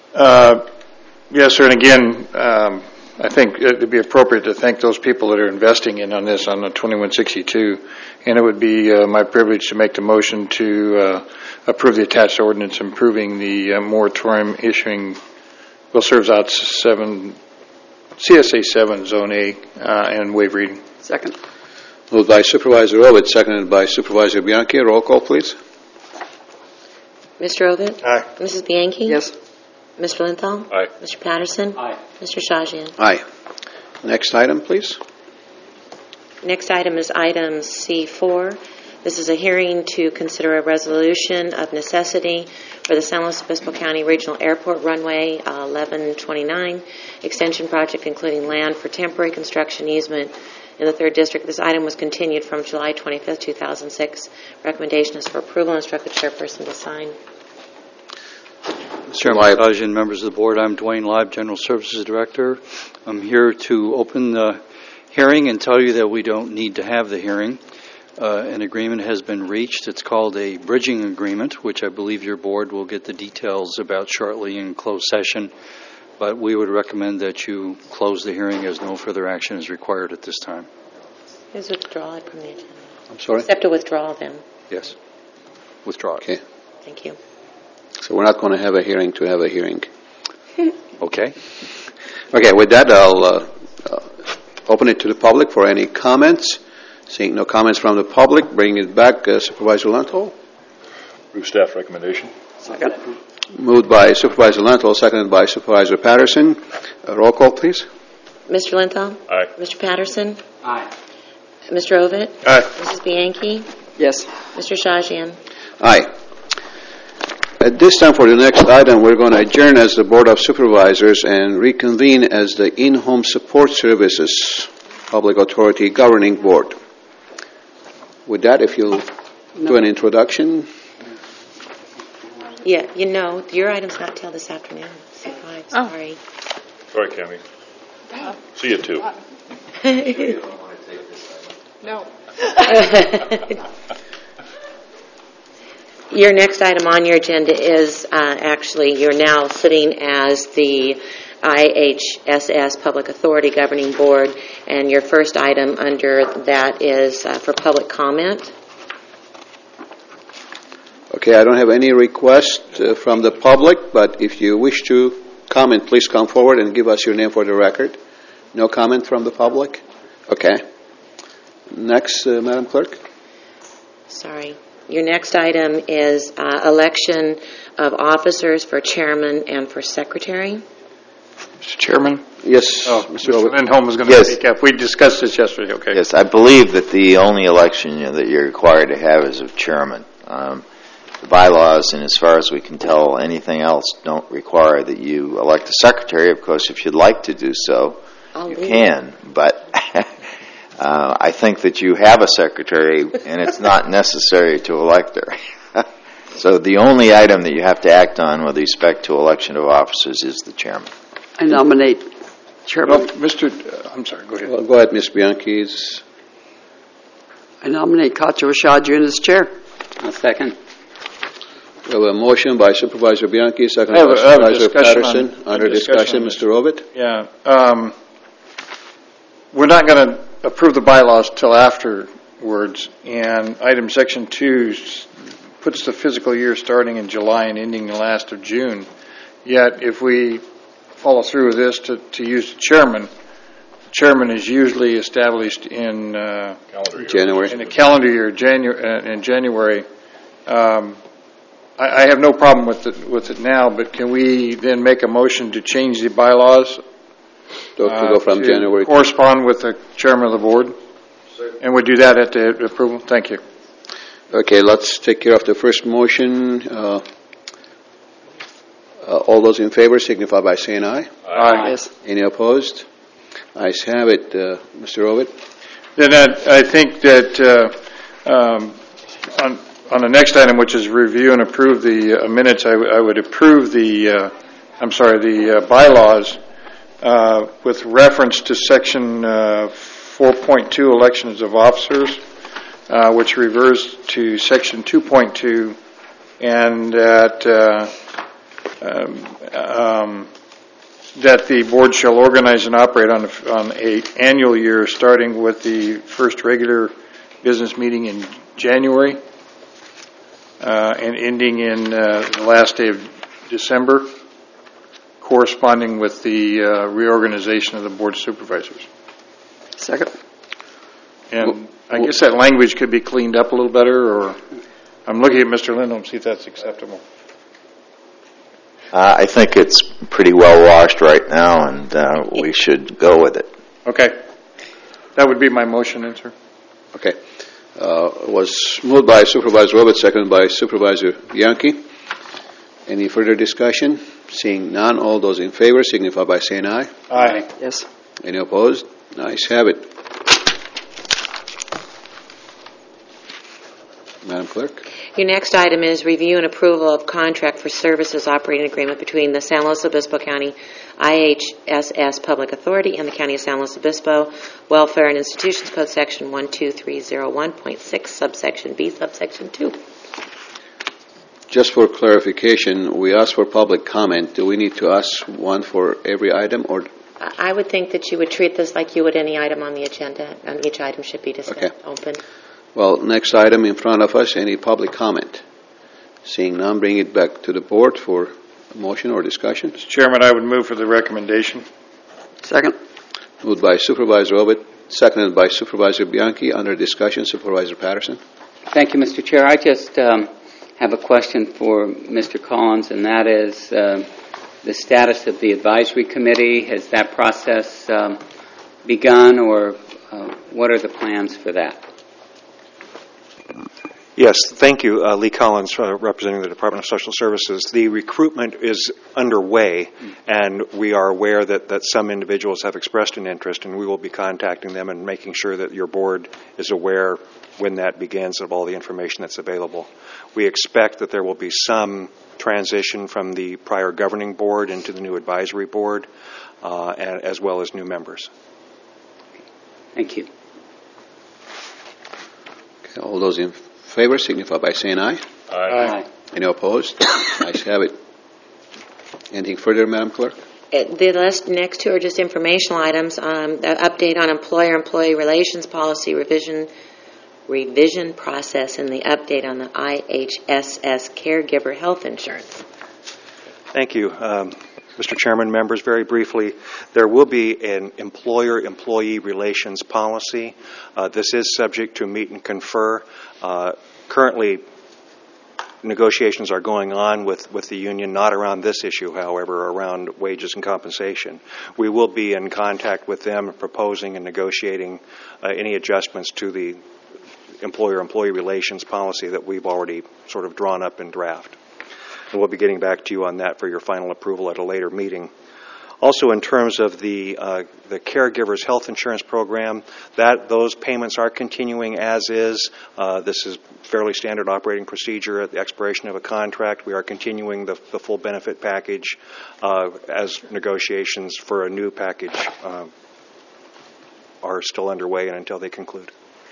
Yes, sir. And again, I think it would be appropriate to thank those people that are investing in on this on the 2162. And it would be my privilege to make the motion to approve the attached ordinance improving the moratorium issuing will serves out CSA 7 Zone A and waive reading. Second. Moved by Supervisor Rowett, seconded by Supervisor Bianchi. Roll call, please. Mr. Rowett? Aye. Mrs. Bianchi? Yes. Mr. Linthal? Aye. Mr. Patterson? Aye. Mr. Shajian? Aye. Next item, please. Next item is item C4. This is a hearing to consider a resolution of necessity for the San Luis Obispo County Regional Airport Runway 1129 extension project, including land for temporary construction easement in the 3rd District. This item was continued from July 25th, 2006. Recommendation is for approval. Instruct the chairperson to sign. Mr. Shajian, members of the board, I'm Dwayne Live, General Services Director. I'm here to open the hearing and tell you that we don't need to have the hearing. An agreement has been reached. It's called a bridging agreement, which I believe your board will get the details about shortly in closed session. But we would recommend that you close the hearing as no further action is required at this time. Please withdraw it from the agenda. I'm sorry? Accept a withdrawal then. Yes. Withdraw it. Okay. Thank you. So we're not going to have a hearing to have a hearing. Okay. Okay, with that, I'll open it to the public for any comments. Seeing no comments from the public, bring it back. Supervisor Lenthal. Approve staff recommendation. Second. Moved by Supervisor Lenthal, seconded by Supervisor Patterson. Roll call, please. Mr. Linthal? Aye. Mr. Patterson? Aye. Mr. Rowett? Aye. Mrs. Bianchi? Yes. Mr. Shajian? Aye. At this time for the next item, we're going to adjourn as the Board of Supervisors and reconvene as the In-Home Support Services Public Authority Governing Board. With that, if you'll do an introduction. Yeah, you know, your item's not till this afternoon. C5, sorry. Sorry, Cammie. See you too. No. Your next item on your agenda is actually you're now sitting as the IHSS Public Authority Governing Board, and your first item under that is for public comment. Okay, I don't have any request from the public, but if you wish to comment, please come forward and give us your name for the record. No comment from the public? Okay. Next, Madam Clerk. Sorry. Your next item is election of officers for chairman and for secretary. Mr. Chairman? Yes, Mr. Lindholm was going to speak up. We discussed this yesterday, okay? Yes, I believe that the only election that you're required to have is of chairman. The bylaws, and as far as we can tell, anything else don't require that you elect a secretary. Of course, if you'd like to do so, you can. But I think that you have a secretary, and it's not necessary to elect her. So the only item that you have to act on with respect to election of officers is the chairman. I nominate Chairman. I'm sorry, go ahead. Well, go ahead, Ms. Bianchi. I nominate Katja Rashadjian as chair. I'll second. We have a motion by Supervisor Bianchi, second I by have a Supervisor discussion Patterson. Under discussion, Mr. Ovitt. Yeah. We're not going to approve the bylaws till afterwards, and item section 2 puts the fiscal year starting in July and ending the last of June. Yet, if we follow through with this to use the chairman is usually established in January. In a calendar year, in January. I have no problem with it now, but can we then make a motion to change the bylaws to go from January correspond with the chairman of the board? And we do that at the approval. Thank you. Okay, let's take care of the first motion. All those in favor signify by saying aye. Aye. Yes. Any opposed? Ayes have it. Mr. Ovitt. Then I think that on the next item, which is review and approve the minutes, I would approve the bylaws with reference to section 4.2, elections of officers, which refers to section 2.2, and that the board shall organize and operate on an annual year, starting with the first regular business meeting in January and ending in the last day of December, corresponding with the reorganization of the board of supervisors. Second. And I guess that language could be cleaned up a little better, or I'm looking at Mr. Lindholm to see if that's acceptable. I think it's pretty well washed right now, and we should go with it. Okay. That would be my motion, then, sir. Okay. It was moved by Supervisor Ovitt, seconded by Supervisor Bianchi. Any further discussion? Seeing none, all those in favor signify by saying aye. Aye. Yes. Any opposed? Ayes have it. Madam Clerk. Your next item is review and approval of contract for services operating agreement between the San Luis Obispo County IHSS Public Authority and the County of San Luis Obispo Welfare and Institutions Code Section 12301.6, subsection B, subsection 2. Just for clarification, we asked for public comment. Do we need to ask one for every item, or? I would think that you would treat this like you would any item on the agenda, and each item should be discussed open. Well, next item in front of us, any public comment? Seeing none, bring it back to the board for a motion or discussion. Mr. Chairman, I would move for the recommendation. Second. Moved by Supervisor Ovitt, seconded by Supervisor Bianchi. Under discussion, Supervisor Patterson. Thank you, Mr. Chair. I just have a question for Mr. Collins, and that is the status of the advisory committee. Has that process begun, or what are the plans for that? Yes, thank you, Lee Collins, representing the Department of Social Services. The recruitment is underway, and we are aware that some individuals have expressed an interest, and we will be contacting them and making sure that your board is aware when that begins of all the information that's available. We expect that there will be some transition from the prior governing board into the new advisory board, as well as new members. Thank you. Okay, all those in favor signify by saying aye. Aye. Any opposed? Ayes have it. Anything further, Madam Clerk? The next two are just informational items. The update on employer-employee relations policy revision process, and the update on the IHSS caregiver health insurance. Thank you. Mr. Chairman, members, very briefly, there will be an employer-employee relations policy. This is subject to meet and confer. Currently, negotiations are going on with the union, not around this issue, however, around wages and compensation. We will be in contact with them, proposing and negotiating any adjustments to the employer-employee relations policy that we've already sort of drawn up in draft. And we'll be getting back to you on that for your final approval at a later meeting. Also, in terms of the caregivers' health insurance program, those payments are continuing as is. This is fairly standard operating procedure. At the expiration of a contract, we are continuing the full benefit package as negotiations for a new package are still underway and until they conclude.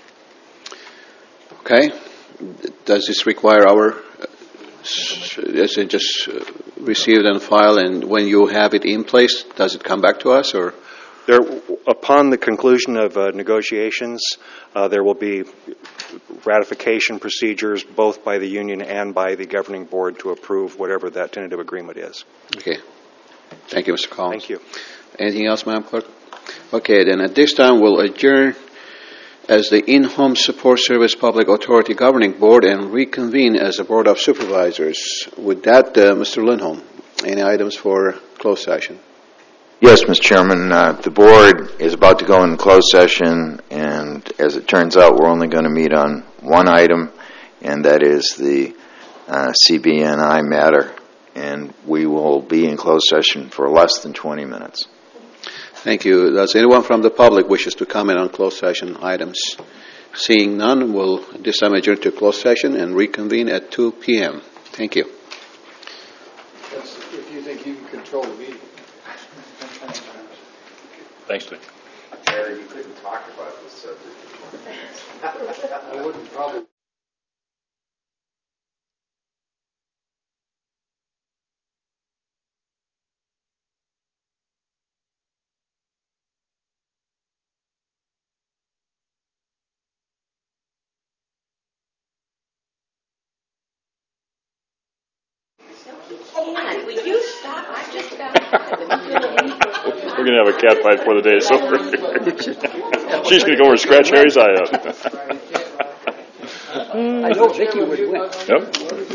Okay. Does this require is it just received and filed, and when you have it in place, does it come back to us, or? Upon the conclusion of negotiations, there will be ratification procedures both by the union and by the governing board to approve whatever that tentative agreement is. Okay. Thank you, Mr. Collins. Thank you. Anything else, Madam Clerk? Okay, then at this time we'll adjourn as the In-Home Support Service Public Authority Governing Board and reconvene as a Board of Supervisors. With that, Mr. Lindholm, any items for closed session? Yes, Mr. Chairman. The board is about to go in closed session, and as it turns out, we're only going to meet on one item, and that is the CBNI matter, and we will be in closed session for less than 20 minutes. Thank you. Does anyone from the public wishes to comment on closed session items? Seeing none, we'll this time adjourn to closed session and reconvene at 2 p.m. Thank you. If you think you can control the meeting. Thanks, Dick. Larry, you couldn't talk about this subject. I wouldn't probably. Will you stop? I just got We're going to have a cat fight before the day is over. She's going to go over and scratch Harry's eye out. I know Vicky would win. Yep.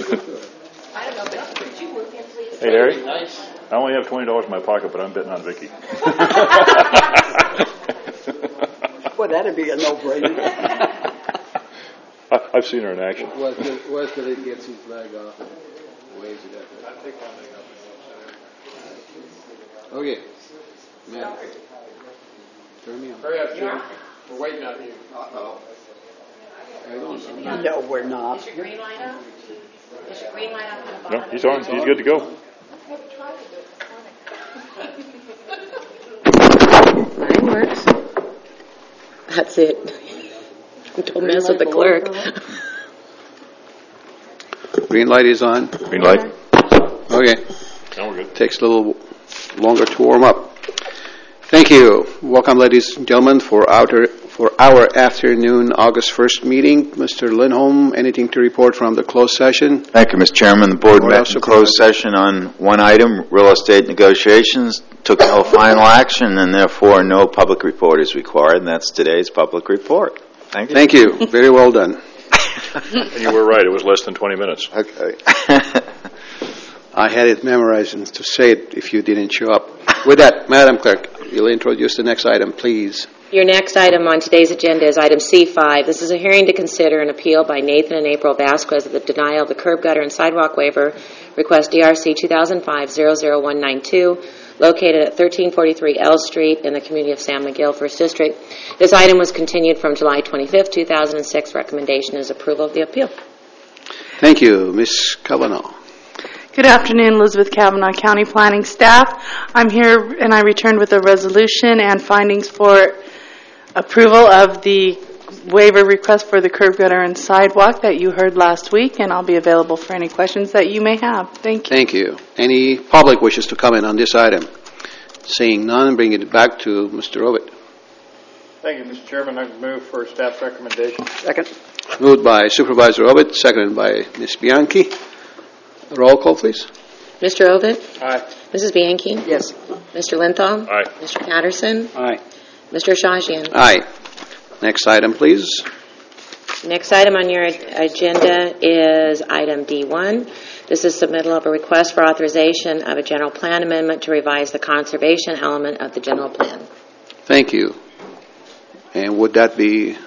Hey, Harry. I only have $20 in my pocket, but I'm betting on Vicky. Well, that'd be a no-brainer. I've seen her in action. Whether he gets his leg off and waves it up. I think I'll make up the Okay. Matt. Turn me on. Hurry up, Jim. We're waiting on you. Uh-oh. No, we're not. Is your green light up? Is your green light up? No, he's on. He's good to go. Mine works. That's it. Don't mess with the clerk. Green light is on. Green light. Okay. Now we're good. Takes a little longer to warm up. Thank you. Welcome, ladies and gentlemen, for our afternoon August 1st meeting. Mr. Lindholm, anything to report from the closed session? Thank you, Mr. Chairman. The board met in closed session on one item, real estate negotiations, took no final action, and therefore no public report is required, and that's today's public report. Thank you. Thank you. Very well done. And you were right. It was less than 20 minutes. Okay. I had it memorized and to say it if you didn't show up. With that, Madam Clerk, you'll introduce the next item, please. Your next item on today's agenda is item C5. This is a hearing to consider an appeal by Nathan and April Vasquez of the denial of the curb, gutter, and sidewalk waiver, request DRC 2005-00192, located at 1343 L Street in the community of San Miguel, 1st District. This item was continued from July 25th, 2006. Recommendation is approval of the appeal. Thank you. Ms. Kavanaugh. Good afternoon, Elizabeth Kavanaugh, County Planning staff. I'm here and I returned with a resolution and findings for approval of the waiver request for the curb, gutter, and sidewalk that you heard last week, and I'll be available for any questions that you may have. Thank you. Thank you. Any public wishes to comment on this item? Seeing none, bring it back to Mr. Ovitt. Thank you, Mr. Chairman. I move for staff's recommendation. Second. Moved by Supervisor Ovitt, seconded by Ms. Bianchi. Roll call, please. Mr. Ovitt? Aye. Mrs. Bianchi? Yes. Mr. Linthal? Aye. Mr. Patterson? Aye. Mr. Shajian? Aye. Next item, please. Next item on your agenda is item D1. This is submittal of a request for authorization of a general plan amendment to revise the conservation element of the general plan. Thank you. And would that be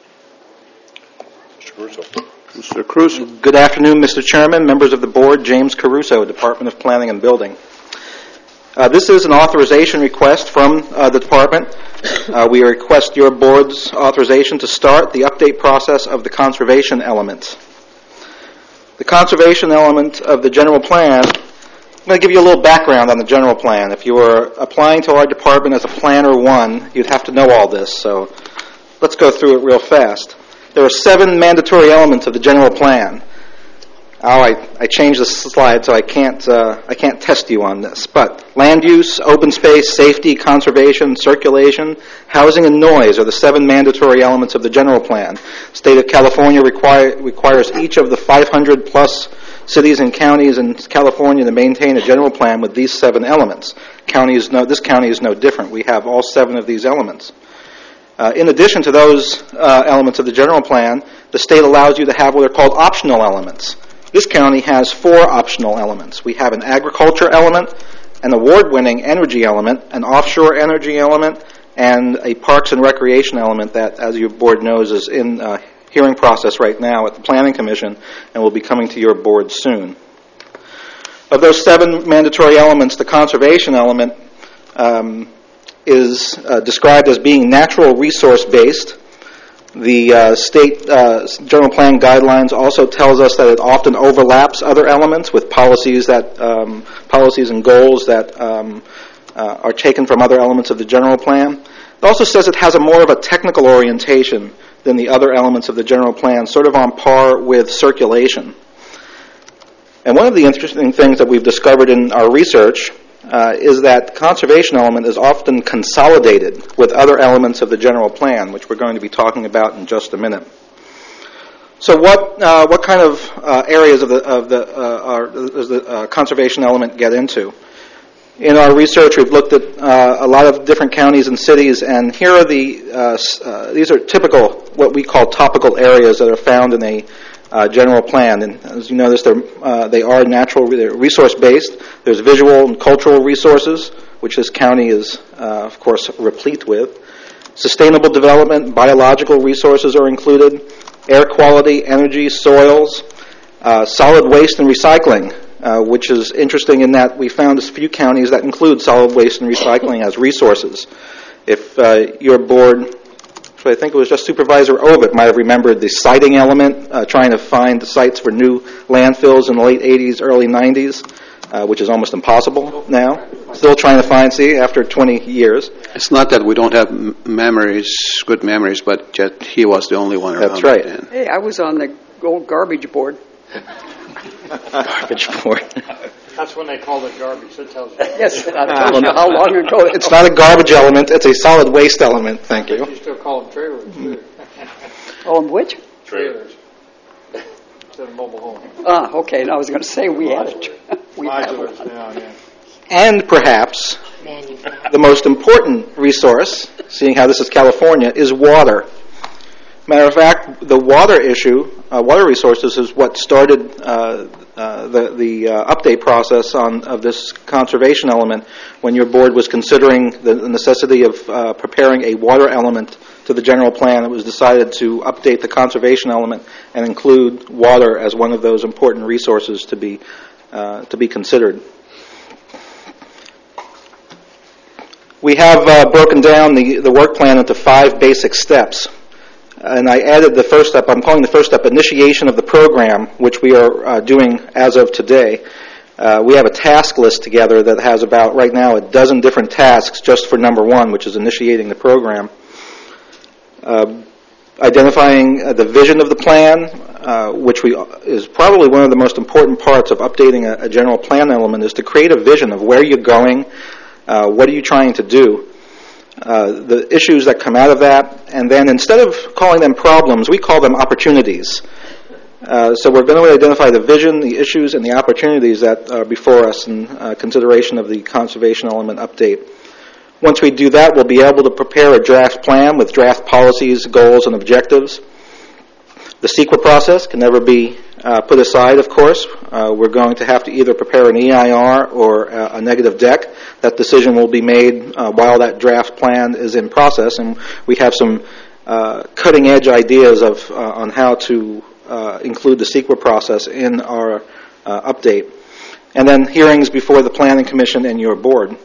Mr. Caruso. Mr. Caruso? Good afternoon, Mr. Chairman, members of the board. James Caruso, Department of Planning and Building. This is an authorization request from the department. We request your board's authorization to start the update process of the conservation element. The conservation element of the general plan, I'm going to give you a little background on the general plan. If you were applying to our department as a Planner 1, you'd have to know all this, so let's go through it real fast. There are 7 mandatory elements of the general plan. I changed the slide, so I can't test you on this. But land use, open space, safety, conservation, circulation, housing, and noise are the 7 mandatory elements of the general plan. The state of California requires each of the 500-plus cities and counties in California to maintain a general plan with these 7 elements. This county is no different. We have all 7 of these elements. In addition to those elements of the general plan, the state allows you to have what are called optional elements. This county has 4 optional elements. We have an agriculture element, an award-winning energy element, an offshore energy element, and a parks and recreation element that, as your board knows, is in hearing process right now at the Planning Commission and will be coming to your board soon. Of those 7 mandatory elements, the conservation element is described as being natural resource-based. The state general plan guidelines also tells us that it often overlaps other elements with policies and goals that are taken from other elements of the general plan. It also says it has a more of a technical orientation than the other elements of the general plan, sort of on par with circulation. And one of the interesting things that we've discovered in our research is that the conservation element is often consolidated with other elements of the general plan, which we're going to be talking about in just a minute. So what kind of areas does the conservation element get into? In our research, we've looked at a lot of different counties and cities, and here are these are typical, what we call topical areas that are found in a general plan. And as you notice, they are they're resource-based. There's visual and cultural resources, which this county is, of course, replete with. Sustainable development, biological resources are included. Air quality, energy, soils, solid waste and recycling, which is interesting in that we found a few counties that include solid waste and recycling as resources. If your board, I think it was just Supervisor Ovett, might have remembered the siting element, trying to find the sites for new landfills in the late 80s, early 90s, which is almost impossible now. Still trying to find, after 20 years. It's not that we don't have good memories, but yet he was the only one around. That's right. Hey, I was on the old garbage board. Garbage board. That's when they called it garbage. That tells you. Yes, I told you how long ago. It's not a garbage element. It's a solid waste element. Thank you. You still call them trailers, too. Oh, and which? Trailers. Instead of mobile home. Okay. And I was going to say we had it. Modulars now, yeah. And perhaps the most important resource, seeing how this is California, is water. Matter of fact, the water issue, water resources, is what started the update process of this conservation element when your board was considering the necessity of preparing a water element to the general plan. It was decided to update the conservation element and include water as one of those important resources to be considered. We have broken down the work plan into 5 basic steps. And I added the first step. I'm calling the first step initiation of the program, which we are doing as of today. We have a task list together that has about, right now, a dozen different tasks just for number 1, which is initiating the program. Identifying the vision of the plan, which is probably one of the most important parts of updating a general plan element, is to create a vision of where you're going, what are you trying to do. The issues that come out of that, and then instead of calling them problems, we call them opportunities. So we're going to identify the vision, the issues, and the opportunities that are before us in consideration of the conservation element update. Once we do that, we'll be able to prepare a draft plan with draft policies, goals, and objectives. The CEQA process can never be put aside, of course. We're going to have to either prepare an EIR or a negative deck. That decision will be made while that draft plan is in process, and we have some cutting-edge ideas on how to include the CEQA process in our update. And then hearings before the Planning Commission and your board.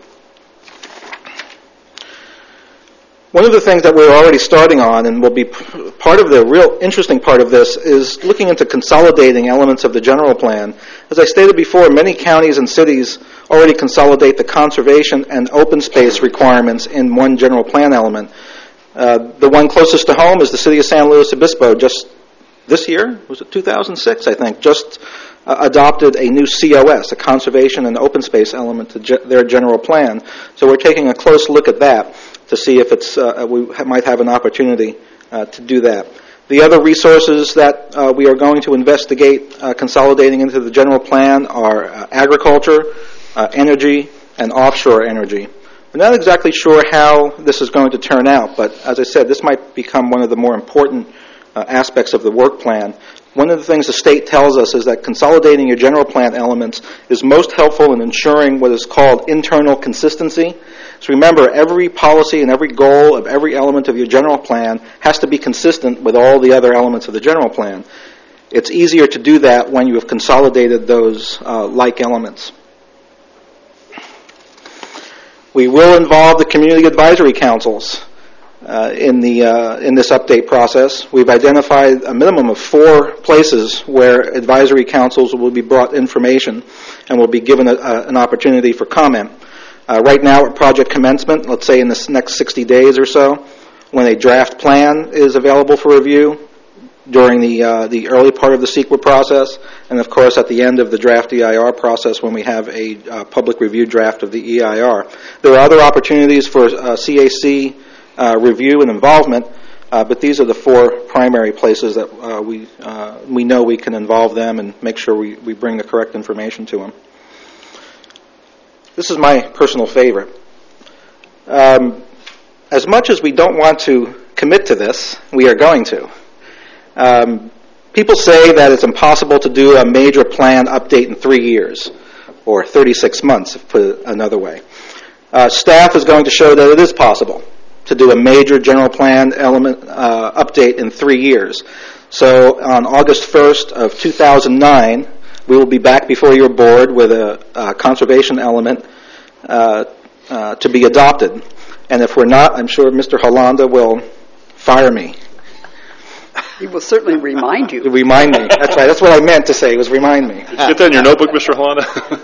One of the things that we're already starting on, and will be part of the real interesting part of this, is looking into consolidating elements of the general plan. As I stated before, many counties and cities already consolidate the conservation and open space requirements in one general plan element. The one closest to home is the city of San Luis Obispo. Just this year, was it 2006, I think, just adopted a new COS, a conservation and open space element to their general plan. So we're taking a close look at that to see if we might have an opportunity to do that. The other resources that we are going to investigate consolidating into the general plan are agriculture, energy, and offshore energy. We're not exactly sure how this is going to turn out, but as I said, this might become one of the more important aspects of the work plan. One of the things the state tells us is that consolidating your general plan elements is most helpful in ensuring what is called internal consistency. So remember, every policy and every goal of every element of your general plan has to be consistent with all the other elements of the general plan. It's easier to do that when you have consolidated those like elements. We will involve the community advisory councils in this update process. We've identified a minimum of 4 places where advisory councils will be brought information and will be given an opportunity for comment. Right now at project commencement, let's say in the next 60 days or so, when a draft plan is available for review, during the early part of the CEQA process, and of course at the end of the draft EIR process when we have a public review draft of the EIR. There are other opportunities for CAC review and involvement, but these are the 4 primary places that we know we can involve them and make sure we bring the correct information to them. This is my personal favorite. As much as we don't want to commit to this, we are going to. People say that it's impossible to do a major plan update in 3 years, or 36 months, if put it another way. Staff is going to show that it is possible to do a major general plan element update in 3 years. So on August 1st of 2009, we will be back before your board with a conservation element to be adopted. And if we're not, I'm sure Mr. Hollanda will fire me. He will certainly remind you. Remind me. That's right. That's what I meant to say, was remind me. Did you get that in your notebook, Mr. Hollanda?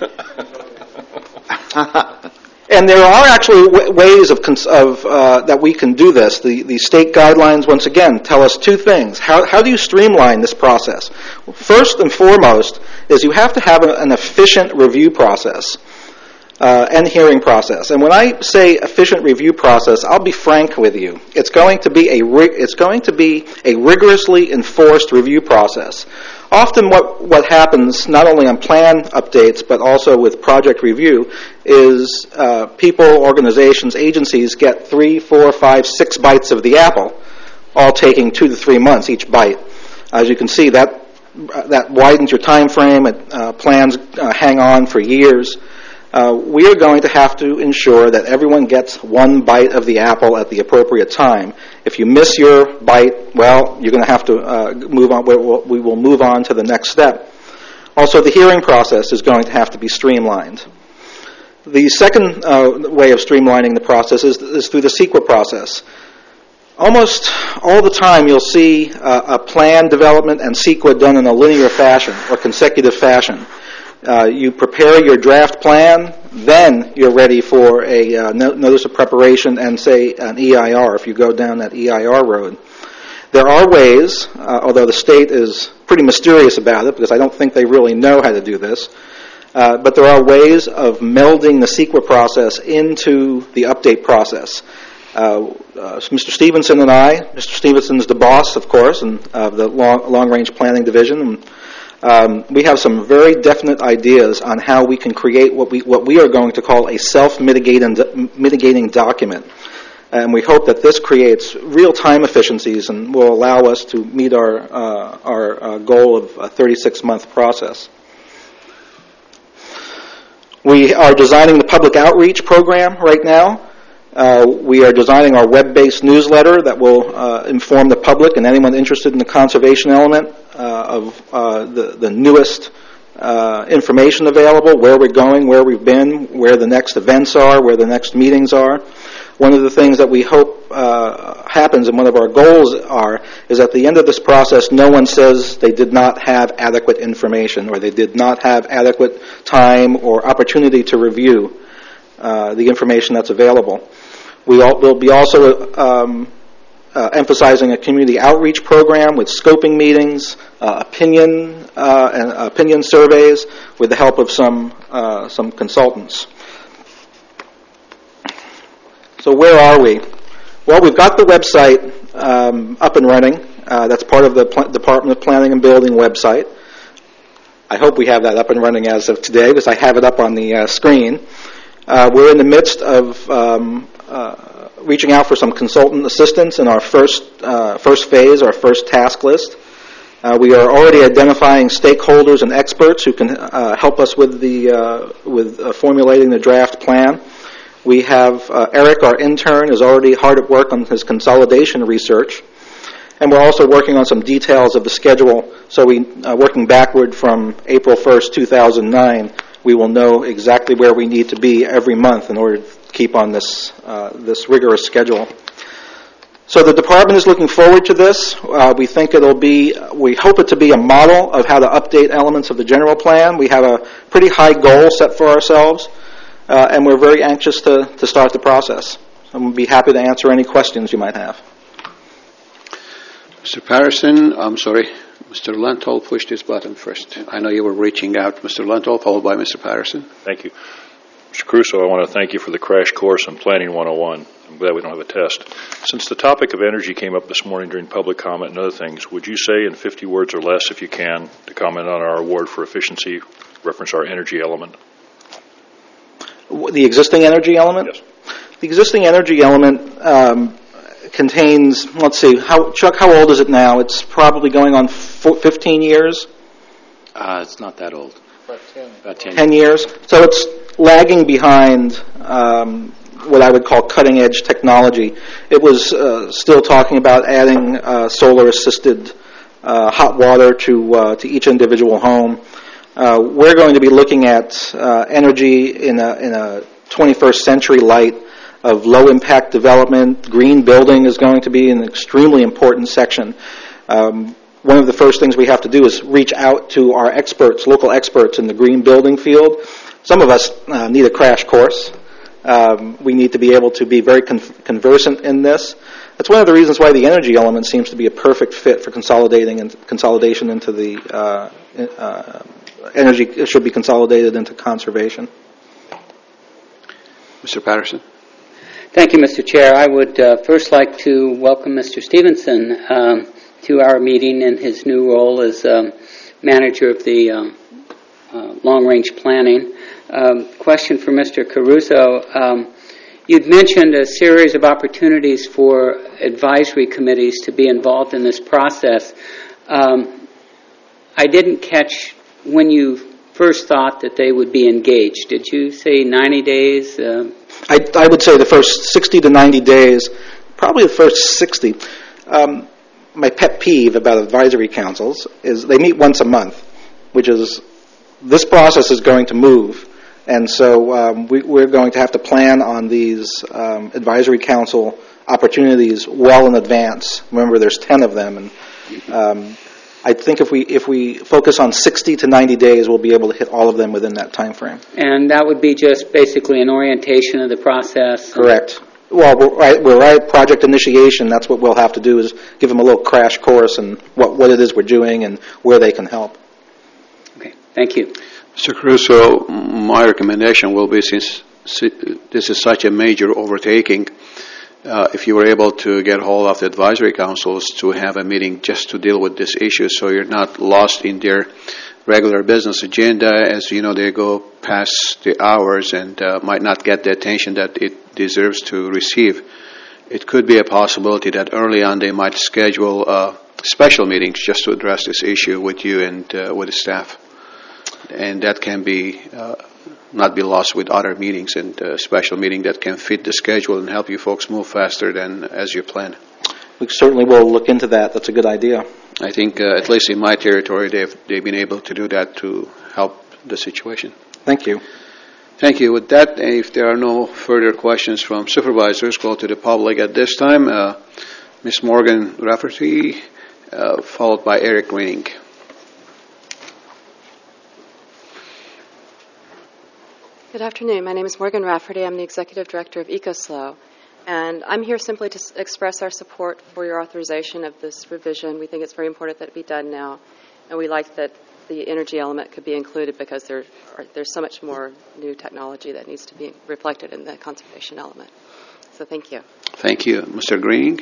And there are actually ways that we can do this. The state guidelines, once again, tell us 2 things. How do you streamline this process? First and foremost is you have to have an efficient review process and hearing process. And when I say efficient review process, I'll be frank with you. It's going to be a rigorously enforced review process. Often what happens, not only on plan updates, but also with project review, is people, organizations, agencies get 3, 4, 5, 6 bites of the apple, all taking 2 to 3 months each bite. As you can see, that widens your time frame. Plans hang on for years. We are going to have to ensure that everyone gets 1 bite of the apple at the appropriate time. If you miss your bite, well, you're going to have to move on. We will move on to the next step. Also, the hearing process is going to have to be streamlined. The second way of streamlining the process is through the CEQA process. Almost all the time you'll see a plan development and CEQA done in a linear fashion or consecutive fashion. You prepare your draft plan, then you're ready for a notice of preparation and, say, an EIR if you go down that EIR road. There are ways, although the state is pretty mysterious about it because I don't think they really know how to do this, but there are ways of melding the CEQA process into the update process. Mr. Stevenson and I, Mr. Stevenson is the boss, of course, of the long-range planning division, and we have some very definite ideas on how we can create what we are going to call a self-mitigating document. And we hope that this creates real-time efficiencies and will allow us to meet our goal of a 36-month process. We are designing the public outreach program right now. We are designing our web-based newsletter that will inform the public and anyone interested in the conservation element of the newest information available, where we're going, where we've been, where the next events are, where the next meetings are. One of the things that we hope happens, and one of our goals is at the end of this process, no one says they did not have adequate information or they did not have adequate time or opportunity to review the information that's available. We'll be also emphasizing a community outreach program with scoping meetings, opinion surveys, with the help of some consultants. So where are we? Well, we've got the website up and running. That's part of the Department of Planning and Building website. I hope we have that up and running as of today, because I have it up on the screen. We're in the midst of reaching out for some consultant assistance in our first phase, our first task list. We are already identifying stakeholders and experts who can help us with formulating the draft plan. We have Eric, our intern, is already hard at work on his consolidation research. And we're also working on some details of the schedule. So working backward from April 1st, 2009, we will know exactly where we need to be every month in order to keep on this rigorous schedule. So the department is looking forward to this. We hope it to be a model of how to update elements of the general plan. We have a pretty high goal set for ourselves. And we're very anxious to start the process. And we'll be happy to answer any questions you might have. Mr. Patterson, I'm sorry, Mr. Lentol pushed his button first. I know you were reaching out. Mr. Lentol, followed by Mr. Patterson. Thank you. Mr. Caruso, I want to thank you for the crash course on Planning 101. I'm glad we don't have a test. Since the topic of energy came up this morning during public comment and other things, would you say in 50 words or less, if you can, to comment on our award for efficiency, reference our energy element? The existing energy element? Yes. The existing energy element contains, Chuck, how old is it now? It's probably going on 15 years? It's not that old. About 10. 10 years. So it's lagging behind what I would call cutting-edge technology. It was still talking about adding solar-assisted hot water to each individual home. We're going to be looking at energy in a 21st century light of low-impact development. Green building is going to be an extremely important section. One of the first things we have to do is reach out to our experts, local experts in the green building field. Some of us need a crash course. We need to be able to be very conversant in this. That's one of the reasons why the energy element seems to be a perfect fit for consolidation into the energy should be consolidated into conservation. Mr. Patterson. Thank you, Mr. Chair. I would first like to welcome Mr. Stevenson to our meeting in his new role as manager of the long-range planning. Question for Mr. Caruso. You'd mentioned a series of opportunities for advisory committees to be involved in this process. I didn't catch when you first thought that they would be engaged. Did you say 90 days? I would say the first 60 to 90 days, probably the first 60. My pet peeve about advisory councils is they meet once a month, which is this process is going to move. And so we're going to have to plan on these advisory council opportunities well in advance. Remember, there's 10 of them. And I think if we focus on 60 to 90 days, we'll be able to hit all of them within that time frame. And that would be just basically an orientation of the process? Correct. Well, we're right at project initiation. That's what we'll have to do is give them a little crash course and what it is we're doing and where they can help. Okay, thank you. Mr. Caruso, my recommendation will be, since this is such a major overtaking, if you were able to get hold of the advisory councils to have a meeting just to deal with this issue so you're not lost in their regular business agenda. As you know, they go past the hours and might not get the attention that it deserves to receive. it could be a possibility that early on they might schedule special meetings just to address this issue with you and with the staff. And that can be not be lost with other meetings, and a special meeting that can fit the schedule and help you folks move faster than as you plan. We certainly will look into that. That's a good idea. I think, at least in my territory, they've been able to do that to help the situation. Thank you. Thank you. With that, if there are no further questions from supervisors, go to the public at this time. Ms. Morgan Rafferty, followed by Eric Greening. Good afternoon. My name is Morgan Rafferty. I'm the Executive Director of EcoSlow. And I'm here simply to express our support for your authorization of this revision. We think it's very important that it be done now. And we like that the energy element could be included because there's so much more new technology that needs to be reflected in the conservation element. So thank you. Thank you. Mr. Greening?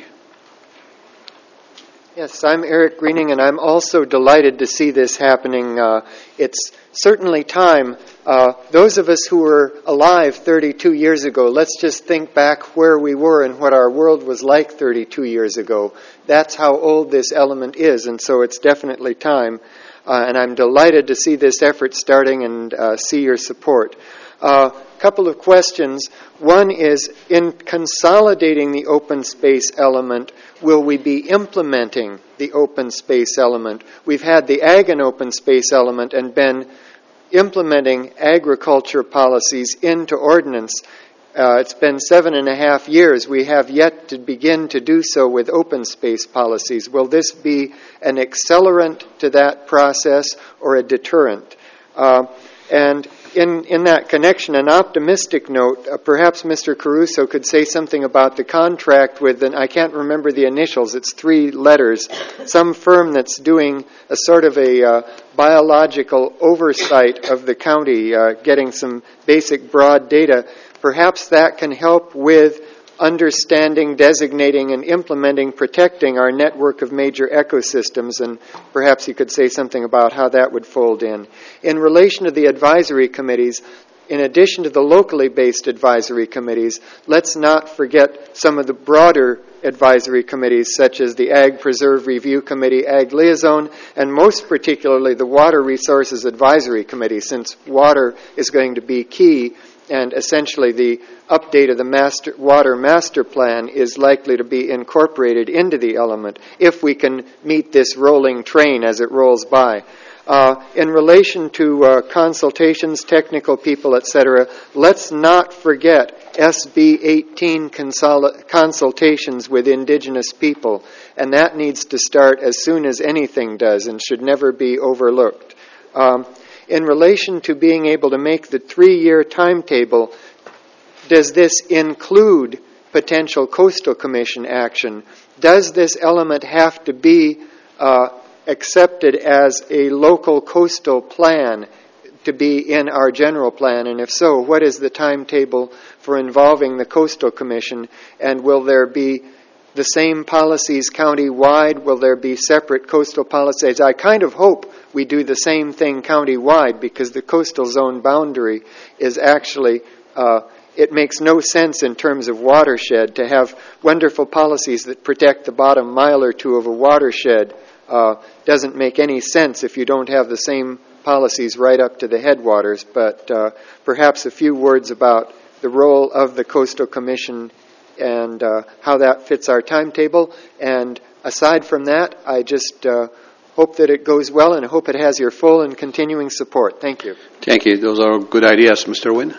Yes, I'm Eric Greening, and I'm also delighted to see this happening. It's certainly time. Those of us who were alive 32 years ago, let's just think back where we were and what our world was like 32 years ago. That's how old this element is, and so it's definitely time. And I'm delighted to see this effort starting and see your support. Couple of questions. One is, in consolidating the open space element, will we be implementing the open space element? We've had the ag and open space element and been implementing agriculture policies into ordinance. It's been 7.5 years. We have yet to begin to do so with open space policies. Will this be an accelerant to that process or a deterrent? And in that connection, an optimistic note, perhaps Mr. Caruso could say something about the contract with, and I can't remember the initials, it's 3 letters, some firm that's doing a sort of a biological oversight of the county, getting some basic broad data. Perhaps that can help with understanding, designating, and implementing, protecting our network of major ecosystems, and perhaps you could say something about how that would fold in. In relation to the advisory committees, in addition to the locally based advisory committees, let's not forget some of the broader advisory committees, such as the Ag Preserve Review Committee, Ag Liaison, and most particularly the Water Resources Advisory Committee, since water is going to be key, and essentially the update of the water master plan is likely to be incorporated into the element if we can meet this rolling train as it rolls by. In relation to consultations, technical people, etc., let's not forget SB 18 consultations with indigenous people, and that needs to start as soon as anything does and should never be overlooked. In relation to being able to make the 3-year timetable, does this include potential coastal commission action? Does this element have to be accepted as a local coastal plan to be in our general plan? And if so, what is the timetable for involving the coastal commission? And will there be the same policies county-wide? Will there be separate coastal policies? I kind of hope we do the same thing county-wide, because the coastal zone boundary is actually, it makes no sense in terms of watershed to have wonderful policies that protect the bottom mile or two of a watershed. Doesn't make any sense if you don't have the same policies right up to the headwaters. But perhaps a few words about the role of the Coastal Commission and how that fits our timetable. And aside from that, I just hope that it goes well, and I hope it has your full and continuing support. Thank you. Thank you. Those are good ideas. Mr. Wynn?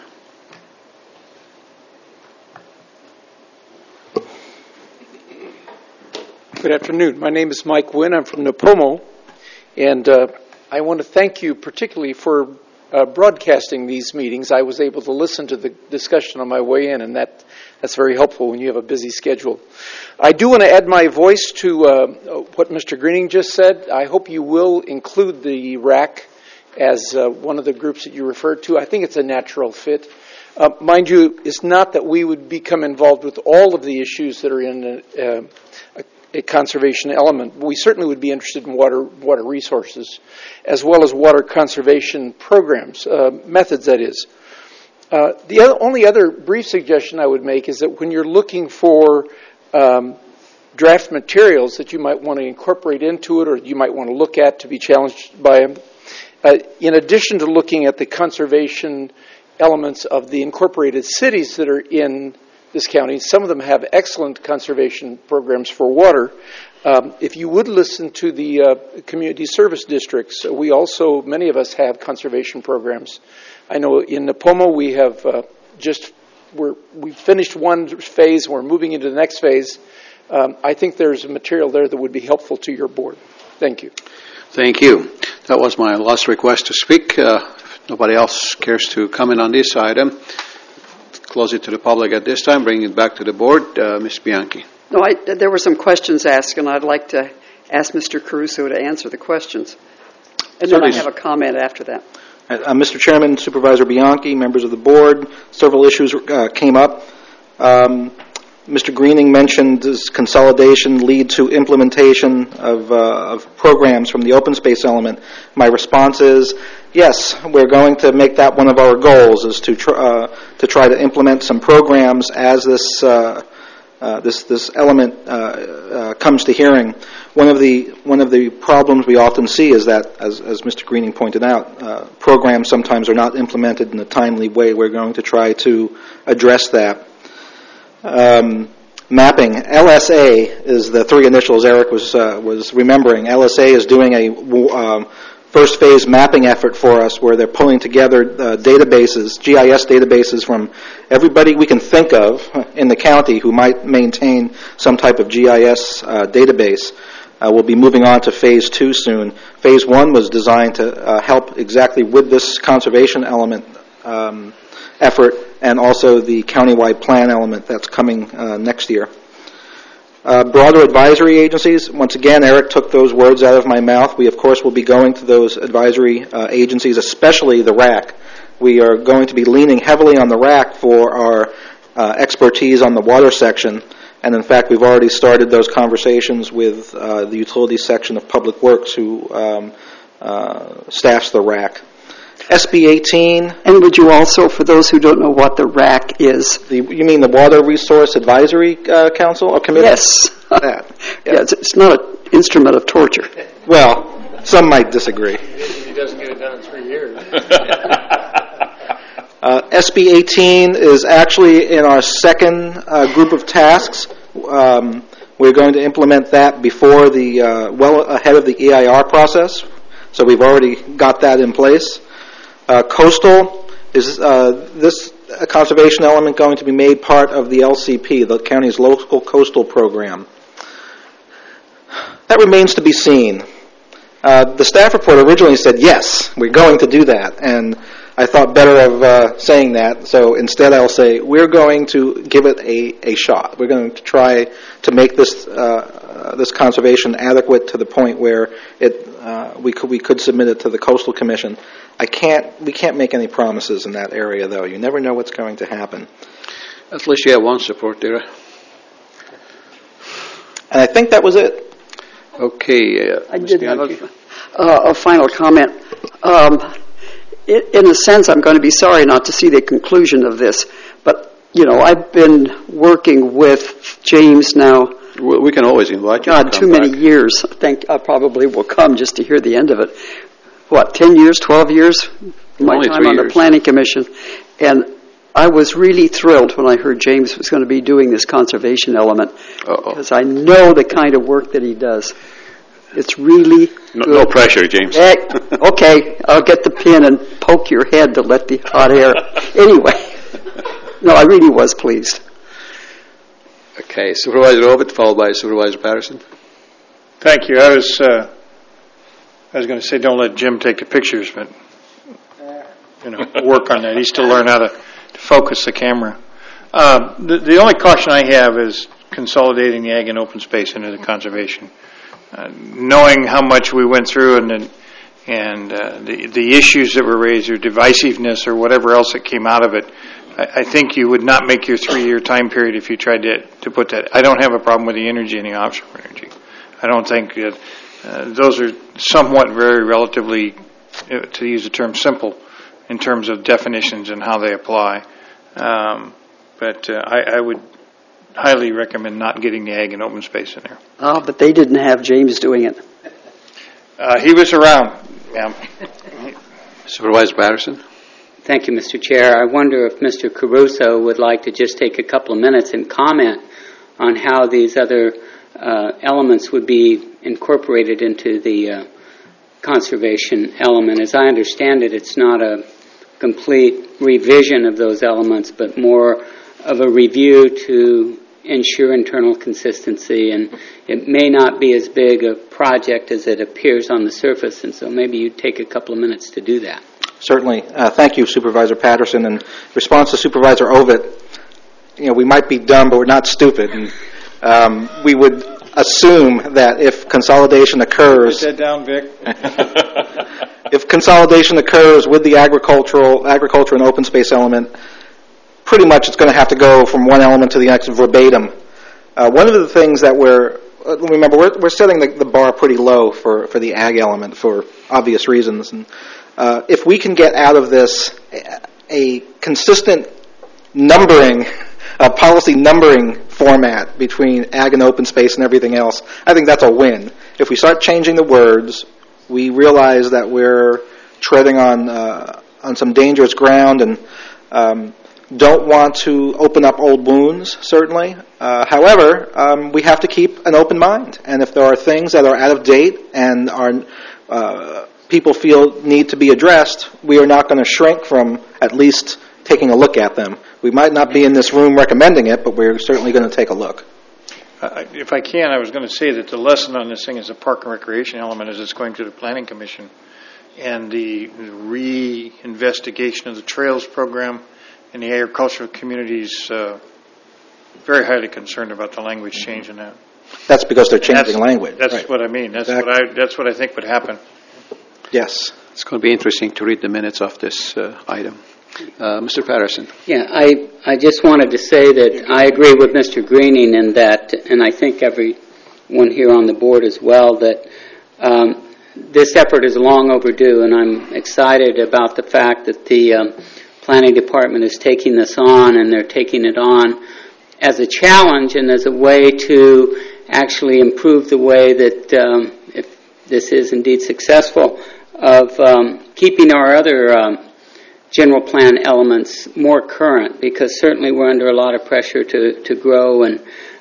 Good afternoon. My name is Mike Wynn. I'm from Napomo, and I want to thank you particularly for broadcasting these meetings. I was able to listen to the discussion on my way in, and that's very helpful when you have a busy schedule. I do want to add my voice to what Mr. Greening just said. I hope you will include the RAC as one of the groups that you referred to. I think it's a natural fit. Mind you, it's not that we would become involved with all of the issues that are in a conservation element. We certainly would be interested in water resources, as well as water conservation programs, methods, that is. The only other brief suggestion I would make is that when you're looking for draft materials that you might want to incorporate into it or you might want to look at to be challenged by them. In addition to looking at the conservation elements of the incorporated cities that are in this county, some of them have excellent conservation programs for water. If you would listen to the community service districts, we also, many of us have conservation programs. I know in Napomo we have we finished one phase, we're moving into the next phase. I think there's material there that would be helpful to your board. Thank you. Thank you. That was my last request to speak. If nobody else cares to comment on this item, close it to the public at this time, bring it back to the board. Ms. Bianchi. No, there were some questions asked, and I'd like to ask Mr. Caruso to answer the questions. And then I have a comment after that. Mr. Chairman, Supervisor Bianchi, members of the board, several issues came up. Mr. Greening mentioned does consolidation lead to implementation of programs from the open space element. My response is yes, we're going to make that one of our goals, is to try to implement some programs as this element comes to hearing. One of the problems we often see is that, as Mr. Greening pointed out, programs sometimes are not implemented in a timely way. We're going to try to address that. Mapping. LSA is the three initials Eric was remembering. LSA is doing a first phase mapping effort for us where they're pulling together databases, GIS databases from everybody we can think of in the county who might maintain some type of GIS database. We'll be moving on to phase 2 soon. Phase 1 was designed to help exactly with this conservation element effort and also the countywide plan element that's coming next year. Broader advisory agencies, once again, Eric took those words out of my mouth. We, of course, will be going to those advisory agencies, especially the RAC. We are going to be leaning heavily on the RAC for our expertise on the water section. And, in fact, we've already started those conversations with the utility section of Public Works who staffs the RAC. SB 18. And would you also, for those who don't know what the RAC is? You mean the Water Resource Advisory Council or Committee? Yes. Yeah, it's not an instrument of torture. Well, some might disagree. He doesn't get it done in 3 years. SB 18 is actually in our second group of tasks. We're going to implement that before well ahead of the EIR process. So we've already got that in place. Coastal, is this conservation element going to be made part of the LCP, the county's local coastal program? That remains to be seen. The staff report originally said, yes, we're going to do that, and I thought better of saying that, so instead I'll say we're going to give it a shot. We're going to try to make this conservation adequate to the point where we could submit it to the Coastal Commission. We can't make any promises in that area, though. You never know what's going to happen. At least you have one support there. And I think that was it. Okay. I did have a final comment. In a sense, I'm going to be sorry not to see the conclusion of this, but, I've been working with James now. We can always invite you. God, too many years. I think I probably will come just to hear the end of it. 10 years, 12 years? My time on the Planning Commission. And I was really thrilled when I heard James was going to be doing this conservation element. Because I know the kind of work that he does. It's really good. No pressure, James. Okay, I'll get the pin and poke your head to let the hot air. Anyway, no, I really was pleased. Okay, Supervisor Ovitt, followed by Supervisor Patterson. Thank you. I was going to say don't let Jim take the pictures, but work on that. He's still learning how to focus the camera. The only caution I have is consolidating the ag and open space into the conservation. Knowing how much we went through and the issues that were raised or divisiveness or whatever else that came out of it, I think you would not make your 3-year time period if you tried to put that. I don't have a problem with the energy and the offshore energy. I don't think that those are somewhat very relatively, to use the term, simple in terms of definitions and how they apply. But I would highly recommend not getting the ag and open space in there. But they didn't have James doing it. He was around, ma'am. Supervisor Patterson? Thank you, Mr. Chair. I wonder if Mr. Caruso would like to just take a couple of minutes and comment on how these other elements would be incorporated into the conservation element. As I understand it, it's not a complete revision of those elements, but more of a review to ensure internal consistency, and it may not be as big a project as it appears on the surface, and so maybe you'd take a couple of minutes to do that. Certainly. Thank you, Supervisor Patterson. In response to Supervisor Ovitt, we might be dumb, but we're not stupid. And we would assume that if consolidation occurs... Write that down, Vic. If consolidation occurs with the agriculture and open space element, pretty much it's going to have to go from one element to the next verbatim. One of the things that we're setting the bar pretty low for the ag element for obvious reasons. And if we can get out of this a consistent numbering, policy numbering format between ag and open space and everything else, I think that's a win. If we start changing the words, we realize that we're treading on some dangerous ground and don't want to open up old wounds, certainly. However, we have to keep an open mind. And if there are things that are out of date and people feel need to be addressed, we are not going to shrink from at least taking a look at them. We might not be in this room recommending it, but we're certainly going to take a look. If I can, I was going to say that the lesson on this thing is the park and recreation element as it's going to the Planning Commission, and the re-investigation of the trails program and the agricultural communities very highly concerned about the language change in that. That's because they're changing language. That's right. what I mean. That's exactly. That's what I think would happen. Yes. It's going to be interesting to read the minutes of this item. Mr. Patterson. Yeah, I just wanted to say that I agree with Mr. Greening in that, and I think everyone here on the board as well, that this effort is long overdue, and I'm excited about the fact that the Planning Department is taking this on, and they're taking it on as a challenge and as a way to actually improve the way that, if this is indeed successful, of keeping our other general plan elements more current, because certainly we're under a lot of pressure to grow and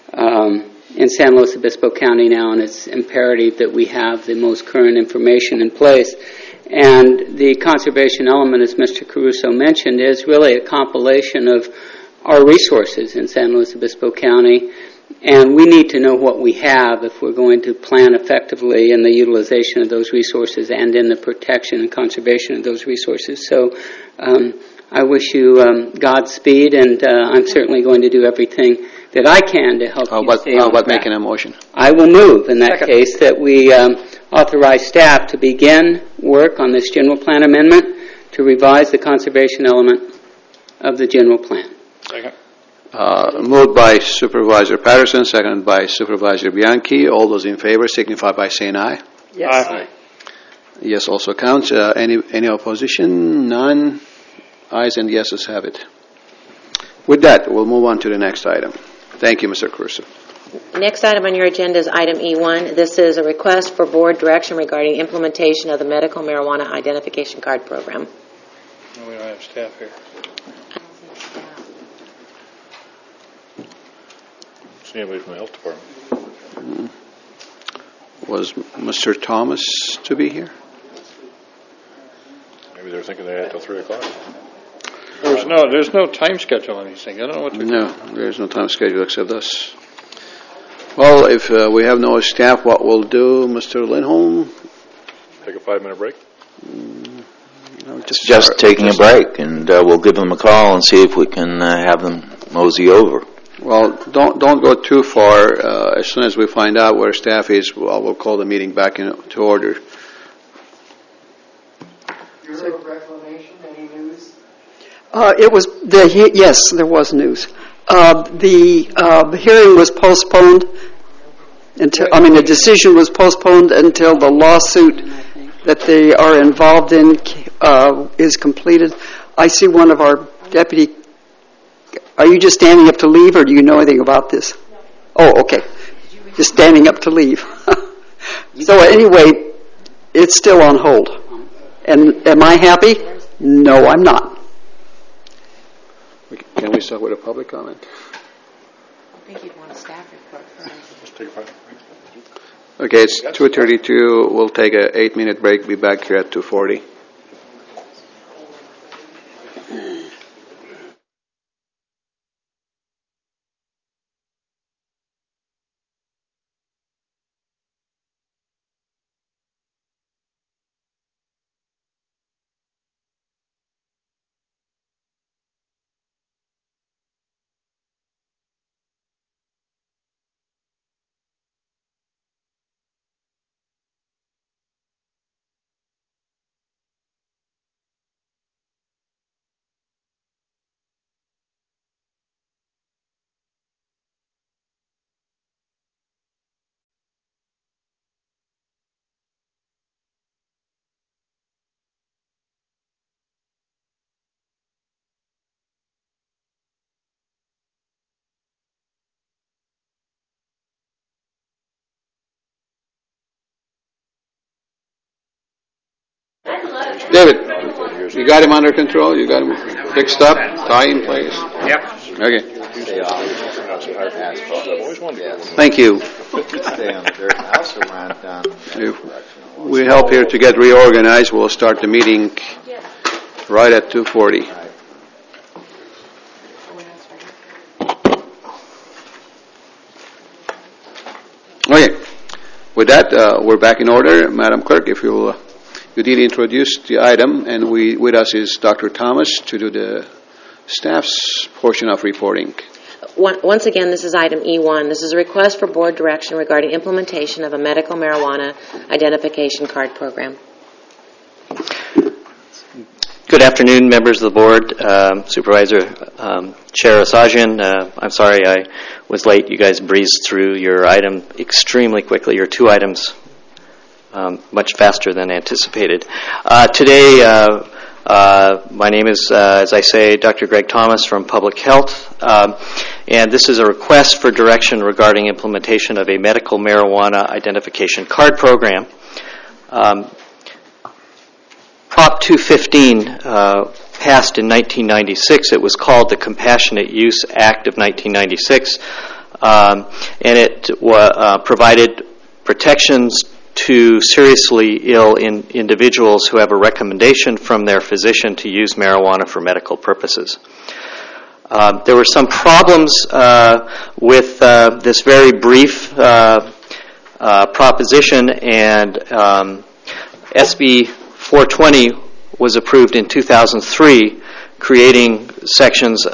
in San Luis Obispo County now, and it's imperative that we have the most current information in place. And the conservation element, as Mr. Caruso mentioned, is really a compilation of our resources in San Luis Obispo County, and we need to know what we have if we're going to plan effectively in the utilization of those resources and in the protection and conservation of those resources. So I wish you Godspeed, and I'm certainly going to do everything that I can to help you stay on How about track. making a motion? I will move in that case that we authorize staff to begin work on this general plan amendment to revise the conservation element of the general plan. Second. Moved by Supervisor Patterson, seconded by Supervisor Bianchi. All those in favor signify by saying aye. Yes. Aye. Yes also counts. Any opposition? None. Ayes and yeses have it. With that, we'll move on to the next item. Thank you, Mr. Caruso. Next item on your agenda is item E1. This is a request for board direction regarding implementation of the medical marijuana identification card program. No, we don't have staff here. See anybody from the health department? Was Mr. Thomas to be here? Maybe they're thinking they had till 3 o'clock. There's no time schedule on anything. I don't know what to do. No, there's no time schedule except us. Well, if we have no staff, what we'll do, Mr. Lindholm? Take a 5-minute break? Just taking a break, and we'll give them a call and see if we can have them mosey over. Well, don't go too far. As soon as we find out where staff is, we'll call the meeting back to order. Bureau of Reclamation, any news? Yes, there was news. The hearing was postponed the decision was postponed until the lawsuit that they are involved in is completed. I see one of our deputy Are you just standing up to leave, or do you know anything about this? Oh, okay. Just standing up to leave. So anyway, it's still on hold. And am I happy? No, I'm not. Can we start with a public comment? I think you'd want a staff report first. Okay, it's 2:32. We'll take an 8-minute break. Be back here at 2:40. David, you got him under control? You got him fixed up? Tie in place? Yep. Okay. Thank you. If we help here to get reorganized, we'll start the meeting right at 2:40. Okay. With that, we're back in order. Madam Clerk, if you did introduce the item, and with us is Dr. Thomas to do the staff's portion of reporting. Once again, this is item E1. This is a request for board direction regarding implementation of a medical marijuana identification card program. Good afternoon, members of the board, Supervisor Chair Asajian. I'm sorry I was late. You guys breezed through your item extremely quickly, your two items much faster than anticipated. Today, my name is, as I say, Dr. Greg Thomas from Public Health, and this is a request for direction regarding implementation of a medical marijuana identification card program. Prop 215 passed in 1996. It was called the Compassionate Use Act of 1996, and it provided protections to seriously ill individuals who have a recommendation from their physician to use marijuana for medical purposes. There were some problems with this very brief proposition, and SB 420 was approved in 2003, creating sections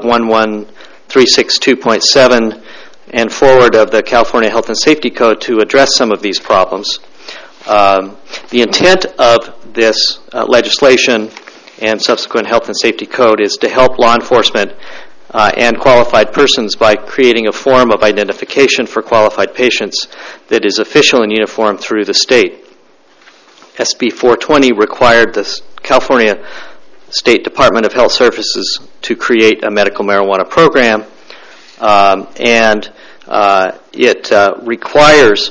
11362.7 and forward of the California Health and Safety Code to address some of these problems. The intent of this legislation and subsequent Health and Safety Code is to help law enforcement and qualified persons by creating a form of identification for qualified patients that is official and uniform through the state. SB 420 required the California State Department of Health Services to create a medical marijuana program, and it requires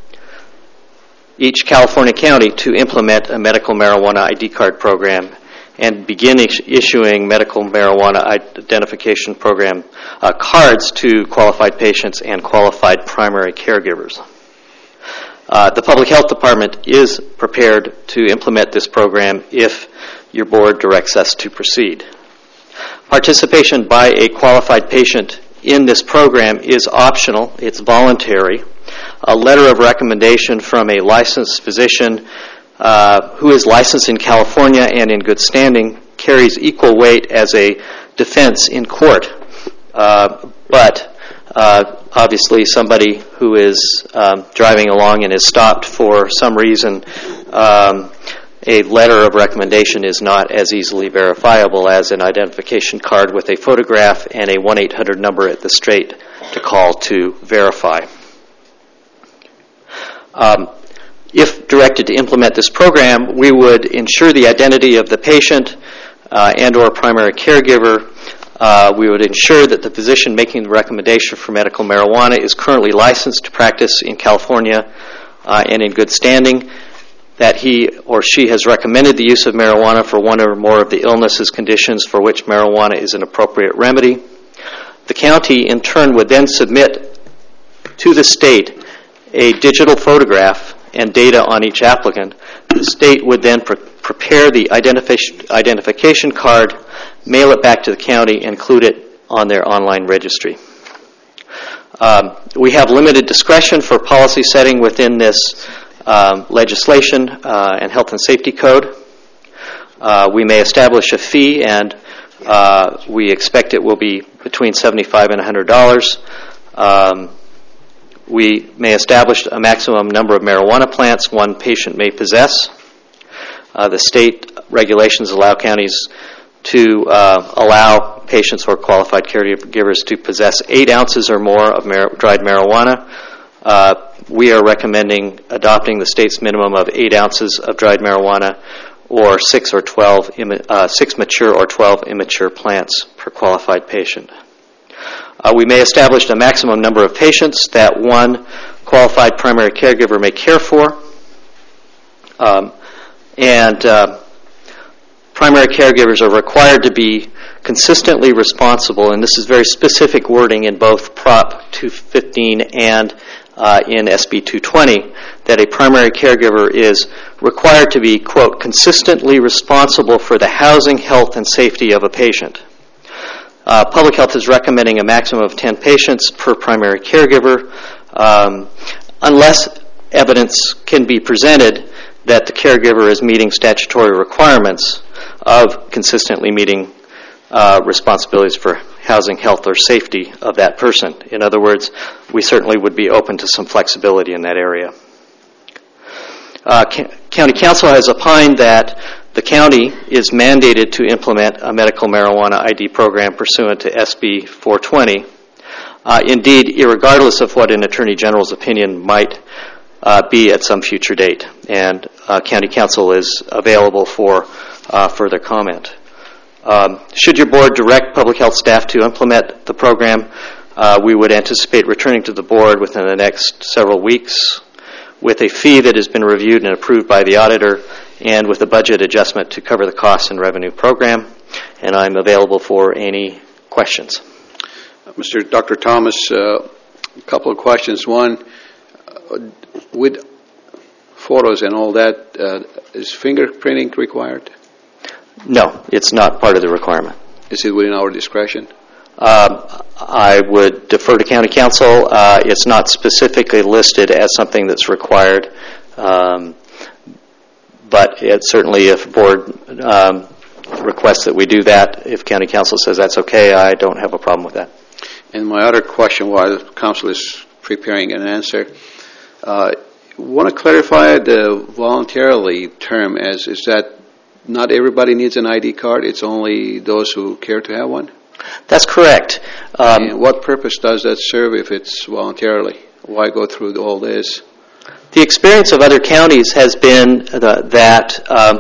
each California county to implement a medical marijuana ID card program and begin issuing medical marijuana identification program cards to qualified patients and qualified primary caregivers. The Public Health Department is prepared to implement this program if your board directs us to proceed. Participation by a qualified patient in this program is optional. It's voluntary. A letter of recommendation from a licensed physician who is licensed in California and in good standing carries equal weight as a defense in court. But obviously somebody who is driving along and is stopped for some reason, a letter of recommendation is not as easily verifiable as an identification card with a photograph and a 1-800 number at the state to call to verify. If directed to implement this program, we would ensure the identity of the patient and or primary caregiver We would ensure that the physician making the recommendation for medical marijuana is currently licensed to practice in California and in good standing, that he or she has recommended the use of marijuana for one or more of the illnesses, conditions for which marijuana is an appropriate remedy. The county, in turn, would then submit to the state a digital photograph and data on each applicant. The state would then prepare the identification card, mail it back to the county, and include it on their online registry. We have limited discretion for policy setting within this legislation and health and safety code. We may establish a fee, and we expect it will be between $75 and $100. We may establish a maximum number of marijuana plants one patient may possess. The state regulations allow counties to allow patients or qualified caregivers to possess 8 ounces or more of dried marijuana. We are recommending adopting the state's minimum of 8 ounces of dried marijuana, or 6 mature or 12 immature plants per qualified patient. We may establish a maximum number of patients that one qualified primary caregiver may care for. Primary caregivers are required to be consistently responsible, and this is very specific wording in both Prop 215 and in SB 220, that a primary caregiver is required to be, quote, consistently responsible for the housing, health, and safety of a patient. Public Health is recommending a maximum of 10 patients per primary caregiver, unless evidence can be presented that the caregiver is meeting statutory requirements of consistently meeting responsibilities for housing, health, or safety of that person. In other words, we certainly would be open to some flexibility in that area. County Council has opined that the county is mandated to implement a medical marijuana ID program pursuant to SB 420. Indeed, irregardless of what an Attorney General's opinion might be at some future date, and County Council is available for further comment. Should your board direct public health staff to implement the program, we would anticipate returning to the board within the next several weeks with a fee that has been reviewed and approved by the auditor, and with a budget adjustment to cover the costs and revenue program. And I'm available for any questions. Dr. Thomas, a couple of questions. One, with photos and all that, is fingerprinting required? No, it's not part of the requirement. Is it within our discretion? I would defer to County Council. It's not specifically listed as something that's required, but it's certainly, if the board requests that we do that, if County Council says that's okay, I don't have a problem with that. And my other question, while the Council is preparing an answer, want to clarify the voluntarily term as is that not everybody needs an ID card, it's only those who care to have one? That's correct. And what purpose does that serve if it's voluntarily? Why go through all this? The experience of other counties has been that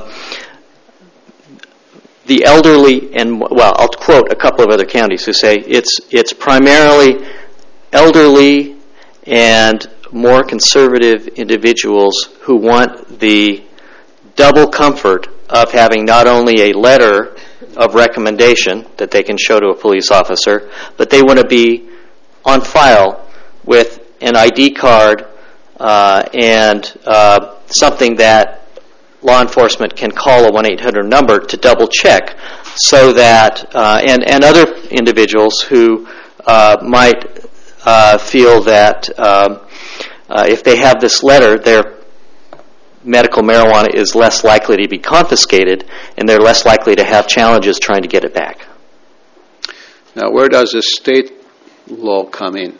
the elderly, and well, I'll quote a couple of other counties who say it's primarily elderly and more conservative individuals who want the double comfort of having not only a letter of recommendation that they can show to a police officer, but they want to be on file with an ID card and something that law enforcement can call a 1-800 number to double check, so that and other individuals who might feel that if they have this letter, their medical marijuana is less likely to be confiscated, and they're less likely to have challenges trying to get it back. Now, where does the state law come in?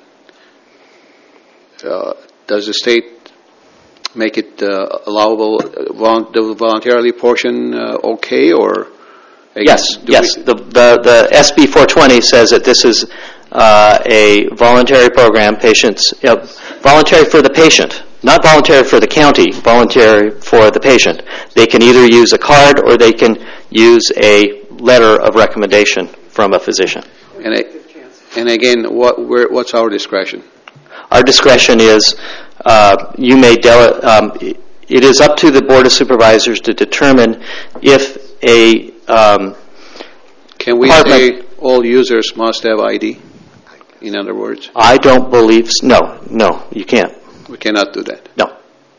Does the state make it allowable, the voluntarily portion okay, or? Yes. The SB 420 says that this is a voluntary program. Patients, voluntary for the patient, not voluntary for the county, voluntary for the patient. They can either use a card or they can use a letter of recommendation from a physician. And again, what's our discretion? Our discretion is it is up to the Board of Supervisors to determine if a Can we say all users must have ID, in other words? I don't believe no, you can't. We cannot do that. No.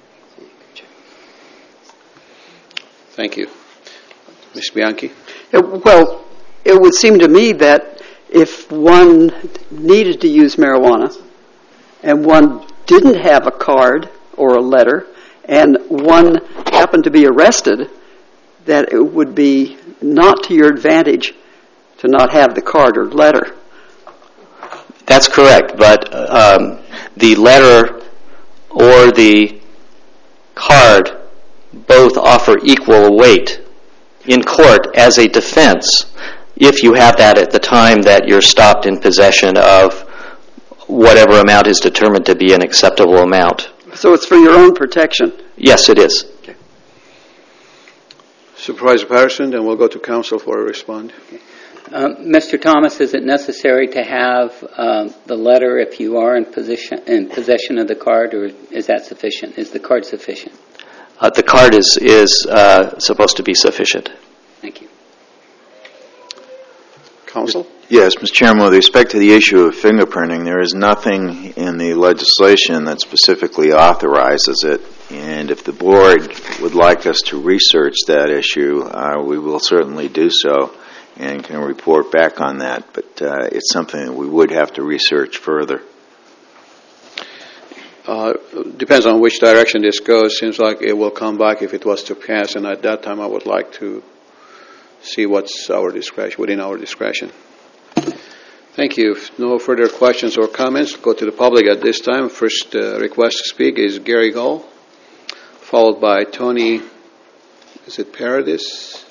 Thank you. Ms. Bianchi? Well, it would seem to me that if one needed to use marijuana and one didn't have a card or a letter and one happened to be arrested, that it would be not to your advantage to not have the card or letter. That's correct, but the letter or the card both offer equal weight in court as a defense if you have that at the time that you're stopped in possession of whatever amount is determined to be an acceptable amount. So it's for your own protection? Yes, it is. Okay. Supervisor Patterson, then we'll go to counsel for a response. Mr. Thomas, is it necessary to have the letter if you are in possession of the card, or is that sufficient? Is the card sufficient? The card is supposed to be sufficient. Thank you. Counsel? Yes, Mr. Chairman, with respect to the issue of fingerprinting, there is nothing in the legislation that specifically authorizes it, and if the board would like us to research that issue, we will certainly do so and can report back on that, but it's something that we would have to research further. Depends on which direction this goes. Seems like it will come back if it was to pass, and at that time I would like to see what's our discretion, within our discretion. Thank you. If no further questions or comments, go to the public at this time. First request to speak is Gary Gall, followed by Tony, is it Paradis?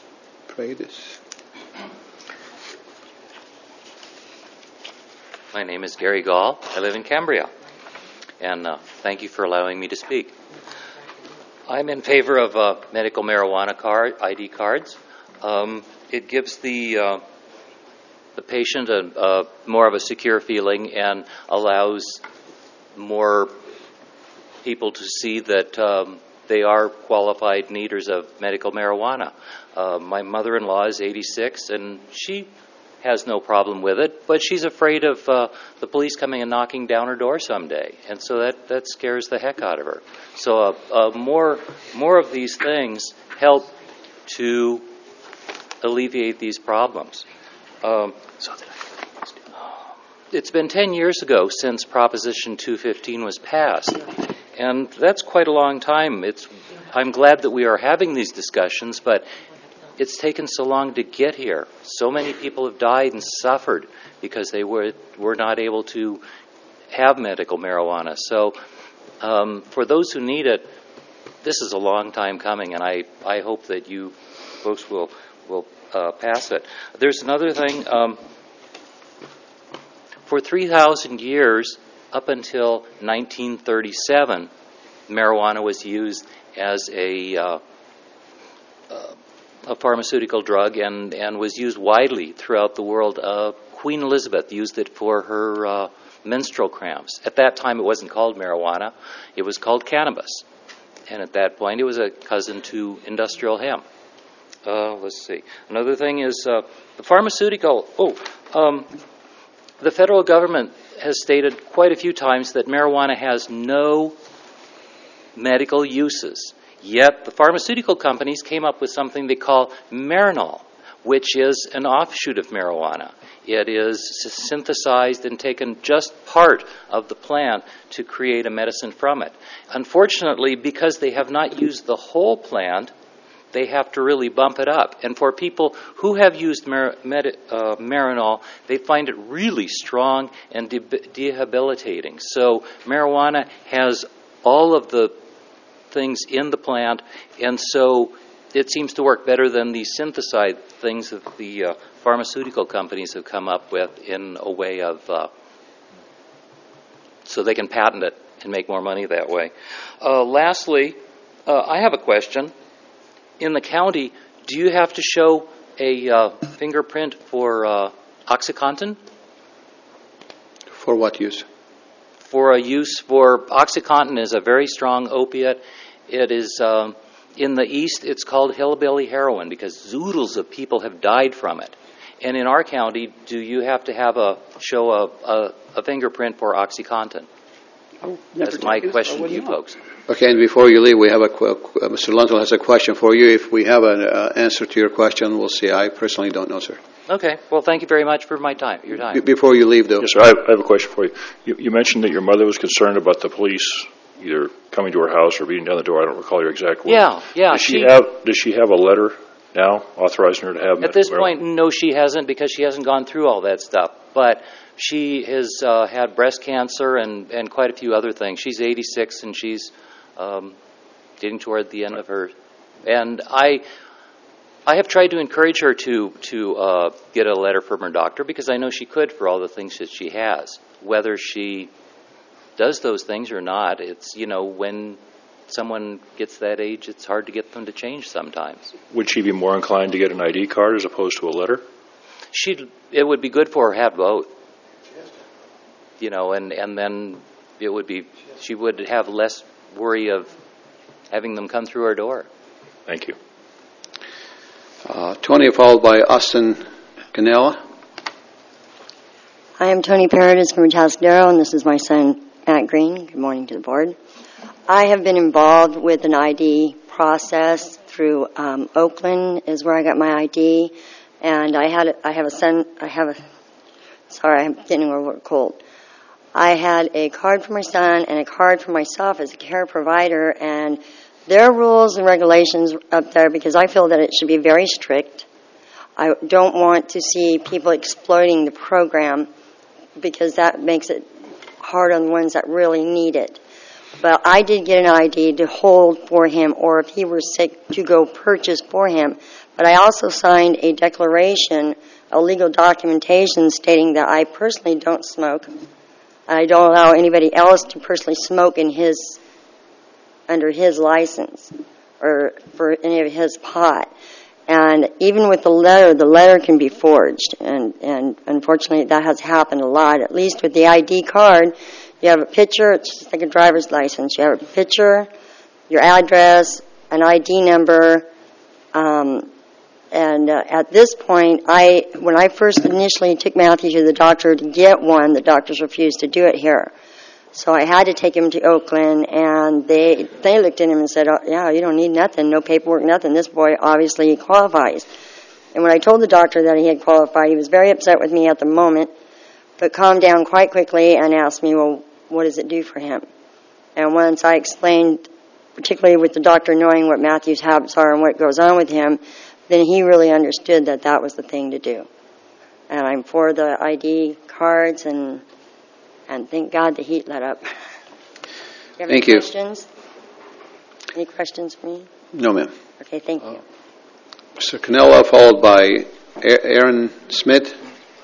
My name is Gary Gall. I live in Cambria. And thank you for allowing me to speak. I'm in favor of medical marijuana ID cards. It gives the patient a more of a secure feeling and allows more people to see that they are qualified needers of medical marijuana. My mother-in-law is 86, and she has no problem with it, but she's afraid of the police coming and knocking down her door someday, and so that scares the heck out of her. So more of these things help to alleviate these problems. It's been 10 years ago since Proposition 215 was passed, and that's quite a long time. I'm glad that we are having these discussions, but it's taken so long to get here. So many people have died and suffered because they were not able to have medical marijuana. So for those who need it, this is a long time coming, and I hope that you folks will pass it. There's another thing. For 3,000 years, up until 1937, marijuana was used as a pharmaceutical drug and was used widely throughout the world. Queen Elizabeth used it for her menstrual cramps. At that time, it wasn't called marijuana. It was called cannabis. And at that point, it was a cousin to industrial hemp. Let's see. Another thing is the pharmaceutical... the federal government has stated quite a few times that marijuana has no medical uses. Yet the pharmaceutical companies came up with something they call Marinol, which is an offshoot of marijuana. It is synthesized and taken just part of the plant to create a medicine from it. Unfortunately, because they have not used the whole plant, they have to really bump it up. And for people who have used Marinol, they find it really strong and debilitating. So marijuana has all of the things in the plant, and so it seems to work better than the synthesized things that the pharmaceutical companies have come up with in a way of so they can patent it and make more money that way. Lastly, I have a question. In the county, do you have to show a fingerprint for OxyContin. For what use? For a use for OxyContin is a very strong opiate. It is in the East. It's called hillbilly heroin because zoodles of people have died from it. And in our county, do you have to show a fingerprint for OxyContin? That's my question to you folks. Okay, and before you leave, we have Mr. Lunzel has a question for you. If we have an answer to your question, we'll see. I personally don't know, sir. Okay. Well, thank you very much for your time. Before you leave, though. Yes, sir. I have a question for you. You mentioned that your mother was concerned about the police either coming to her house or beating down the door. I don't recall your exact words. Yeah. Does she have a letter now authorizing her to have? At this point, no, she hasn't, because she hasn't gone through all that stuff. But she has had breast cancer and quite a few other things. She's 86 and she's getting toward the end of her. And I have tried to encourage her to get a letter from her doctor, because I know she could for all the things that she has. Whether she does those things or not, it's, when someone gets that age, it's hard to get them to change sometimes. Would she be more inclined to get an ID card as opposed to a letter? It would be good for her to have both. And then she would have less worry of having them come through our door. Thank you. Tony, followed by Austin Canella. I am Tony Paradis from Atascadero, and this is my son, Matt Green. Good morning to the board. I have been involved with an ID process through Oakland is where I got my ID, and sorry, I'm getting over a cold. I had a card for my son and a card for myself as a care provider, and there are rules and regulations up there because I feel that it should be very strict. I don't want to see people exploiting the program because that makes it hard on the ones that really need it. But I did get an ID to hold for him, or if he were sick, to go purchase for him. But I also signed a declaration, a legal documentation stating that I personally don't smoke. I don't allow anybody else to personally smoke under his license or for any of his pot. And even with the letter can be forged. And unfortunately, that has happened a lot. At least with the ID card, you have a picture. It's just like a driver's license. You have a picture, your address, an ID number. At this point, when I first initially took Matthew to the doctor to get one, the doctors refused to do it here. So I had to take him to Oakland, and they looked at him and said, "Oh, yeah, you don't need nothing, no paperwork, nothing. This boy obviously qualifies." And when I told the doctor that he had qualified, he was very upset with me at the moment, but calmed down quite quickly and asked me, well, what does it do for him? And once I explained, particularly with the doctor knowing what Matthew's habits are and what goes on with him, then he really understood that that was the thing to do. And I'm for the ID cards, and thank God the heat let up. Thank you. Questions? Any questions for me? No, ma'am. Okay, thank you. Mr. Canella, followed by Aaron Smith.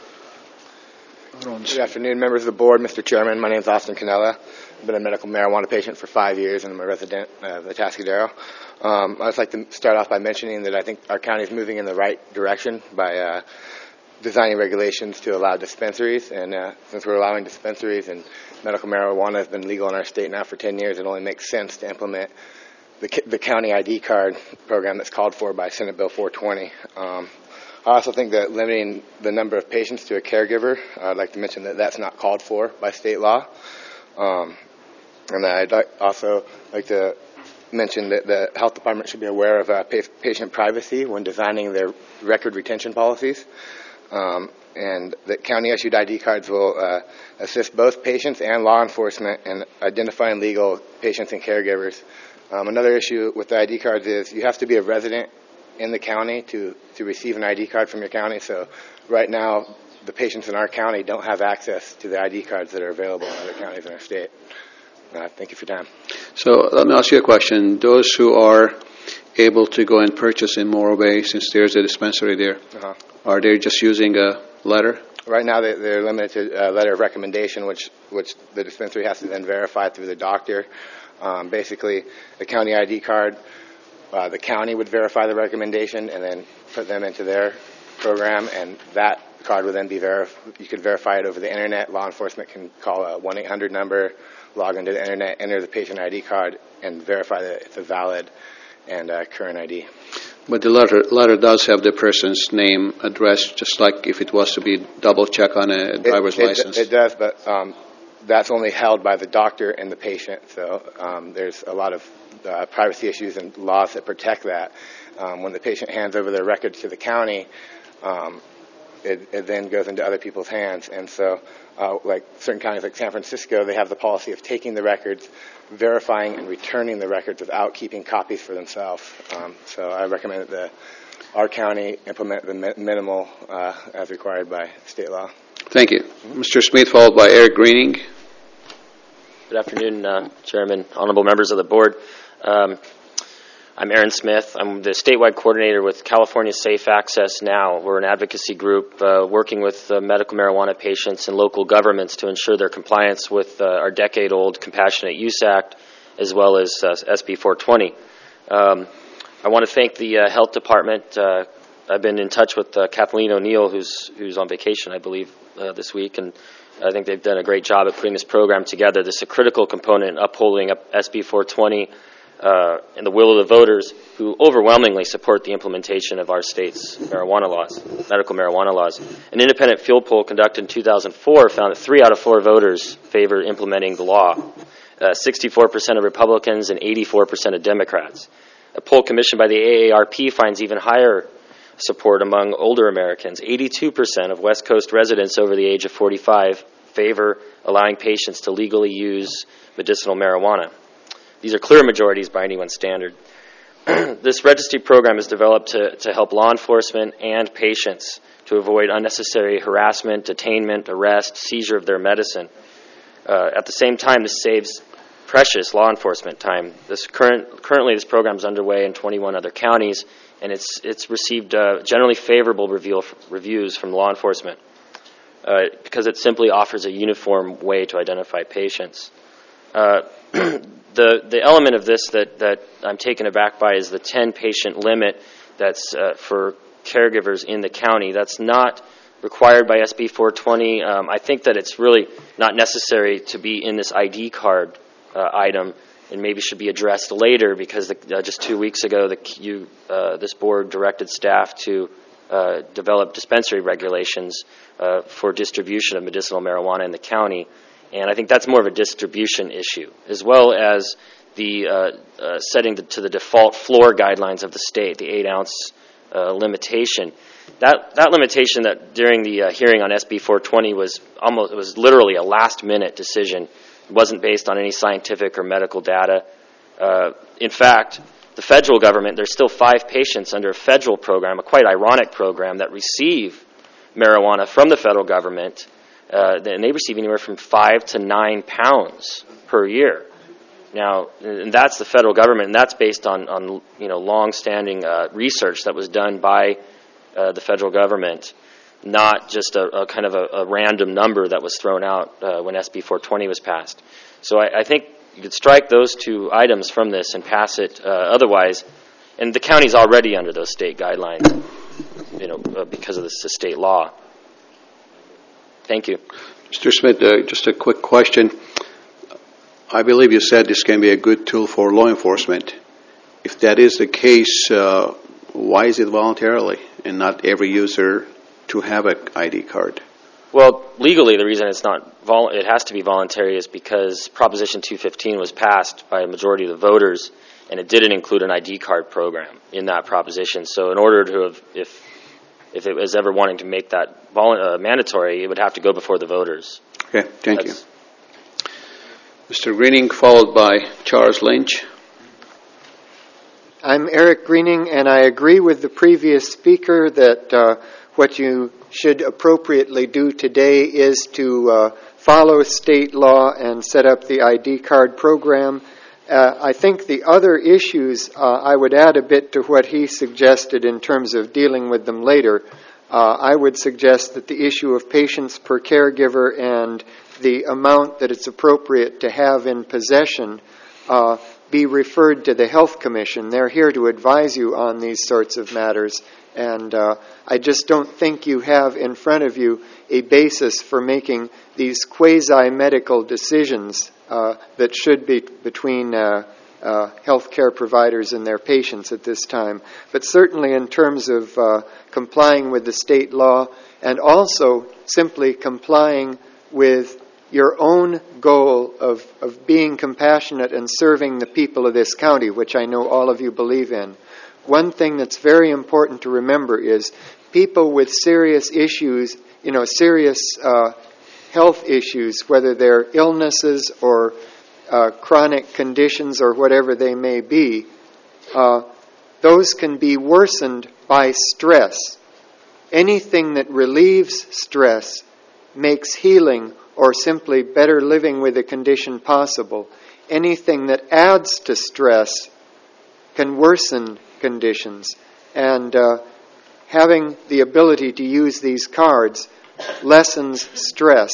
Good afternoon, members of the board, Mr. Chairman. My name is Austin Canella. I've been a medical marijuana patient for 5 years, and I'm a resident of Atascadero. I'd just like to start off by mentioning that I think our county is moving in the right direction by designing regulations to allow dispensaries. And since we're allowing dispensaries and medical marijuana has been legal in our state now for 10 years, it only makes sense to implement the county ID card program that's called for by Senate Bill 420. I also think that limiting the number of patients to a caregiver, I'd like to mention that that's not called for by state law. And I'd also like to mention that the health department should be aware of patient privacy when designing their record retention policies. And that county-issued ID cards will assist both patients and law enforcement in identifying legal patients and caregivers. Another issue with the ID cards is you have to be a resident in the county to receive an ID card from your county. So right now, the patients in our county don't have access to the ID cards that are available in other counties in our state. Thank you for your time. So let me ask you a question. Those who are able to go and purchase in Morro Bay, since there's a dispensary there, are they just using a letter? Right now, they're limited to a letter of recommendation, which the dispensary has to then verify through the doctor. Basically, a county ID card the county would verify the recommendation and then put them into their program, and that card would then be you could verify it over the internet. Law enforcement can call a 1-800 number, log into the internet, enter the patient ID card, and verify that it's a valid and current ID. But the letter does have the person's name, address, just like if it was to be double check on a driver's license. It does, but that's only held by the doctor and the patient. So there's a lot of privacy issues and laws that protect that. When the patient hands over their records to the county, it then goes into other people's hands. And so like certain counties like San Francisco, they have the policy of taking the records, verifying and returning the records without keeping copies for themselves. So I recommend that our county implement the minimal as required by state law. Thank you. Mr. Smith, followed by Eric Greening. Good afternoon, Chairman, honorable members of the board. I'm Aaron Smith. I'm the statewide coordinator with California Safe Access Now. We're an advocacy group working with medical marijuana patients and local governments to ensure their compliance with our decade-old Compassionate Use Act, as well as SB 420. I want to thank the health department. I've been in touch with Kathleen O'Neill, who's on vacation, I believe, this week, and I think they've done a great job at putting this program together. This is a critical component in upholding SB 420 and the will of the voters who overwhelmingly support the implementation of our state's marijuana laws, medical marijuana laws. An independent field poll conducted in 2004 found that 3 out of 4 voters favor implementing the law, 64% of Republicans and 84% of Democrats. A poll commissioned by the AARP finds even higher support among older Americans. 82% of West Coast residents over the age of 45 favor allowing patients to legally use medicinal marijuana. These are clear majorities by anyone's standard. This registry program is developed to help law enforcement and patients to avoid unnecessary harassment, detainment, arrest, seizure of their medicine. At the same time, this saves precious law enforcement time. Currently, this program is underway in 21 other counties, and it's received generally favorable reviews from law enforcement because it simply offers a uniform way to identify patients. The element of this that I'm taken aback by is the 10-patient limit that's for caregivers in the county. That's not required by SB 420. I think that it's really not necessary to be in this ID card item, and maybe should be addressed later because just 2 weeks ago this board directed staff to develop dispensary regulations for distribution of medicinal marijuana in the county. And I think that's more of a distribution issue, as well as the setting to the default floor guidelines of the state, the 8-ounce limitation. That limitation that during the hearing on SB 420 was literally a last-minute decision. It wasn't based on any scientific or medical data. In fact, the federal government, there's still 5 patients under a federal program, a quite ironic program, that receive marijuana from the federal government, and they receive anywhere from 5 to 9 pounds per year. Now, and that's the federal government, and that's based on long-standing research that was done by the federal government, not just a kind of a random number that was thrown out when SB 420 was passed. So I think you could strike those 2 items from this and pass it otherwise, and the county's already under those state guidelines, because of this state law. Thank you. Mr. Smith, just a quick question. I believe you said this can be a good tool for law enforcement. If that is the case, why is it voluntarily and not every user to have an ID card? Well, legally, the reason it has to be voluntary is because Proposition 215 was passed by a majority of the voters, and it didn't include an ID card program in that proposition. So in order to have, if it was ever wanting to make that mandatory, it would have to go before the voters. Okay, thank you. Mr. Greening, followed by Charles Lynch. I'm Eric Greening, and I agree with the previous speaker that what you should appropriately do today is to follow state law and set up the ID card program. I think the other issues, I would add a bit to what he suggested in terms of dealing with them later. I would suggest that the issue of patients per caregiver and the amount that it's appropriate to have in possession be referred to the Health Commission. They're here to advise you on these sorts of matters, and I just don't think you have in front of you a basis for making these quasi-medical decisions that should be between healthcare providers and their patients at this time. But certainly in terms of complying with the state law and also simply complying with your own goal of being compassionate and serving the people of this county, which I know all of you believe in. One thing that's very important to remember is people with serious issues, serious health issues, whether they're illnesses or chronic conditions or whatever they may be, those can be worsened by stress. Anything that relieves stress makes healing or simply better living with a condition possible. Anything that adds to stress can worsen conditions. And having the ability to use these cards lessens stress.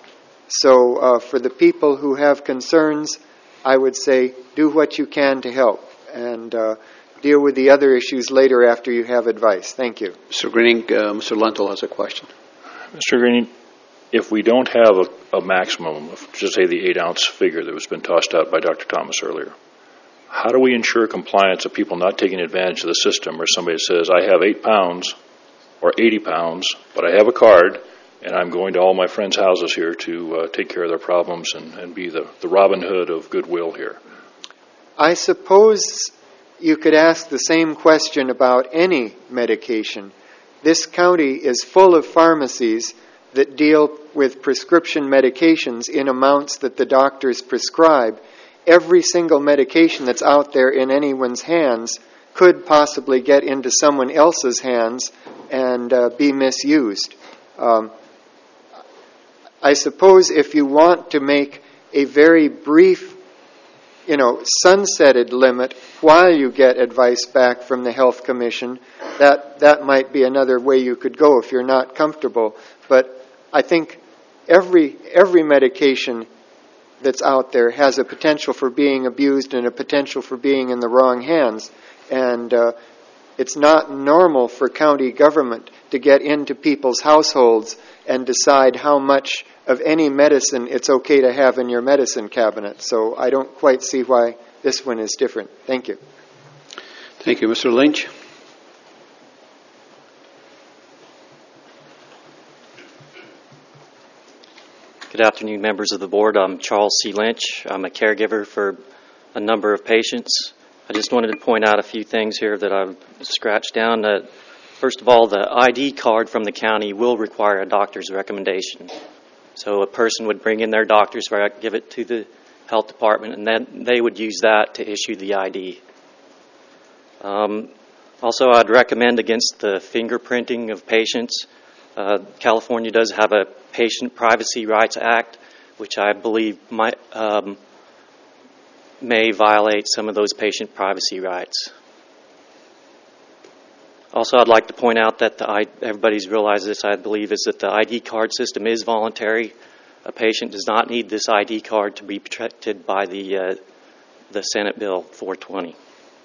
So for the people who have concerns, I would say do what you can to help and deal with the other issues later after you have advice. Thank you. Mr. Greening, Mr. Lentil has a question. Mr. Greening, if we don't have a maximum of, just say, the 8-ounce figure that was been tossed out by Dr. Thomas earlier, how do we ensure compliance of people not taking advantage of the system where somebody says, I have 8 pounds or 80 pounds, but I have a card, and I'm going to all my friends' houses here to take care of their problems and be the Robin Hood of goodwill here? I suppose you could ask the same question about any medication. This county is full of pharmacies that deal with prescription medications in amounts that the doctors prescribe. Every single medication that's out there in anyone's hands could possibly get into someone else's hands and be misused. I suppose if you want to make a very brief, sunsetted limit while you get advice back from the Health Commission, that might be another way you could go if you're not comfortable. But I think every medication that's out there has a potential for being abused and a potential for being in the wrong hands. And it's not normal for county government to get into people's households and decide how much of any medicine it's okay to have in your medicine cabinet. So I don't quite see why this one is different. Thank you. Thank you. Mr. Lynch? Good afternoon, members of the board. I'm Charles C. Lynch. I'm a caregiver for a number of patients. I just wanted to point out a few things here that I've scratched down. First of all, the ID card from the county will require a doctor's recommendation. So a person would bring in their doctor's record, give it to the health department, and then they would use that to issue the ID. Also, I'd recommend against the fingerprinting of patients. California does have a Patient Privacy Rights Act, which I believe may violate some of those patient privacy rights. Also, I'd like to point out that everybody's realized this, I believe, is that the ID card system is voluntary. A patient does not need this ID card to be protected by the Senate Bill 420.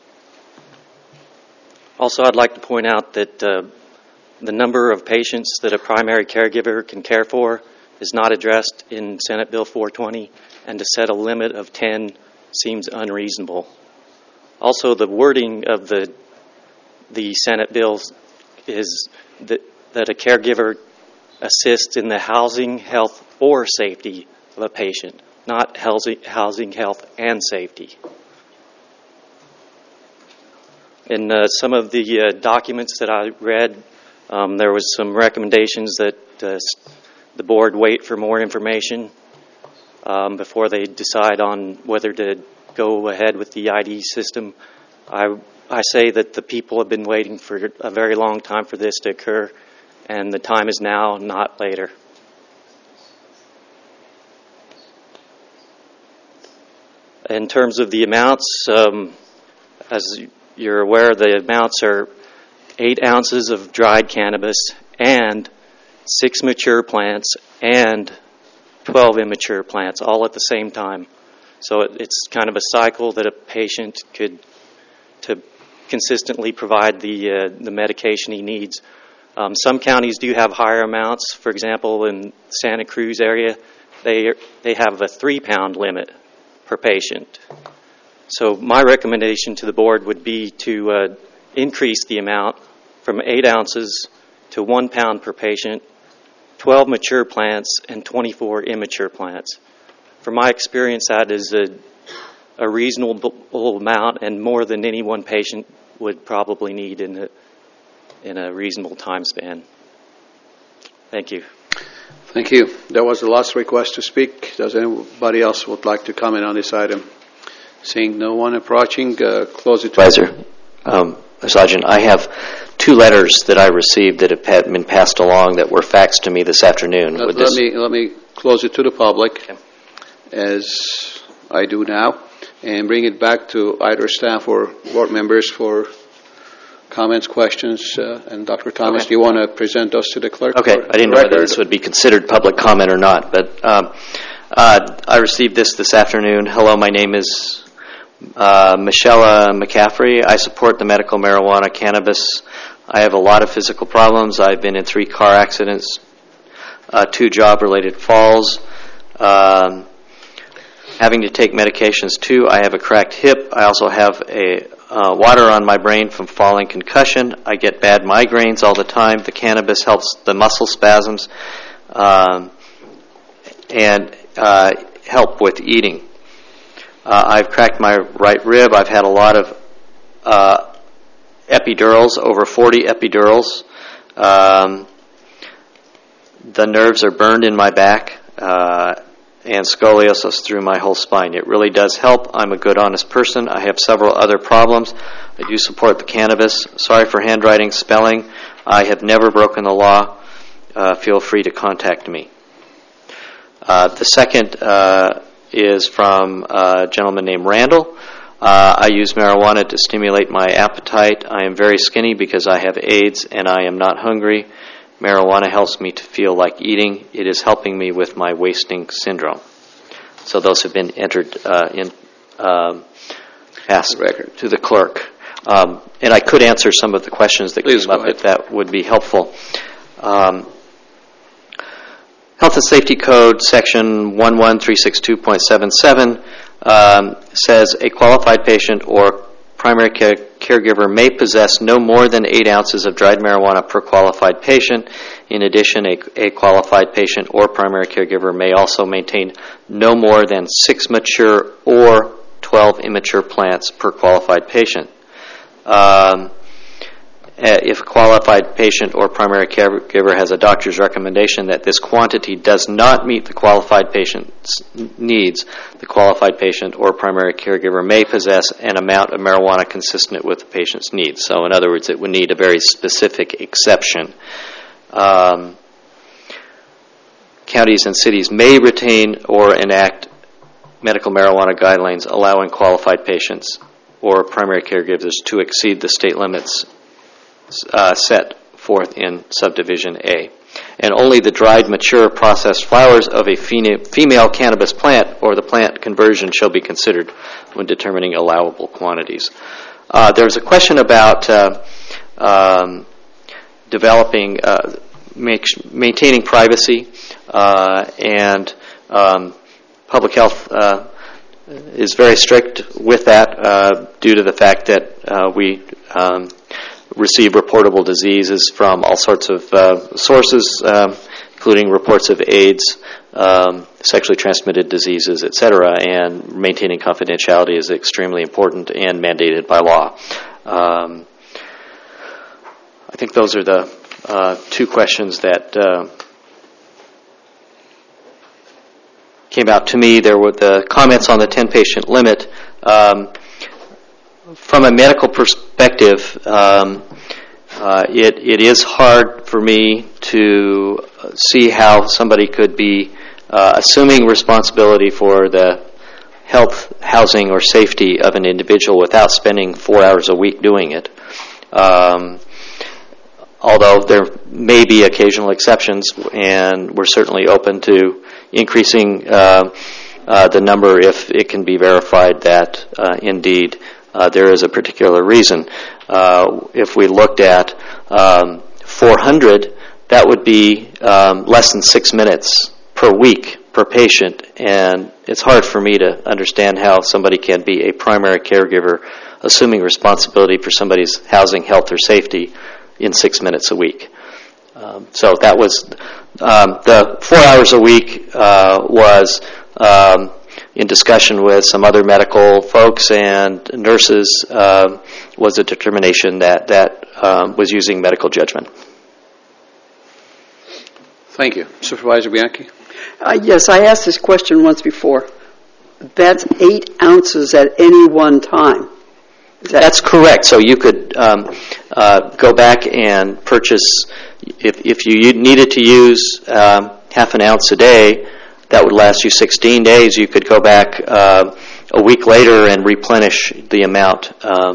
Also, I'd like to point out that the number of patients that a primary caregiver can care for is not addressed in Senate Bill 420, and to set a limit of 10 seems unreasonable. Also, the wording of the Senate bill is that a caregiver assists in the housing, health, or safety of a patient, not housing, health, and safety. In some of the documents that I read, there was some recommendations that the board wait for more information before they decide on whether to go ahead with the ID system. I say that the people have been waiting for a very long time for this to occur, and the time is now, not later. In terms of the amounts, as you're aware, the amounts are 8 ounces of dried cannabis and 6 mature plants and 12 immature plants, all at the same time. So it's kind of a cycle that a patient could to consistently provide the medication he needs. Some counties do have higher amounts. For example, in Santa Cruz area, they have a 3-pound limit per patient. So my recommendation to the board would be to increase the amount from 8 ounces to 1 pound per patient, 12 mature plants, and 24 immature plants. From my experience, that is a reasonable amount and more than any one patient would probably need in a reasonable time span. Thank you. Thank you. That was the last request to speak. Does anybody else would like to comment on this item? Seeing no one approaching, close it. Advisor, Sergeant, I have 2 letters that I received that have been passed along that were faxed to me this afternoon. Let me close it to the public, as I do now, and bring it back to either staff or board members for comments, questions. And Dr. Thomas, do you want to present those to the clerk? Okay, I didn't know whether this would be considered public comment or not, but I received this afternoon. Hello, my name is Michelle McCaffrey. I support the medical marijuana cannabis. I have a lot of physical problems. I've been in 3 car accidents, 2 job-related falls, having to take medications too. I have a cracked hip. I also have a water on my brain from falling concussion. I get bad migraines all the time. The cannabis helps the muscle spasms and help with eating. I've cracked my right rib. I've had a lot of epidurals, over 40 epidurals. The nerves are burned in my back and scoliosis through my whole spine. It really does help. I'm a good, honest person. I have several other problems. I do support the cannabis. Sorry for handwriting, spelling. I have never broken the law. Feel free to contact me. The second is from a gentleman named Randall. I use marijuana to stimulate my appetite. I am very skinny because I have AIDS and I am not hungry. Marijuana helps me to feel like eating. It is helping me with my wasting syndrome. So those have been entered passed to the clerk. And I could answer some of the questions that came up if that would be helpful. Health and Safety Code Section 11362.77 says a qualified patient or primary caregiver may possess no more than 8 ounces of dried marijuana per qualified patient. In addition, a qualified patient or primary caregiver may also maintain no more than 6 mature or 12 immature plants per qualified patient. If a qualified patient or primary caregiver has a doctor's recommendation that this quantity does not meet the qualified patient's needs, the qualified patient or primary caregiver may possess an amount of marijuana consistent with the patient's needs. So in other words, it would need a very specific exception. Counties and cities may retain or enact medical marijuana guidelines allowing qualified patients or primary caregivers to exceed the state limits set forth in Subdivision A. And only the dried, mature, processed flowers of a female cannabis plant or the plant conversion shall be considered when determining allowable quantities. There's a question about developing, maintaining privacy, and public health is very strict with that due to the fact that we receive reportable diseases from all sorts of sources, including reports of AIDS, sexually transmitted diseases, etc., and maintaining confidentiality is extremely important and mandated by law. I think those are the 2 questions that came out to me. There were the comments on the 10-patient limit. From a medical perspective, it is hard for me to see how somebody could be assuming responsibility for the health, housing, or safety of an individual without spending 4 hours a week doing it. Although there may be occasional exceptions, and we're certainly open to increasing the number if it can be verified that indeed there is a particular reason. If we looked at 400, that would be less than 6 minutes per week per patient, and it's hard for me to understand how somebody can be a primary caregiver assuming responsibility for somebody's housing, health, or safety in 6 minutes a week. So that was the 4 hours a week was in discussion with some other medical folks and nurses was a determination that was using medical judgment. Thank you. Supervisor Bianchi? Yes, I asked this question once before. That's 8 ounces at any one time. That's correct. So you could go back and purchase, if you needed to use half an ounce a day, that would last you 16 days. You could go back a week later and replenish the amount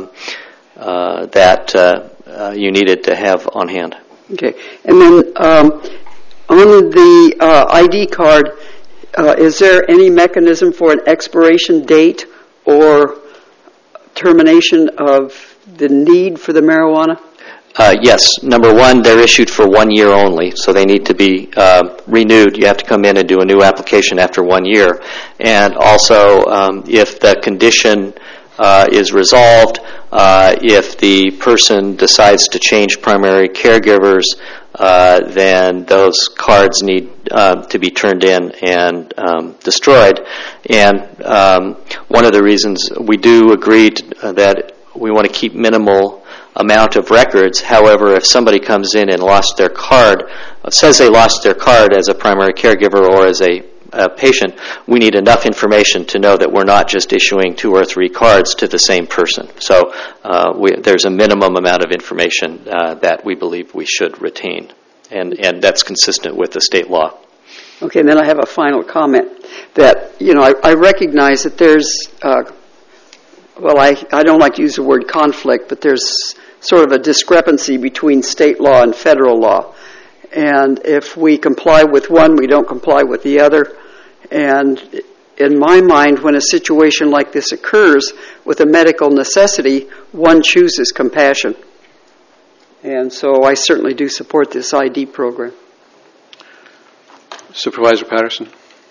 that you needed to have on hand. Okay. And then on the ID card, is there any mechanism for an expiration date or termination of the need for the marijuana? Yes. Number one, they're issued for 1 year only, so they need to be renewed. You have to come in and do a new application after 1 year. And also, if the condition is resolved, if the person decides to change primary caregivers, then those cards need to be turned in and destroyed. And one of the reasons we do agree that we want to keep minimal amount of records. However, if somebody comes in and lost their card, says they lost their card as a primary caregiver or as a patient, we need enough information to know that we're not just issuing 2 or 3 cards to the same person. So there's a minimum amount of information that we believe we should retain, and that's consistent with the state law. Okay, and then I have a final comment that, I recognize that there's, I don't like to use the word conflict, but there's sort of a discrepancy between state law and federal law. And if we comply with one, we don't comply with the other. And in my mind, when a situation like this occurs with a medical necessity, one chooses compassion. And so I certainly do support this ID program. Supervisor Patterson?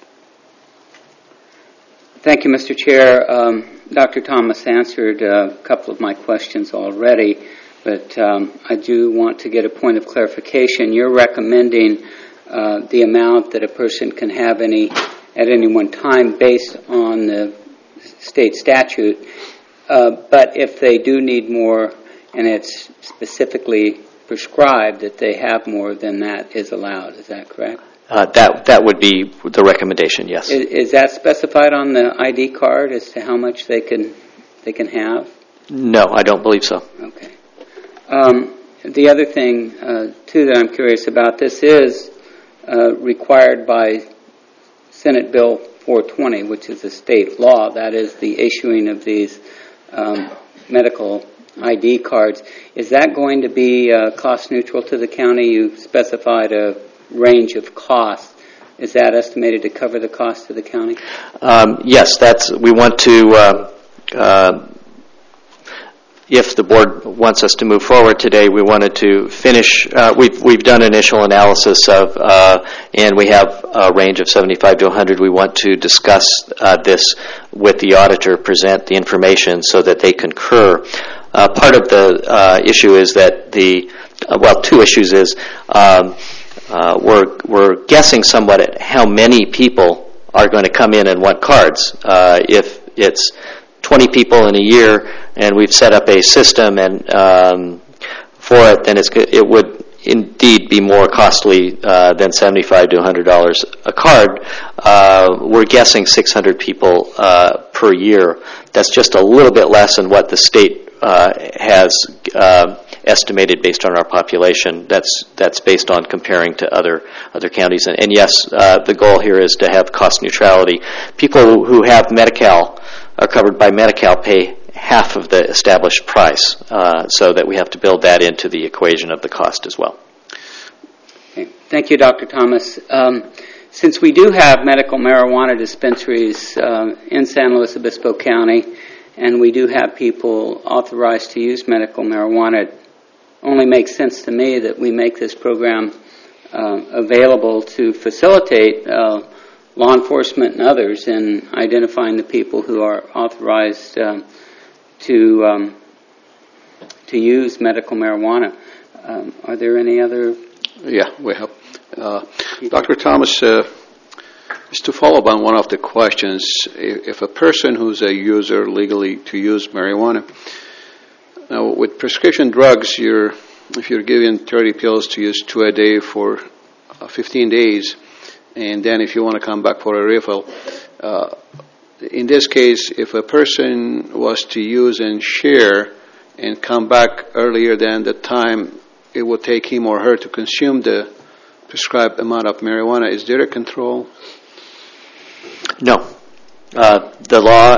Thank you, Mr. Chair. Dr. Thomas answered a couple of my questions already, but I do want to get a point of clarification. You're recommending the amount that a person can have at any one time based on the state statute, but if they do need more and it's specifically prescribed that they have more, then that is allowed. Is that correct? That would be the recommendation, yes. Is that specified on the ID card as to how much they can have? No, I don't believe so. Okay. The other thing, too, that I'm curious about, this is required by Senate Bill 420, which is a state law. That is the issuing of these medical ID cards. Is that going to be cost neutral to the county? You specified a range of costs. Is that estimated to cover the cost to the county? Yes, we want to, if the board wants us to move forward today, we wanted to finish, we've done initial analysis of, and we have a range of 75 to 100. We want to discuss this with the auditor, present the information so that they concur. Part of the issue is that two issues is, we're guessing somewhat at how many people are going to come in and want cards. If it's 20 people in a year and we've set up a system and for it, then it would indeed be more costly than $75 to $100 a card. We're guessing 600 people per year. That's just a little bit less than what the state has estimated based on our population. That's based on comparing to other counties. And yes, the goal here is to have cost neutrality. People who have Medi-Cal are covered by Medi-Cal pay half of the established price, so that we have to build that into the equation of the cost as well. Okay. Thank you, Dr. Thomas. since we do have medical marijuana dispensaries in San Luis Obispo County, and we do have people authorized to use medical marijuana, it only makes sense to me that we make this program available to facilitate law enforcement and others in identifying the people who are authorized to use medical marijuana. Are there any other? Yeah, we have. Dr. Thomas, just to follow up on one of the questions, if a person who's a user legally to use marijuana, now with prescription drugs, if you're given 30 pills to use 2 a day for 15 days, and then if you want to come back for a refill, in this case, if a person was to use and share and come back earlier than the time it would take him or her to consume the prescribed amount of marijuana, is there a control? No. The law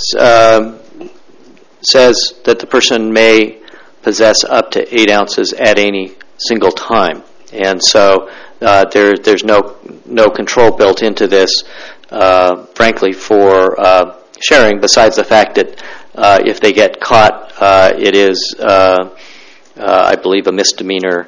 says that the person may possess up to 8 ounces at any single time. And so there's no control built into this, frankly, for sharing, besides the fact that if they get caught, it is, I believe, a misdemeanor.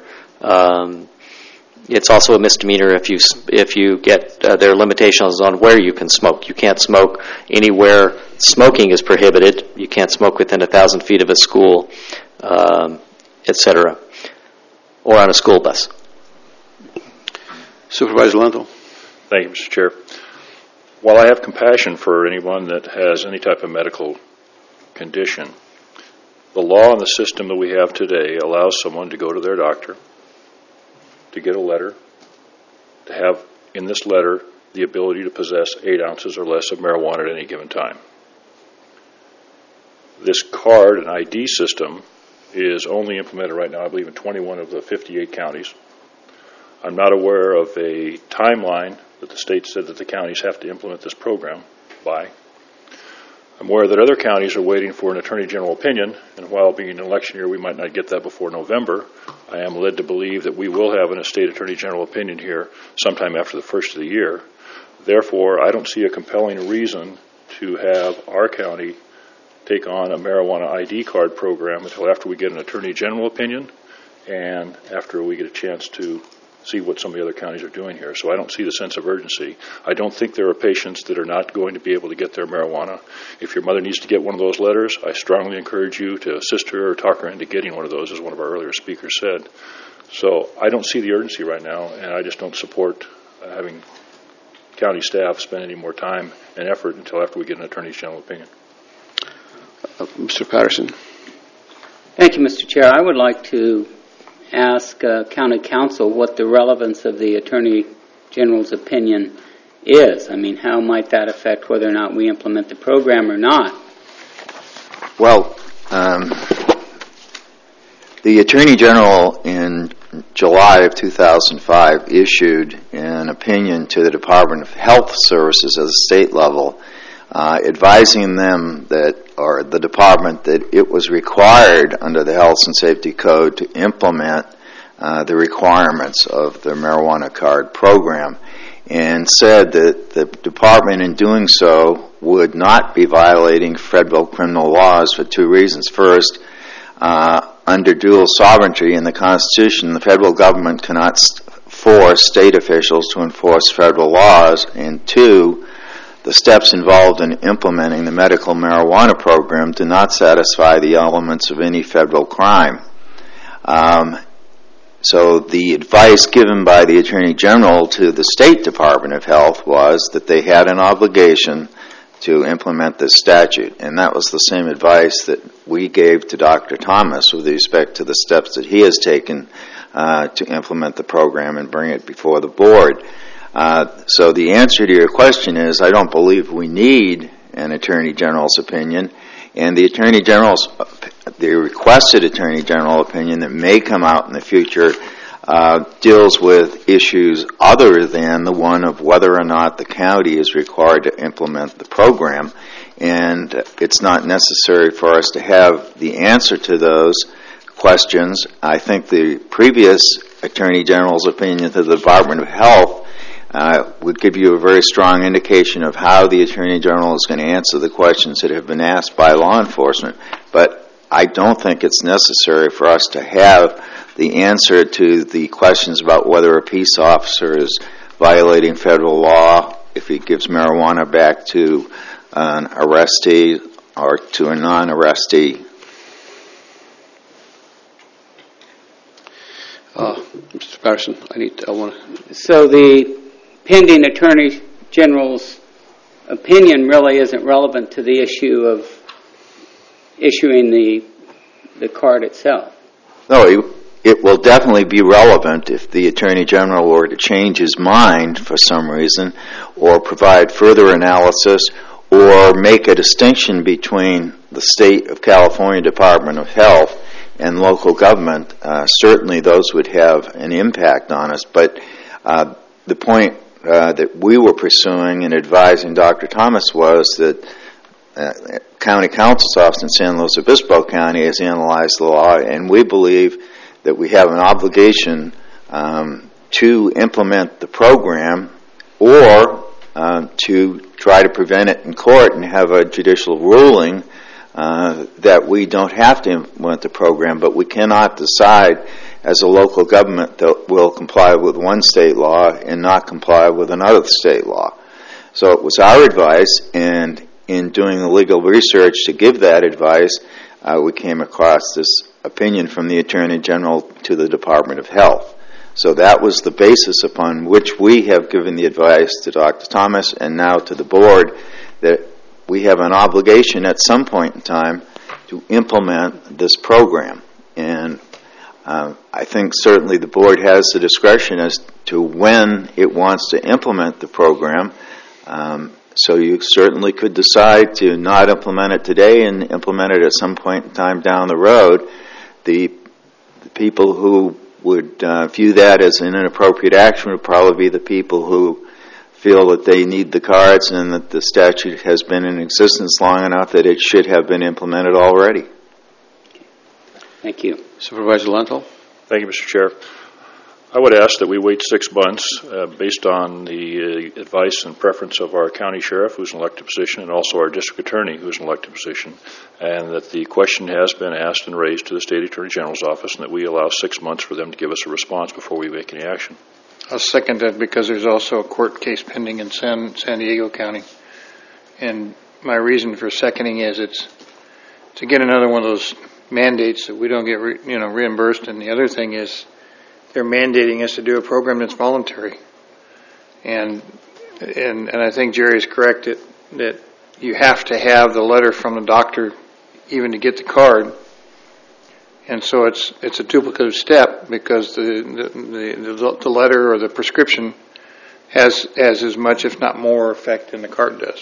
It's also a misdemeanor if you get there are limitations on where you can smoke. You can't smoke anywhere smoking is prohibited. You can't smoke within 1,000 feet of a school, etc., or on a school bus. Supervisor Lentil. Thank you, Mr. Chair. While I have compassion for anyone that has any type of medical condition, the law and the system that we have today allows someone to go to their doctor, to get a letter, to have in this letter the ability to possess 8 ounces or less of marijuana at any given time. This card and ID system is only implemented right now, I believe, in 21 of the 58 counties. I'm not aware of a timeline that the state said that the counties have to implement this program by. I'm aware that other counties are waiting for an Attorney General opinion, and while being an election year we might not get that before November, I am led to believe that we will have a state Attorney General opinion here sometime after the first of the year. Therefore, I don't see a compelling reason to have our county take on a marijuana ID card program until after we get an Attorney General opinion and after we get a chance to see what some of the other counties are doing here. So I don't see the sense of urgency. I don't think there are patients that are not going to be able to get their marijuana. If your mother needs to get one of those letters, I strongly encourage you to assist her or talk her into getting one of those, as one of our earlier speakers said. So I don't see the urgency right now, and I just don't support having county staff spend any more time and effort until after we get an Attorney General opinion. Mr. Patterson. Thank you, Mr. Chair. I would like to ask County Council what the relevance of the Attorney General's opinion is. I mean, how might that affect whether or not we implement the program or not? Well, the Attorney General in July of 2005 issued an opinion to the Department of Health Services at the state level advising them that, or the department, that it was required under the Health and Safety Code to implement the requirements of the marijuana card program, and said that the department in doing so would not be violating federal criminal laws for 2 reasons. First, under dual sovereignty in the Constitution, the federal government cannot force state officials to enforce federal laws, and 2, the steps involved in implementing the medical marijuana program do not satisfy the elements of any federal crime. So the advice given by the Attorney General to the State Department of Health was that they had an obligation to implement this statute, and that was the same advice that we gave to Dr. Thomas with respect to the steps that he has taken to implement the program and bring it before the board. So the answer to your question is I don't believe we need an Attorney General's opinion, and the requested Attorney General opinion that may come out in the future deals with issues other than the one of whether or not the county is required to implement the program, and it's not necessary for us to have the answer to those questions. I think the previous Attorney General's opinion to the Department of Health would give you a very strong indication of how the Attorney General is going to answer the questions that have been asked by law enforcement. But I don't think it's necessary for us to have the answer to the questions about whether a peace officer is violating federal law if he gives marijuana back to an arrestee or to a non-arrestee. Mr. Patterson, So the pending Attorney General's opinion really isn't relevant to the issue of issuing the card itself. No, it will definitely be relevant if the Attorney General were to change his mind for some reason, or provide further analysis, or make a distinction between the State of California Department of Health and local government. Certainly those would have an impact on us, but the point that we were pursuing in advising Dr. Thomas was that County Counsel's Office in San Luis Obispo County has analyzed the law, and we believe that we have an obligation to implement the program or to try to prevent it in court and have a judicial ruling that we don't have to implement the program, but we cannot decide as a local government that will comply with one state law and not comply with another state law. So it was our advice, and in doing the legal research to give that advice, we came across this opinion from the Attorney General to the Department of Health. So that was the basis upon which we have given the advice to Dr. Thomas and now to the board that we have an obligation at some point in time to implement this program. And I think certainly the board has the discretion as to when it wants to implement the program. So you certainly could decide to not implement it today and implement it at some point in time down the road. The people who would view that as an inappropriate action would probably be the people who feel that they need the cards and that the statute has been in existence long enough that it should have been implemented already. Thank you. Supervisor Lentil. Thank you, Mr. Chair. I would ask that we wait 6 months based on the advice and preference of our county sheriff, who's an elected position, and also our district attorney, who's an elected position, and that the question has been asked and raised to the State Attorney General's office, and that we allow 6 months for them to give us a response before we make any action. I'll second that because there's also a court case pending in San Diego County. And my reason for seconding is it's to get another one of those mandates that we don't get reimbursed. And the other thing is they're mandating us to do a program that's voluntary. And I think Jerry is correct that you have to have the letter from the doctor even to get the card. And so it's a duplicative step because the letter or the prescription has as much, if not more, effect than the card does.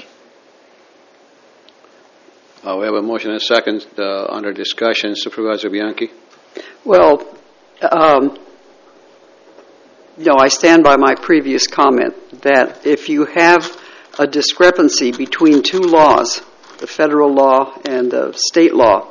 We have a motion and a second under discussion. Supervisor Bianchi. Well, I stand by my previous comment that if you have a discrepancy between two laws, the federal law and the state law,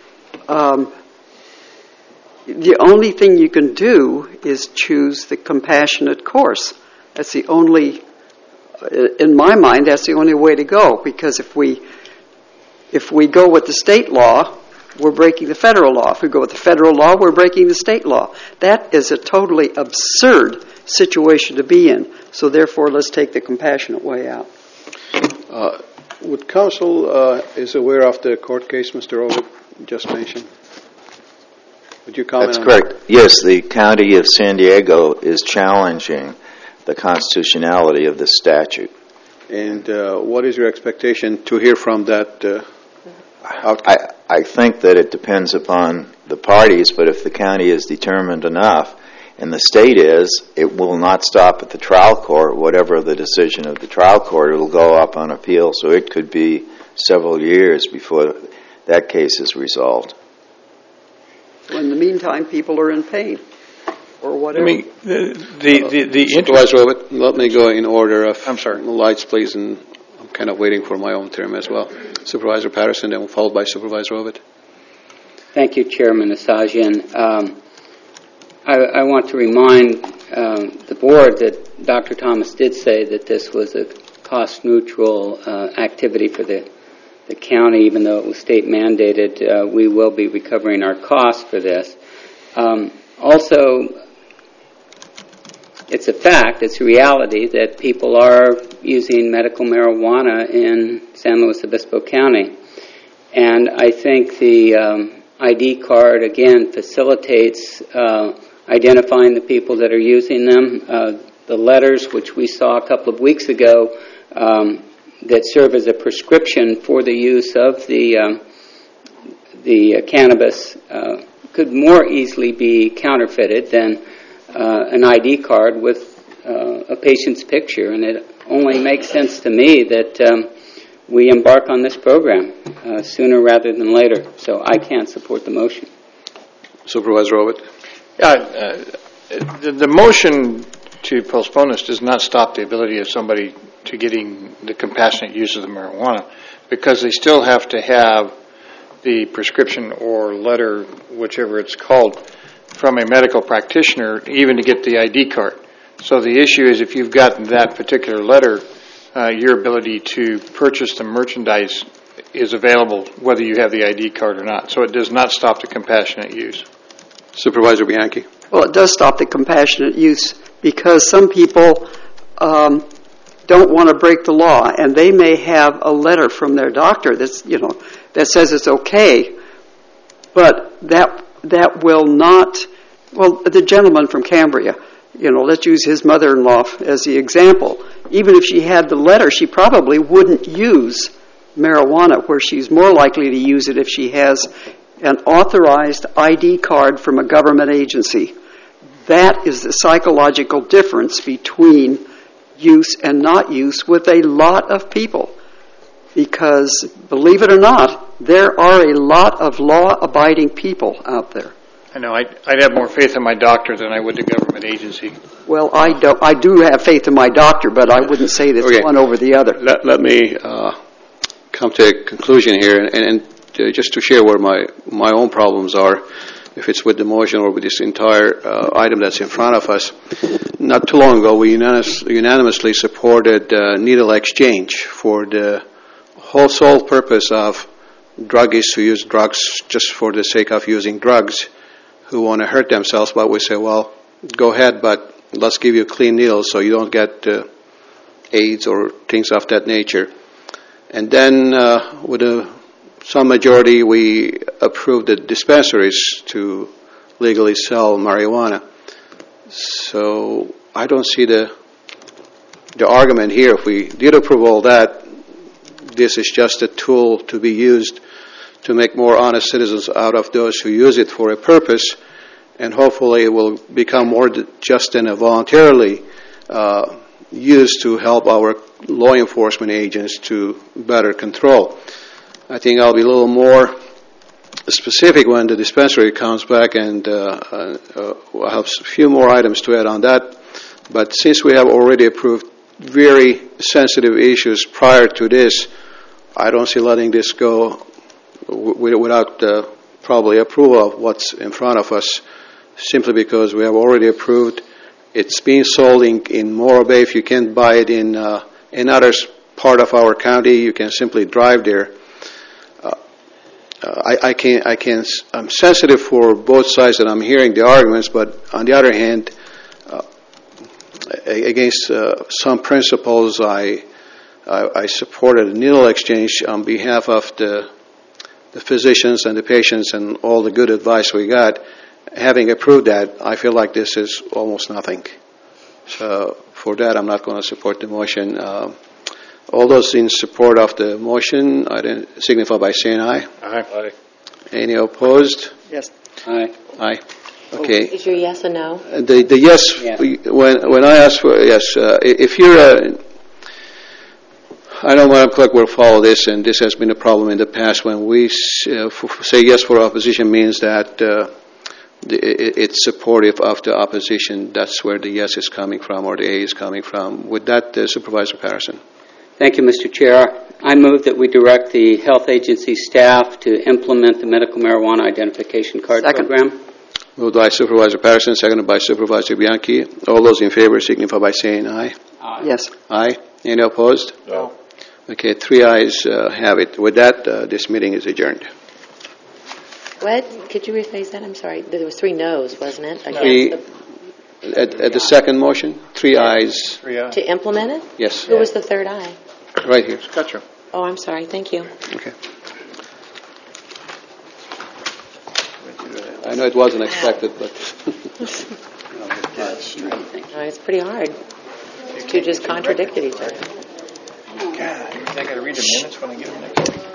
the only thing you can do is choose the compassionate course. That's the only, in my mind, that's the only way to go. Because if we go with the state law, we're breaking the federal law. If we go with the federal law, we're breaking the state law. That is a totally absurd situation to be in. So therefore, let's take the compassionate way out. Would counsel is aware of the court case Mr. Ovitt just mentioned? Would you comment on that? That's correct. Yes, the County of San Diego is challenging the constitutionality of this statute. And what is your expectation to hear from that outcome? I think that it depends upon the parties, but if the county is determined enough, and the state is, it will not stop at the trial court. Whatever the decision of the trial court, it will go up on appeal, so it could be several years before that case is resolved. In the meantime, people are in pain, or whatever. Supervisor Ovitt, let me go in order of lights, please, and I'm kind of waiting for my own term as well. Supervisor Patterson, then followed by Supervisor Ovitt. Thank you, Chairman Asajian. I want to remind the board that Dr. Thomas did say that this was a cost-neutral activity for the county, even though it was state mandated. We will be recovering our costs for this. Also, it's a fact, it's a reality that people are using medical marijuana in San Luis Obispo County. And I think the ID card, again, facilitates identifying the people that are using them. The letters, which we saw a couple of weeks ago, that serve as a prescription for the use of the cannabis could more easily be counterfeited than an ID card with a patient's picture. And it only makes sense to me that we embark on this program sooner rather than later. So I can't support the motion. Supervisor Robert? The motion to postpone this does not stop the ability of somebody to getting the compassionate use of the marijuana, because they still have to have the prescription or letter, whichever it's called, from a medical practitioner, even to get the ID card. So the issue is, if you've gotten that particular letter, your ability to purchase the merchandise is available whether you have the ID card or not. So it does not stop the compassionate use. Supervisor Bianchi? Well, it does stop the compassionate use, because some people don't want to break the law, and they may have a letter from their doctor that's, that says it's okay, but that will not. Well, the gentleman from Cambria, let's use his mother-in-law as the example. Even if she had the letter, she probably wouldn't use marijuana, where she's more likely to use it if she has an authorized ID card from a government agency. That is the psychological difference between use and not use with a lot of people. Because, believe it or not, there are a lot of law-abiding people out there. I know. I'd have more faith in my doctor than I would the government agency. Well, I do have faith in my doctor, but I wouldn't say that's one over the other. Let me come to a conclusion here, and just to share where my own problems are, if it's with the motion or with this entire item that's in front of us. Not too long ago, we unanimously supported needle exchange for the whole sole purpose of druggies who use drugs just for the sake of using drugs, who want to hurt themselves, but we say, well, go ahead, but let's give you clean needles so you don't get AIDS or things of that nature. And then with some majority, we approved the dispensaries to legally sell marijuana. So I don't see the argument here. If we did approve all that, this is just a tool to be used to make more honest citizens out of those who use it for a purpose, and hopefully it will become more just than a voluntarily used to help our law enforcement agents to better control. I think I'll be a little more specific when the dispensary comes back, and I'll have a few more items to add on that. But since we have already approved very sensitive issues prior to this, I don't see letting this go without probably approval of what's in front of us, simply because we have already approved. It's being sold in Morro Bay. If you can't buy it in another part of our county, you can simply drive there. I'm sensitive for both sides, and I'm hearing the arguments, but on the other hand, against some principles, I supported a needle exchange on behalf of the physicians and the patients and all the good advice we got. Having approved that, I feel like this is almost nothing. So for that, I'm not going to support the motion. All those in support of the motion, I signify by saying aye. Aye. Any opposed? Yes. Aye. Aye. Okay. Is your yes a no? The yes, when I ask for yes, if you're I know Madam Clerk will follow this, and this has been a problem in the past. When we say yes for opposition, means that it's supportive of the opposition. That's where the yes is coming from, or the A is coming from. With that, Supervisor Patterson. Thank you, Mr. Chair. I move that we direct the health agency staff to implement the medical marijuana identification card program. Moved by Supervisor Patterson, seconded by Supervisor Bianchi. All those in favor signify by saying aye. Yes. Aye. Any opposed? No. Okay, 3 ayes have it. With that, this meeting is adjourned. What? Could you rephrase that? I'm sorry. There was 3 no's, wasn't it? At the second motion, 3 ayes. To implement it? Yes. Who was the third aye? Right here. Gotcha. Oh, I'm sorry. Thank you. Okay. I know it wasn't expected, but... It's pretty hard. Two just contradicted each other. God, I got to read the minutes when I get them next week.